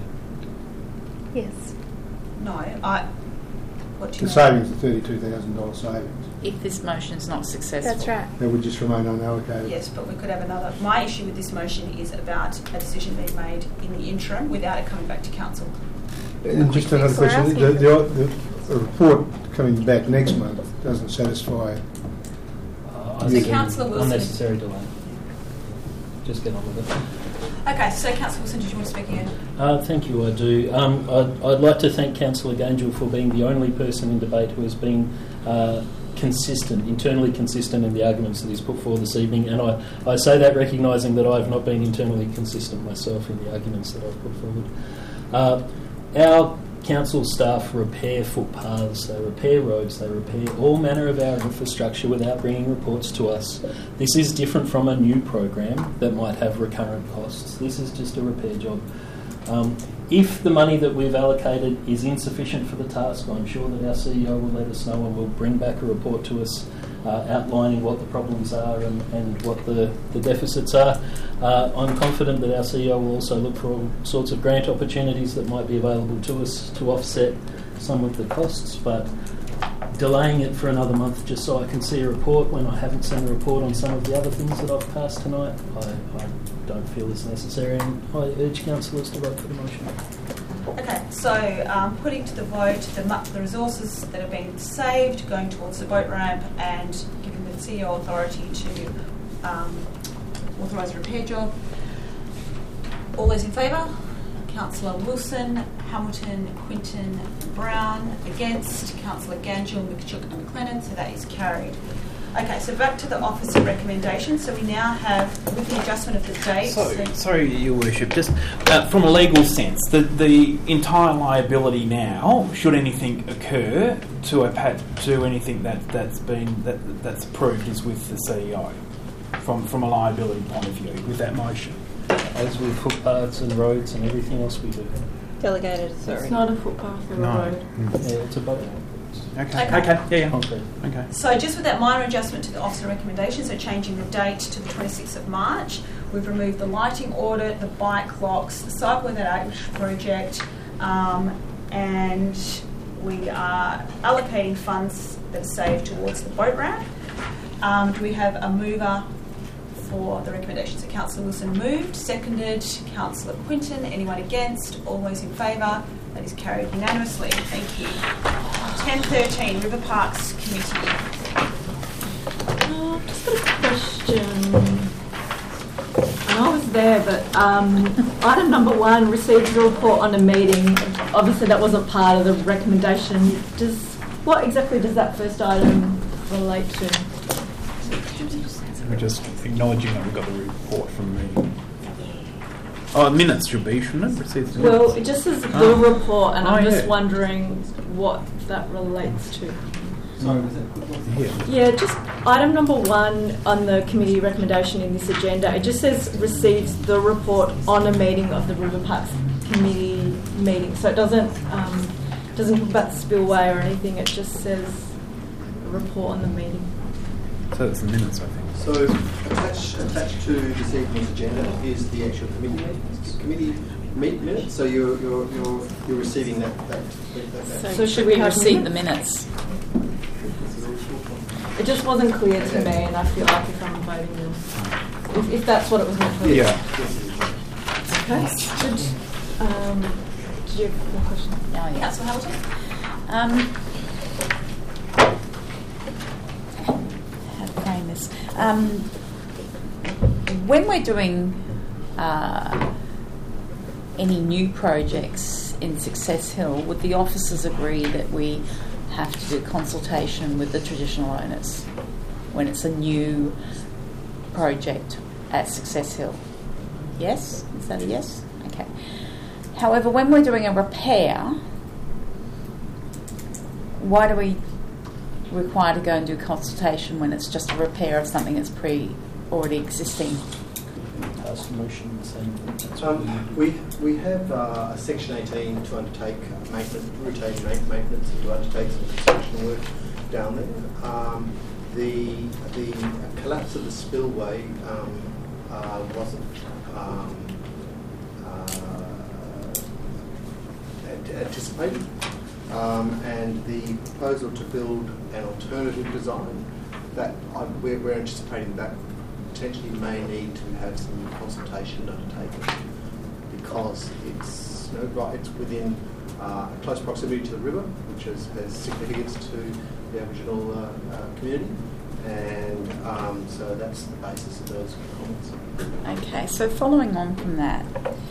Speaker 5: Yes.
Speaker 1: No, I... What do you
Speaker 8: The
Speaker 1: know?
Speaker 8: savings, the thirty-two thousand dollars savings.
Speaker 3: If this motion is not successful.
Speaker 5: That's right.
Speaker 8: That would just remain unallocated.
Speaker 1: Yes, but we could have another. My issue with this motion is about a decision being made in the interim without it coming back to council.
Speaker 8: And just another
Speaker 5: So we're
Speaker 8: question.
Speaker 5: asking
Speaker 8: The, the, the, the report coming back next month doesn't satisfy.
Speaker 6: Uh,
Speaker 1: So
Speaker 6: I think
Speaker 1: Councillor Wilson-
Speaker 6: unnecessary delay. Just get on with it.
Speaker 1: Okay, so Councillor Wilson, did you want to speak again?
Speaker 6: Uh, thank you, I do. Um, I'd, I'd like to thank Councillor Ganjul for being the only person in debate who has been uh, consistent, internally consistent in the arguments that he's put forward this evening, and I, I say that recognising that I have not been internally consistent myself in the arguments that I've put forward. Uh, our council staff repair footpaths, they repair roads, they repair all manner of our infrastructure without bringing reports to us. This is different from a new program that might have recurrent costs. This is just a repair job. Um, if the money that we've allocated is insufficient for the task, I'm sure that our C E O will let us know and will bring back a report to us uh, outlining what the problems are and, and what the, the deficits are. Uh, I'm confident that our C E O will also look for all sorts of grant opportunities that might be available to us to offset some of the costs, but delaying it for another month just so I can see a report when I haven't seen a report on some of the other things that I've passed tonight, I, I don't feel is necessary, and I urge councillors to vote for the motion.
Speaker 1: Okay, so um, putting to the vote the, mu- the resources that have been saved going towards the boat ramp and giving the C E O authority to um, authorise a repair job. All those in favour? Councillor Wilson, Hamilton, Quinton, Brown. Against? Councillor Ganjul, Mikachuk and McLennan, so that is carried. Okay, so back to the officer recommendation. So we now have, with the adjustment of the dates...
Speaker 4: So, sorry, Your Worship, just uh, from a legal sense, the, the entire liability now, should anything occur to a pat, to anything that, that's been that, that's approved, is with the C E O, from, from a liability point of view, with that motion.
Speaker 6: As with footpaths and roads and everything else we do.
Speaker 5: Delegated authority.
Speaker 2: It's not a footpath or
Speaker 4: No.
Speaker 2: a road.
Speaker 6: Yeah, it's a boat.
Speaker 4: Okay.
Speaker 1: Okay.
Speaker 4: Okay. Yeah. Yeah.
Speaker 6: concrete.
Speaker 4: Okay.
Speaker 1: So just with that minor adjustment to the officer recommendation, so changing the date to the twenty-sixth of March, we've removed the lighting audit, the bike locks, the cycle in that age project, um, and we are allocating funds that are saved towards the boat ramp. Um, do we have a mover for the recommendation? So Councillor Wilson moved, seconded, Councillor Quinton. Anyone against? All those in favour? That is carried unanimously. Thank you. ten thirteen, River Parks Committee.
Speaker 2: Uh, just got a question. And I was there, but um, item number one, received a report on a meeting. Obviously, that wasn't part of the recommendation. Does what exactly does that first item relate to?
Speaker 4: We're just acknowledging that we got the report from the. Oh, minutes should be, shouldn't it? Received minutes.
Speaker 2: Well, it just says the
Speaker 4: Oh.
Speaker 2: report, and
Speaker 4: Oh,
Speaker 2: I'm just
Speaker 4: yeah.
Speaker 2: wondering what that relates to.
Speaker 11: Sorry, was that
Speaker 4: Yeah.
Speaker 2: Yeah, just item number one on the committee recommendation in this agenda. It just says receives the report on a meeting of the River Parks Committee meeting. So it doesn't um, doesn't talk about the spillway or anything. It just says a report on the meeting.
Speaker 4: So it's the minutes, I think.
Speaker 11: So attached, attached to this evening's agenda is the actual committee committee meet minutes. So you're you're you're, you're receiving that that. that, that.
Speaker 2: So should we have
Speaker 3: receive the
Speaker 2: minutes?
Speaker 3: minutes?
Speaker 2: It just wasn't clear to me, and I feel like if I'm voting no, if, if that's what it was meant for.
Speaker 4: Yeah.
Speaker 2: Okay. Did, um, did you have a question?
Speaker 3: Oh, yeah.
Speaker 1: Councillor Hamilton?
Speaker 3: Um, how to frame this? Um, when we're doing uh, any new projects in Success Hill, would the officers agree that we have to do consultation with the traditional owners when it's a new project at Success Hill? Yes? Is that a yes? Okay. However, when we're doing a repair, why do we require to go and do consultation when it's just a repair of something that's pre already existing?
Speaker 6: Pass motions and that's what
Speaker 11: Um, we we have uh, a section eighteen to undertake maintenance, routine ma- maintenance, and to undertake some construction work down there. Um, the the collapse of the spillway um, uh, wasn't um, uh, ant- anticipated, um, and the proposal to build an alternative design that I, we're, we're anticipating that potentially may need to have some consultation undertaken because it's you know, right, it's within uh, close proximity to the river, which is, has significance to the Aboriginal uh, uh, community, and um, so that's the basis of those comments.
Speaker 3: Okay, so following on from that,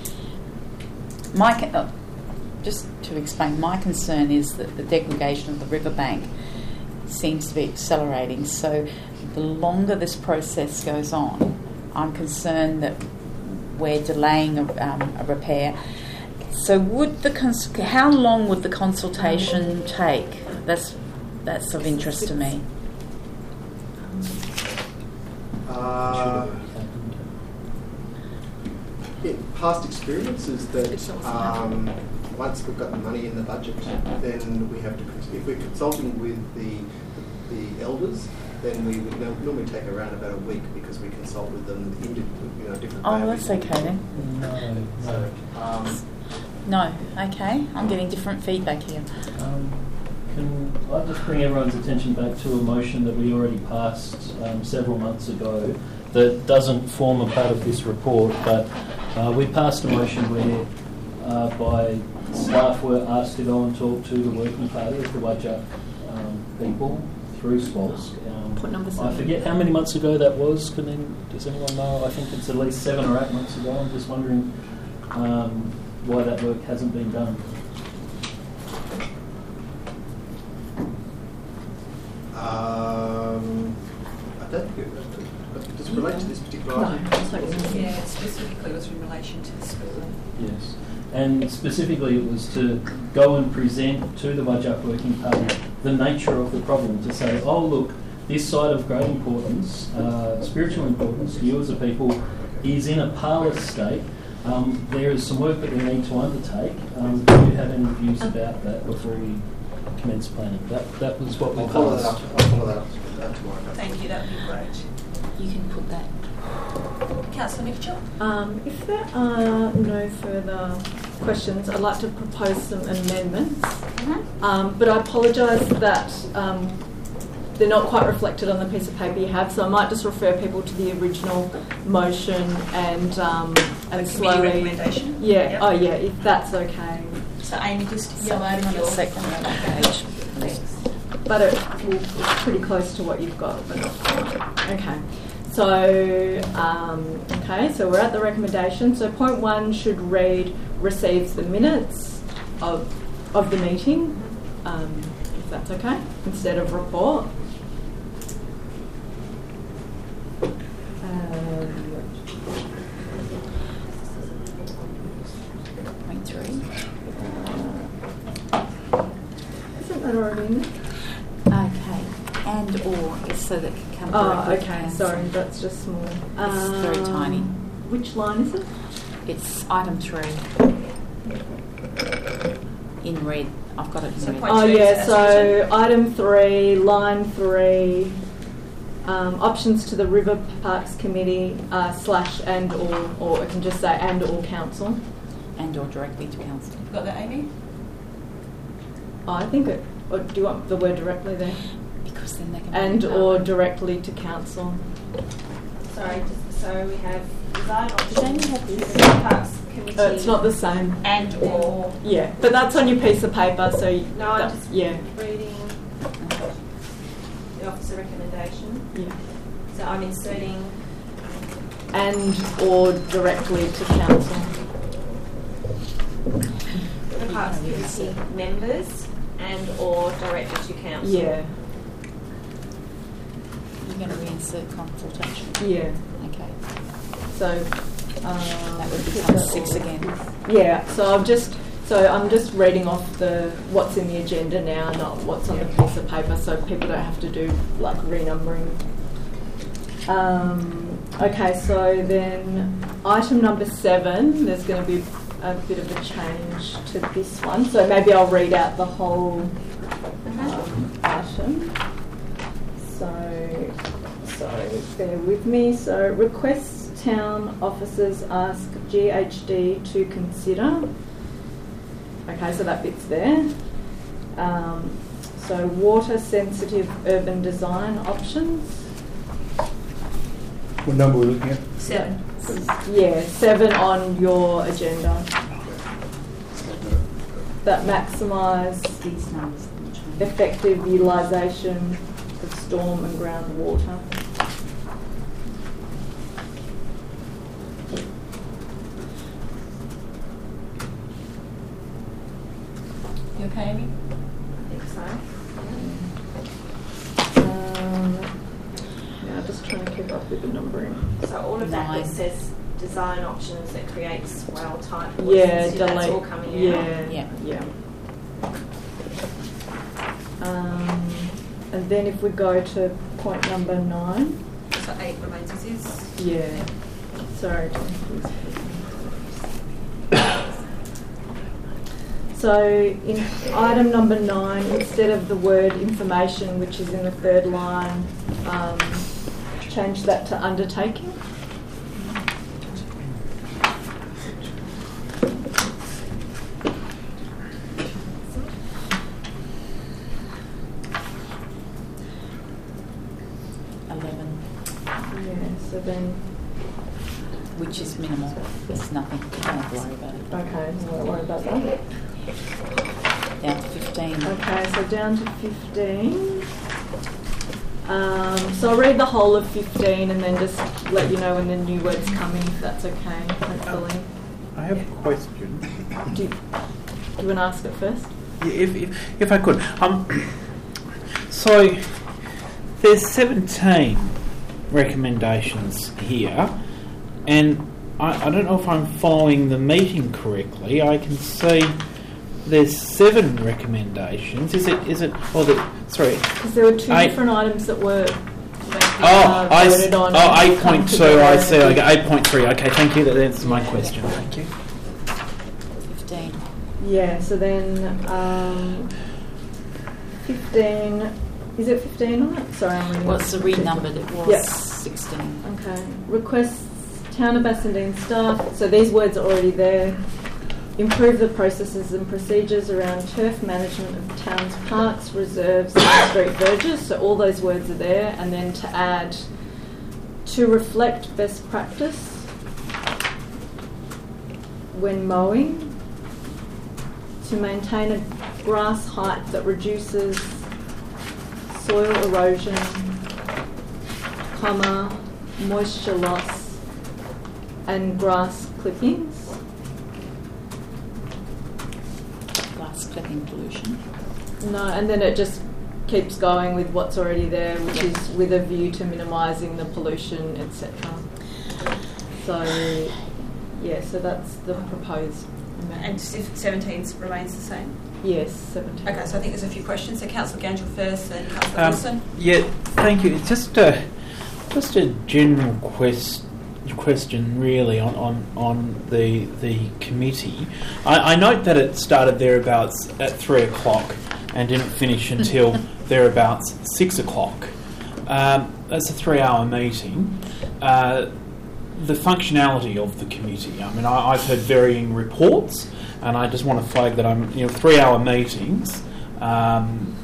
Speaker 3: my con- uh, just to explain, my concern is that the degradation of the riverbank seems to be accelerating. So the longer this process goes on, I'm concerned that we're delaying a, um, a repair. So would the cons- how long would the consultation take? That's that's of interest to me.
Speaker 11: Uh, yeah, past experience is that um, once we've got the money in the budget, then we have to. If we're consulting with the the, the elders, then we would no- normally take around about a week because we consult with them in di- you know different.
Speaker 3: Oh,
Speaker 11: ways.
Speaker 3: that's okay then.
Speaker 6: No, no.
Speaker 11: Um,
Speaker 3: No, okay. I'm getting different feedback here.
Speaker 6: Um, can I just bring everyone's attention back to a motion that we already passed um, several months ago that doesn't form a part of this report, but uh, we passed a motion where uh, by staff were asked to go and talk to the working party of the Wajak um, people through Swolsk. Um,
Speaker 2: Point number
Speaker 6: I
Speaker 2: seven.
Speaker 6: forget how many months ago that was. Can any, does anyone know? I think it's at least seven or eight months ago. I'm just wondering um, why that work hasn't been done.
Speaker 11: um, I don't think it does it relate to this particular
Speaker 2: No,
Speaker 11: item.
Speaker 2: that's what it is.
Speaker 1: Yeah, specifically was in relation to the school.
Speaker 6: Yes. And specifically it was to go and present to the Wajak Working Party the nature of the problem, to say, oh look, this site of great importance, uh, spiritual importance to you as a people, is in a parlous state. Um, there is some work that we need to undertake. Um, do you have any views about that before we commence planning. That that was what we
Speaker 11: I'll follow that up.
Speaker 6: passed.
Speaker 11: I'll follow that up uh, tomorrow.
Speaker 1: Thank you, that would be great.
Speaker 3: You can put that.
Speaker 1: Councillor Mitchell?
Speaker 2: Um, if there are no further questions, I'd like to propose some amendments.
Speaker 1: Mm-hmm.
Speaker 2: Um, but I apologise that um, they're not quite reflected on the piece of paper you have, so I might just refer people to the original motion and um, and
Speaker 1: The
Speaker 2: slowly.
Speaker 1: committee recommendation?
Speaker 2: Yeah.
Speaker 1: Yep.
Speaker 2: Oh, yeah. If that's okay.
Speaker 1: So Amy, just
Speaker 3: Yeah,
Speaker 1: yellow
Speaker 3: on
Speaker 1: on
Speaker 3: the
Speaker 1: your
Speaker 3: second page.
Speaker 2: But it will, it's pretty close to what you've got. But okay. So, um, okay, so we're at the recommendation. So point one should read, receives the minutes of of the meeting, um, if that's okay, instead of report. Um,
Speaker 3: Point three.
Speaker 2: isn't that already in there?
Speaker 3: Okay. And or is so that can come
Speaker 2: Oh,
Speaker 3: directly to
Speaker 2: okay,
Speaker 3: council.
Speaker 2: sorry, that's just small.
Speaker 3: It's very
Speaker 2: Um,
Speaker 3: tiny.
Speaker 2: Which line is it?
Speaker 3: It's item three. In red. I've got it in
Speaker 1: So
Speaker 3: red.
Speaker 1: point
Speaker 2: Oh
Speaker 1: two is
Speaker 2: yeah,
Speaker 1: as
Speaker 2: so
Speaker 1: written.
Speaker 2: item three, line three, um, options to the River Parks Committee uh, slash and or, or it can just say and or council.
Speaker 3: And or directly to council.
Speaker 1: You've got that, Amy?
Speaker 2: Oh, I think it, or do you want the word directly there?
Speaker 3: Because then they can
Speaker 2: And
Speaker 3: put it
Speaker 2: or
Speaker 3: up.
Speaker 2: directly to council.
Speaker 5: Sorry, just, so we have design
Speaker 3: Does Amy
Speaker 5: options,
Speaker 3: have this?
Speaker 5: River Parks Committee.
Speaker 2: Uh, it's not the same.
Speaker 1: And or.
Speaker 2: Yeah, but that's on your piece of paper, so you,
Speaker 5: No, I'm
Speaker 2: that-
Speaker 5: just
Speaker 2: yeah,
Speaker 5: reading the officer recommendation.
Speaker 2: yeah.
Speaker 5: So I'm inserting
Speaker 2: And or directly to council.
Speaker 5: River Parks Committee members and or directed to council.
Speaker 2: Yeah,
Speaker 3: You're going to reinsert consultation.
Speaker 2: yeah.
Speaker 3: Okay.
Speaker 2: So um,
Speaker 3: That would
Speaker 2: put
Speaker 3: become
Speaker 2: that
Speaker 3: six
Speaker 2: all-
Speaker 3: again.
Speaker 2: Yeah, so I'm just so I'm just reading off the what's in the agenda now, not what's on the piece of paper, so people don't have to do like renumbering. Um, okay, so then item number seven, there's going to be a bit of a change to this one. So maybe I'll read out the whole um, item. So, so bear with me. So requests town officers ask G H D to consider. Okay, so that bit's there. Um, so water sensitive urban design options.
Speaker 8: What number are we looking at?
Speaker 1: Seven.
Speaker 2: Yeah, seven on your agenda. That maximise
Speaker 3: These numbers. haven't changed.
Speaker 2: effective utilisation of storm and groundwater.
Speaker 1: You okay, Amy?
Speaker 5: I think so.
Speaker 2: Um, yeah, just trying to keep up with the numbering.
Speaker 5: So all of that
Speaker 3: Nine.
Speaker 5: that says design options that creates well type.
Speaker 2: Yeah,
Speaker 5: so that's
Speaker 2: delete.
Speaker 5: all coming
Speaker 2: yeah,
Speaker 5: out.
Speaker 3: Yeah.
Speaker 2: yeah. Um, and then if we go to point number nine,
Speaker 1: So eight remains as is.
Speaker 2: yeah. Sorry to confuse people. So in item number nine, instead of the word information, which is in the third line, um, change that to undertaking.
Speaker 3: eleven,
Speaker 2: Yeah, so then,
Speaker 3: which is minimal. It's nothing. You don't have to worry about it.
Speaker 2: okay, I won't worry about that.
Speaker 3: Down to fifteen.
Speaker 2: Okay, so down to fifteen. Um, so I'll read the whole of fifteen and then just let you know when the new words come in, if that's okay, hopefully.
Speaker 4: I have a question.
Speaker 2: Do you, do you want to ask it first?
Speaker 4: Yeah, if, if, if I could. Um, so, there's seventeen recommendations here, and I, I don't know if I'm following the meeting correctly. I can see there's seven recommendations. Is it? Is it? Or the sorry.
Speaker 2: Because there were two
Speaker 4: Eight.
Speaker 2: different items that were
Speaker 4: Oh,
Speaker 2: uh,
Speaker 4: I s-
Speaker 2: voted on.
Speaker 4: oh,
Speaker 2: and
Speaker 4: eight
Speaker 2: come
Speaker 4: point two.
Speaker 2: together
Speaker 4: I
Speaker 2: in a
Speaker 4: see.
Speaker 2: big-
Speaker 4: Okay, eight point three. Okay, thank you. That answers my question. Thank you.
Speaker 3: fifteen.
Speaker 2: Yeah, so then um, fifteen. Is it fifteen on it? Sorry, I'm reading.
Speaker 3: Well, it's renumbered. It was
Speaker 2: Yep.
Speaker 3: sixteen.
Speaker 2: Okay. Requests Town of Bassendean staff. So these words are already there. Improve the processes and procedures around turf management of town's parks, reserves, and street verges. So all those words are there, and then to add to reflect best practice when mowing, to maintain a grass height that reduces soil erosion, comma, moisture loss, and grass clippings.
Speaker 3: Grass clipping pollution.
Speaker 2: No, and then it just keeps going with what's already there, which is with a view to minimising the pollution, et cetera. So, yeah, so that's the proposed amendment.
Speaker 1: And seventeen remains the same?
Speaker 2: Yes, seventeen.
Speaker 1: Okay, so I think there's a few questions. So Councillor Gangel first, then Councillor
Speaker 4: Um,
Speaker 1: Wilson.
Speaker 4: Yeah, thank you. It's just a just a general quest, question, really, on, on, on the the committee. I, I note that it started thereabouts at three o'clock and didn't finish until thereabouts six o'clock. Um, that's a three-hour meeting. Uh, the functionality of the committee. I mean, I, I've heard varying reports, and I just want to flag that I'm, you know, three-hour meetings. Um,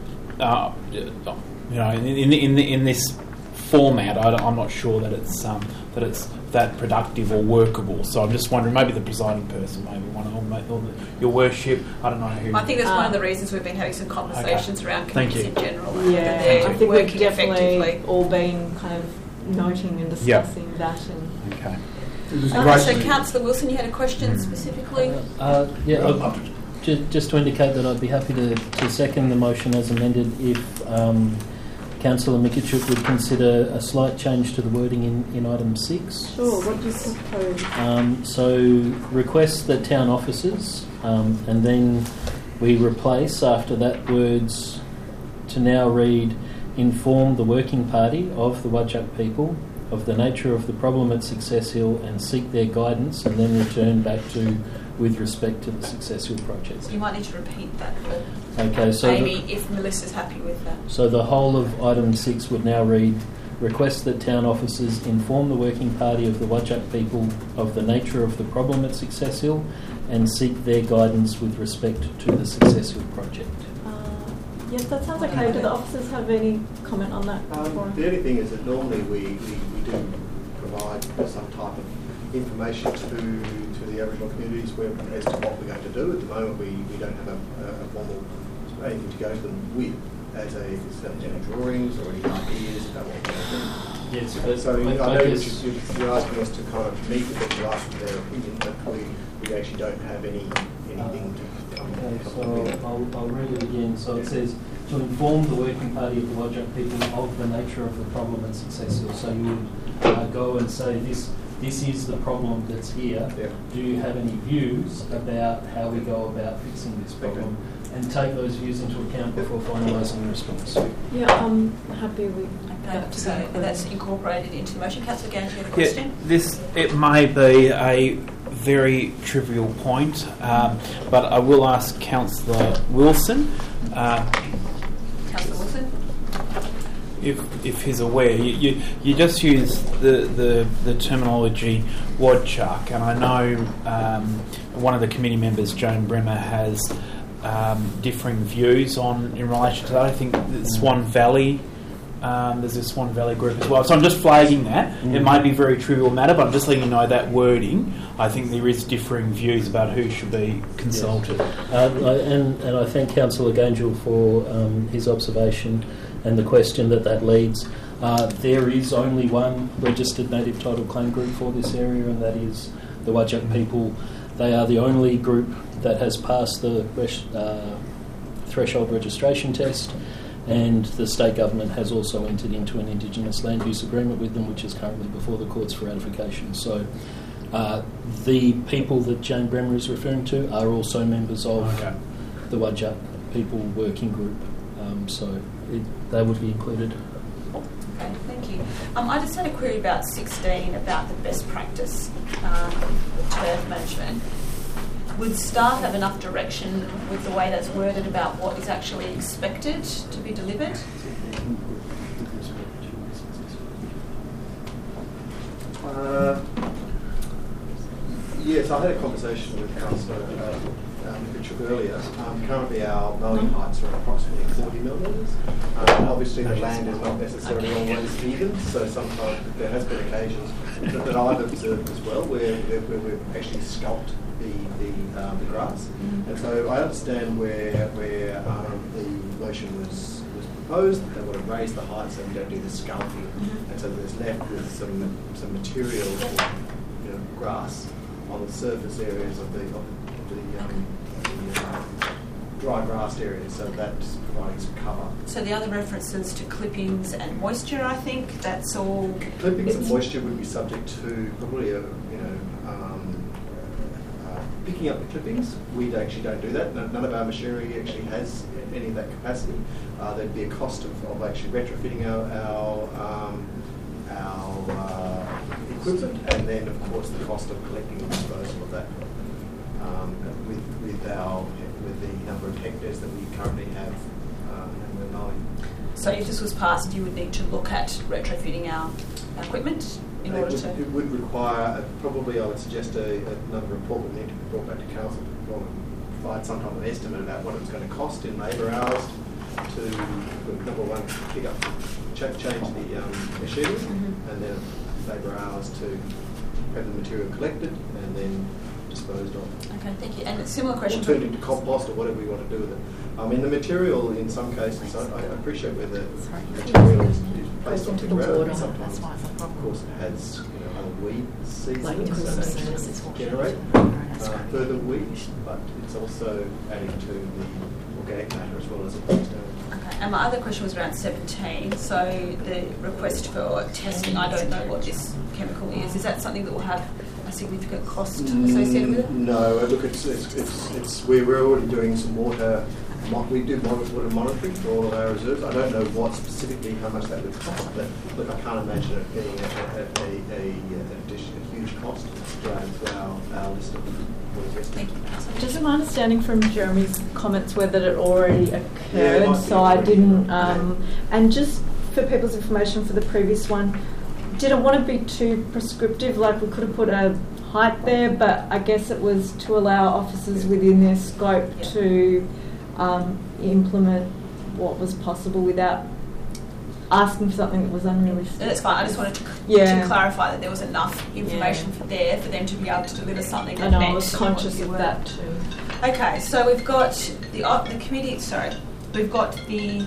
Speaker 4: uh, you know, in in, in, in this format, I, I'm not sure that it's um, that it's that productive or workable. So I'm just wondering, maybe the presiding person, maybe one of them, or the, your worship. I don't know who.
Speaker 1: I think that's one of the
Speaker 2: Um,
Speaker 1: reasons we've been having some conversations
Speaker 4: okay.
Speaker 1: around
Speaker 4: Thank
Speaker 1: committees
Speaker 4: you.
Speaker 1: in general. and
Speaker 2: Yeah,
Speaker 1: that they're
Speaker 2: I think we've
Speaker 1: working
Speaker 2: definitely
Speaker 1: effectively.
Speaker 2: all been kind of noting and discussing that. And
Speaker 4: Okay.
Speaker 1: Okay, so Councillor Wilson, you had a question specifically?
Speaker 6: Uh, yeah, uh, ju- just to indicate that I'd be happy to, to second the motion as amended if um, Councillor Mikitchook would consider a slight change to the wording in, in item six.
Speaker 2: Sure, what do you propose?
Speaker 6: Um, so request the town officers, um, and then we replace after that words to now read, inform the working party of the Whadjuk people of the nature of the problem at Success Hill and seek their guidance, and then return back to with respect to the Success Hill project.
Speaker 1: You might need to repeat that for
Speaker 6: Okay, so
Speaker 1: Amy
Speaker 6: the,
Speaker 1: if Melissa's happy with that.
Speaker 6: so the whole of item six would now read, request that town officers inform the working party of the Whadjuk people of the nature of the problem at Success Hill and seek their guidance with respect to the Success Hill project.
Speaker 2: Uh, yes, that sounds okay. Do the officers have any comment on that?
Speaker 11: Um, the only thing is that normally we, we, we do provide some type of information to to the Aboriginal communities where, as to what we're going to do. At the moment, we, we don't have a, a formal anything to go to them with as a set of drawings or any ideas about what we're going to do.
Speaker 6: Yes, but
Speaker 11: So I
Speaker 6: I-
Speaker 11: know
Speaker 6: I
Speaker 11: that
Speaker 6: guess-
Speaker 11: you- you're asking us to kind of meet with them to ask for their opinion, but we, we actually don't have any anything to come
Speaker 6: Okay,
Speaker 11: come
Speaker 6: so
Speaker 11: with.
Speaker 6: I'll, I'll read it again. So it says, to inform the working party of the Whadjuk people of the nature of the problem at Success Hill. So you would uh, go and say, this this is the problem that's here.
Speaker 11: Yeah.
Speaker 6: Do you have any views about how we go about fixing this problem? And take those views into account before finalising the response.
Speaker 2: Yeah, I'm happy with
Speaker 1: Okay,
Speaker 2: that. to
Speaker 1: so
Speaker 2: be included.
Speaker 1: that's incorporated into the motion. Councillor Gans, you had a
Speaker 4: Yeah,
Speaker 1: question?
Speaker 4: this it may be a very trivial point, um, but I will ask Councillor Wilson uh,
Speaker 1: Councillor Wilson?
Speaker 4: if if he's aware. You you, you just use the, the, the terminology Whadjuk, and I know um, one of the committee members, Joan Bremer, has um, differing views on in relation to that. I think the Swan Valley. Um, there's a Swan Valley group as well. So I'm just flagging that.
Speaker 6: Mm.
Speaker 4: It might be a very trivial matter, but I'm just letting you know that wording. I think there is differing views about who should be consulted.
Speaker 6: Uh, I- and, and I thank Councillor Gangel for um, his observation and the question that that leads. Uh, there is only one registered native title claim group for this area, and that is the Whadjuk people. They are the only group that has passed the res- uh, threshold registration test, and the state government has also entered into an Indigenous land use agreement with them, which is currently before the courts for ratification. So uh, the people that Jane Bremer is referring to are also members of
Speaker 4: Okay.
Speaker 6: the Whadjuk people working group, um, so it, they would be included.
Speaker 1: Okay, thank you. Um, I just had a query about sixteen about the best practice um, turf management. would staff have enough direction with the way that's worded about what is actually expected to be delivered?
Speaker 11: Uh, yes, I had a conversation with Councillor uh, um, Mitchell earlier. Um, currently our mowing heights are approximately forty millimetres. Um, obviously the land is not necessarily always even, so sometimes there has been occasions that, that I've observed as well where, where, where we've actually sculpted the, the, um, the grass. And so I understand where, where um, the motion was proposed, they want to raise the height so we don't do the sculpting, mm-hmm. and so there's left with some some material, you know, grass on the surface areas of the of the, um, the uh, dry grass areas, so that's providing some cover.
Speaker 1: So the other references to clippings and moisture, I think that's all.
Speaker 11: Clippings and moisture would be subject to probably a you know. Um, uh, picking up the clippings, we actually don't do that. None of our machinery actually has any of that capacity. Uh, there'd be a cost of, of actually retrofitting our our, um, our uh, equipment, and then of course the cost of collecting and disposal of that. Um, with with our with the number of hectares that we currently have, uh, and we're mowing.
Speaker 1: So if this was passed, you would need to look at retrofitting our equipment in
Speaker 11: it
Speaker 1: order
Speaker 11: would,
Speaker 1: to.
Speaker 11: It would require a, probably I would suggest a, another report would need to be brought back to council to provide some type of estimate about what it's going to cost in labour hours to, number one, pick up, ch- change the um, machinery, mm-hmm. and then labour hours to have the material collected and then disposed of.
Speaker 1: Okay, thank you. And a similar question.
Speaker 11: Or turned into compost or whatever we want to do with it. I mean, the material in some cases, I, I appreciate where the material is, is placed onto the ground. And sometimes, of course, it has you know other weed seeds in it, so that generate uh, further weeds, but it's also adding to the organic matter as well as it breaks down.
Speaker 1: Okay, and my other question was around seventeen. So the request for testing, I don't know what this chemical is. Is that something that will have a significant cost associated with it?
Speaker 11: No, look, it's it's it's, it's we're, we're already doing some water. We do water monitoring for all of our reserves. I don't know what specifically how much that would cost, but look, I can't imagine it being a, a, a, a, a, addition, a huge cost to add to our, our list of water.
Speaker 1: Thank you.
Speaker 2: Just my understanding from Jeremy's comments were that it already occurred,
Speaker 11: yeah,
Speaker 2: so I didn't. Um, and just for people's information for the previous one, didn't want to be too prescriptive. Like we could have put a height there, but I guess it was to allow officers within their scope yeah. to um, implement what was possible without asking for something that was unrealistic.
Speaker 1: That's fine. I just wanted to,
Speaker 2: yeah.
Speaker 1: to clarify that there was enough information yeah. for there for them to be able to deliver something that
Speaker 2: I know,
Speaker 1: met
Speaker 2: I was conscious of that too.
Speaker 1: Okay, so we've got the uh, the committee. Sorry, we've got the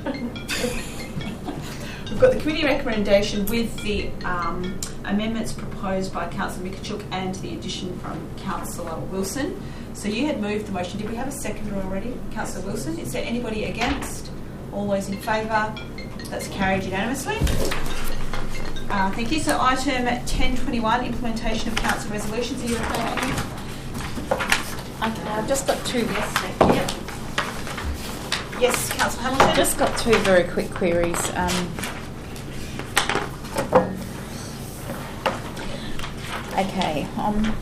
Speaker 1: we've got the committee recommendation with the um, amendments proposed by Councillor Mikachuk and the addition from Councillor Wilson. So you had moved the motion. Did we have a seconder already, Councillor Wilson? Is there anybody against? All those in favour? That's carried unanimously. Uh, thank you. So item ten twenty-one, implementation of council resolutions. Are you okay, Amy?
Speaker 3: Okay, I've just got two.
Speaker 1: Yes, thank you. Yep. Yes, Councillor Hamilton.
Speaker 3: I've just got two very quick queries. Um, okay, on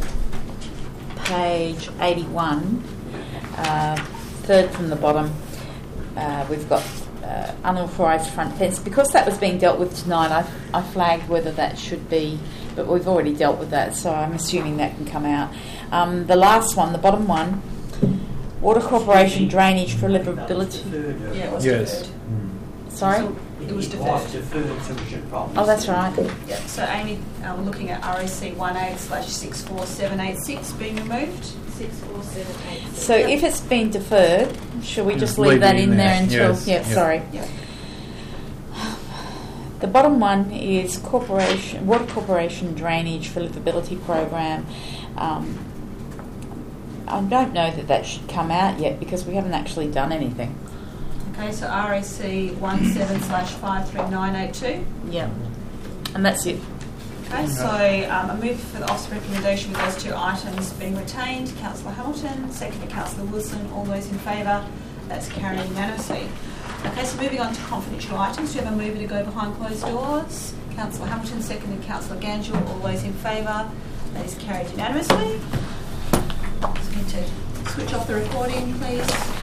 Speaker 3: page eighty-one, uh, third from the bottom, uh, we've got uh, unauthorised front fence. Because that was being dealt with tonight, I, I flagged whether that should be, but we've already dealt with that, so I'm assuming that can come out. Um, the last one, the bottom one, Water Corporation drainage for livability.
Speaker 1: Yeah, it was
Speaker 4: yes.
Speaker 1: deferred.
Speaker 4: Mm.
Speaker 3: Sorry?
Speaker 1: It was deferred.
Speaker 3: Oh, that's right.
Speaker 1: Yep. So Amy, uh, we're looking at R A C one eight slash six four seven eight six being removed.
Speaker 12: six four seven eight six.
Speaker 3: So if it's been deferred, shall we just leave,
Speaker 4: leave
Speaker 3: that
Speaker 4: in
Speaker 3: in there,
Speaker 4: there.
Speaker 3: until...
Speaker 4: Yes.
Speaker 3: Yeah,
Speaker 4: Yep.
Speaker 3: sorry.
Speaker 1: Yep.
Speaker 3: The bottom one is corporation Water Corporation drainage for livability program. Um, I don't know that that should come out yet because we haven't actually done anything.
Speaker 1: Okay, so R A C one seven slash five three nine eight two.
Speaker 3: Yeah, and that's it.
Speaker 1: Okay, so um, I move for the officer recommendation with those two items being retained. Councillor Hamilton, second to Councillor Wilson. All those in favour? That's carried unanimously. Okay, so moving on to confidential items. Do you have a mover to go behind closed doors? Councillor Hamilton, second to Councillor Ganjul. All those in favour? That is carried unanimously. need to switch off the recording, please.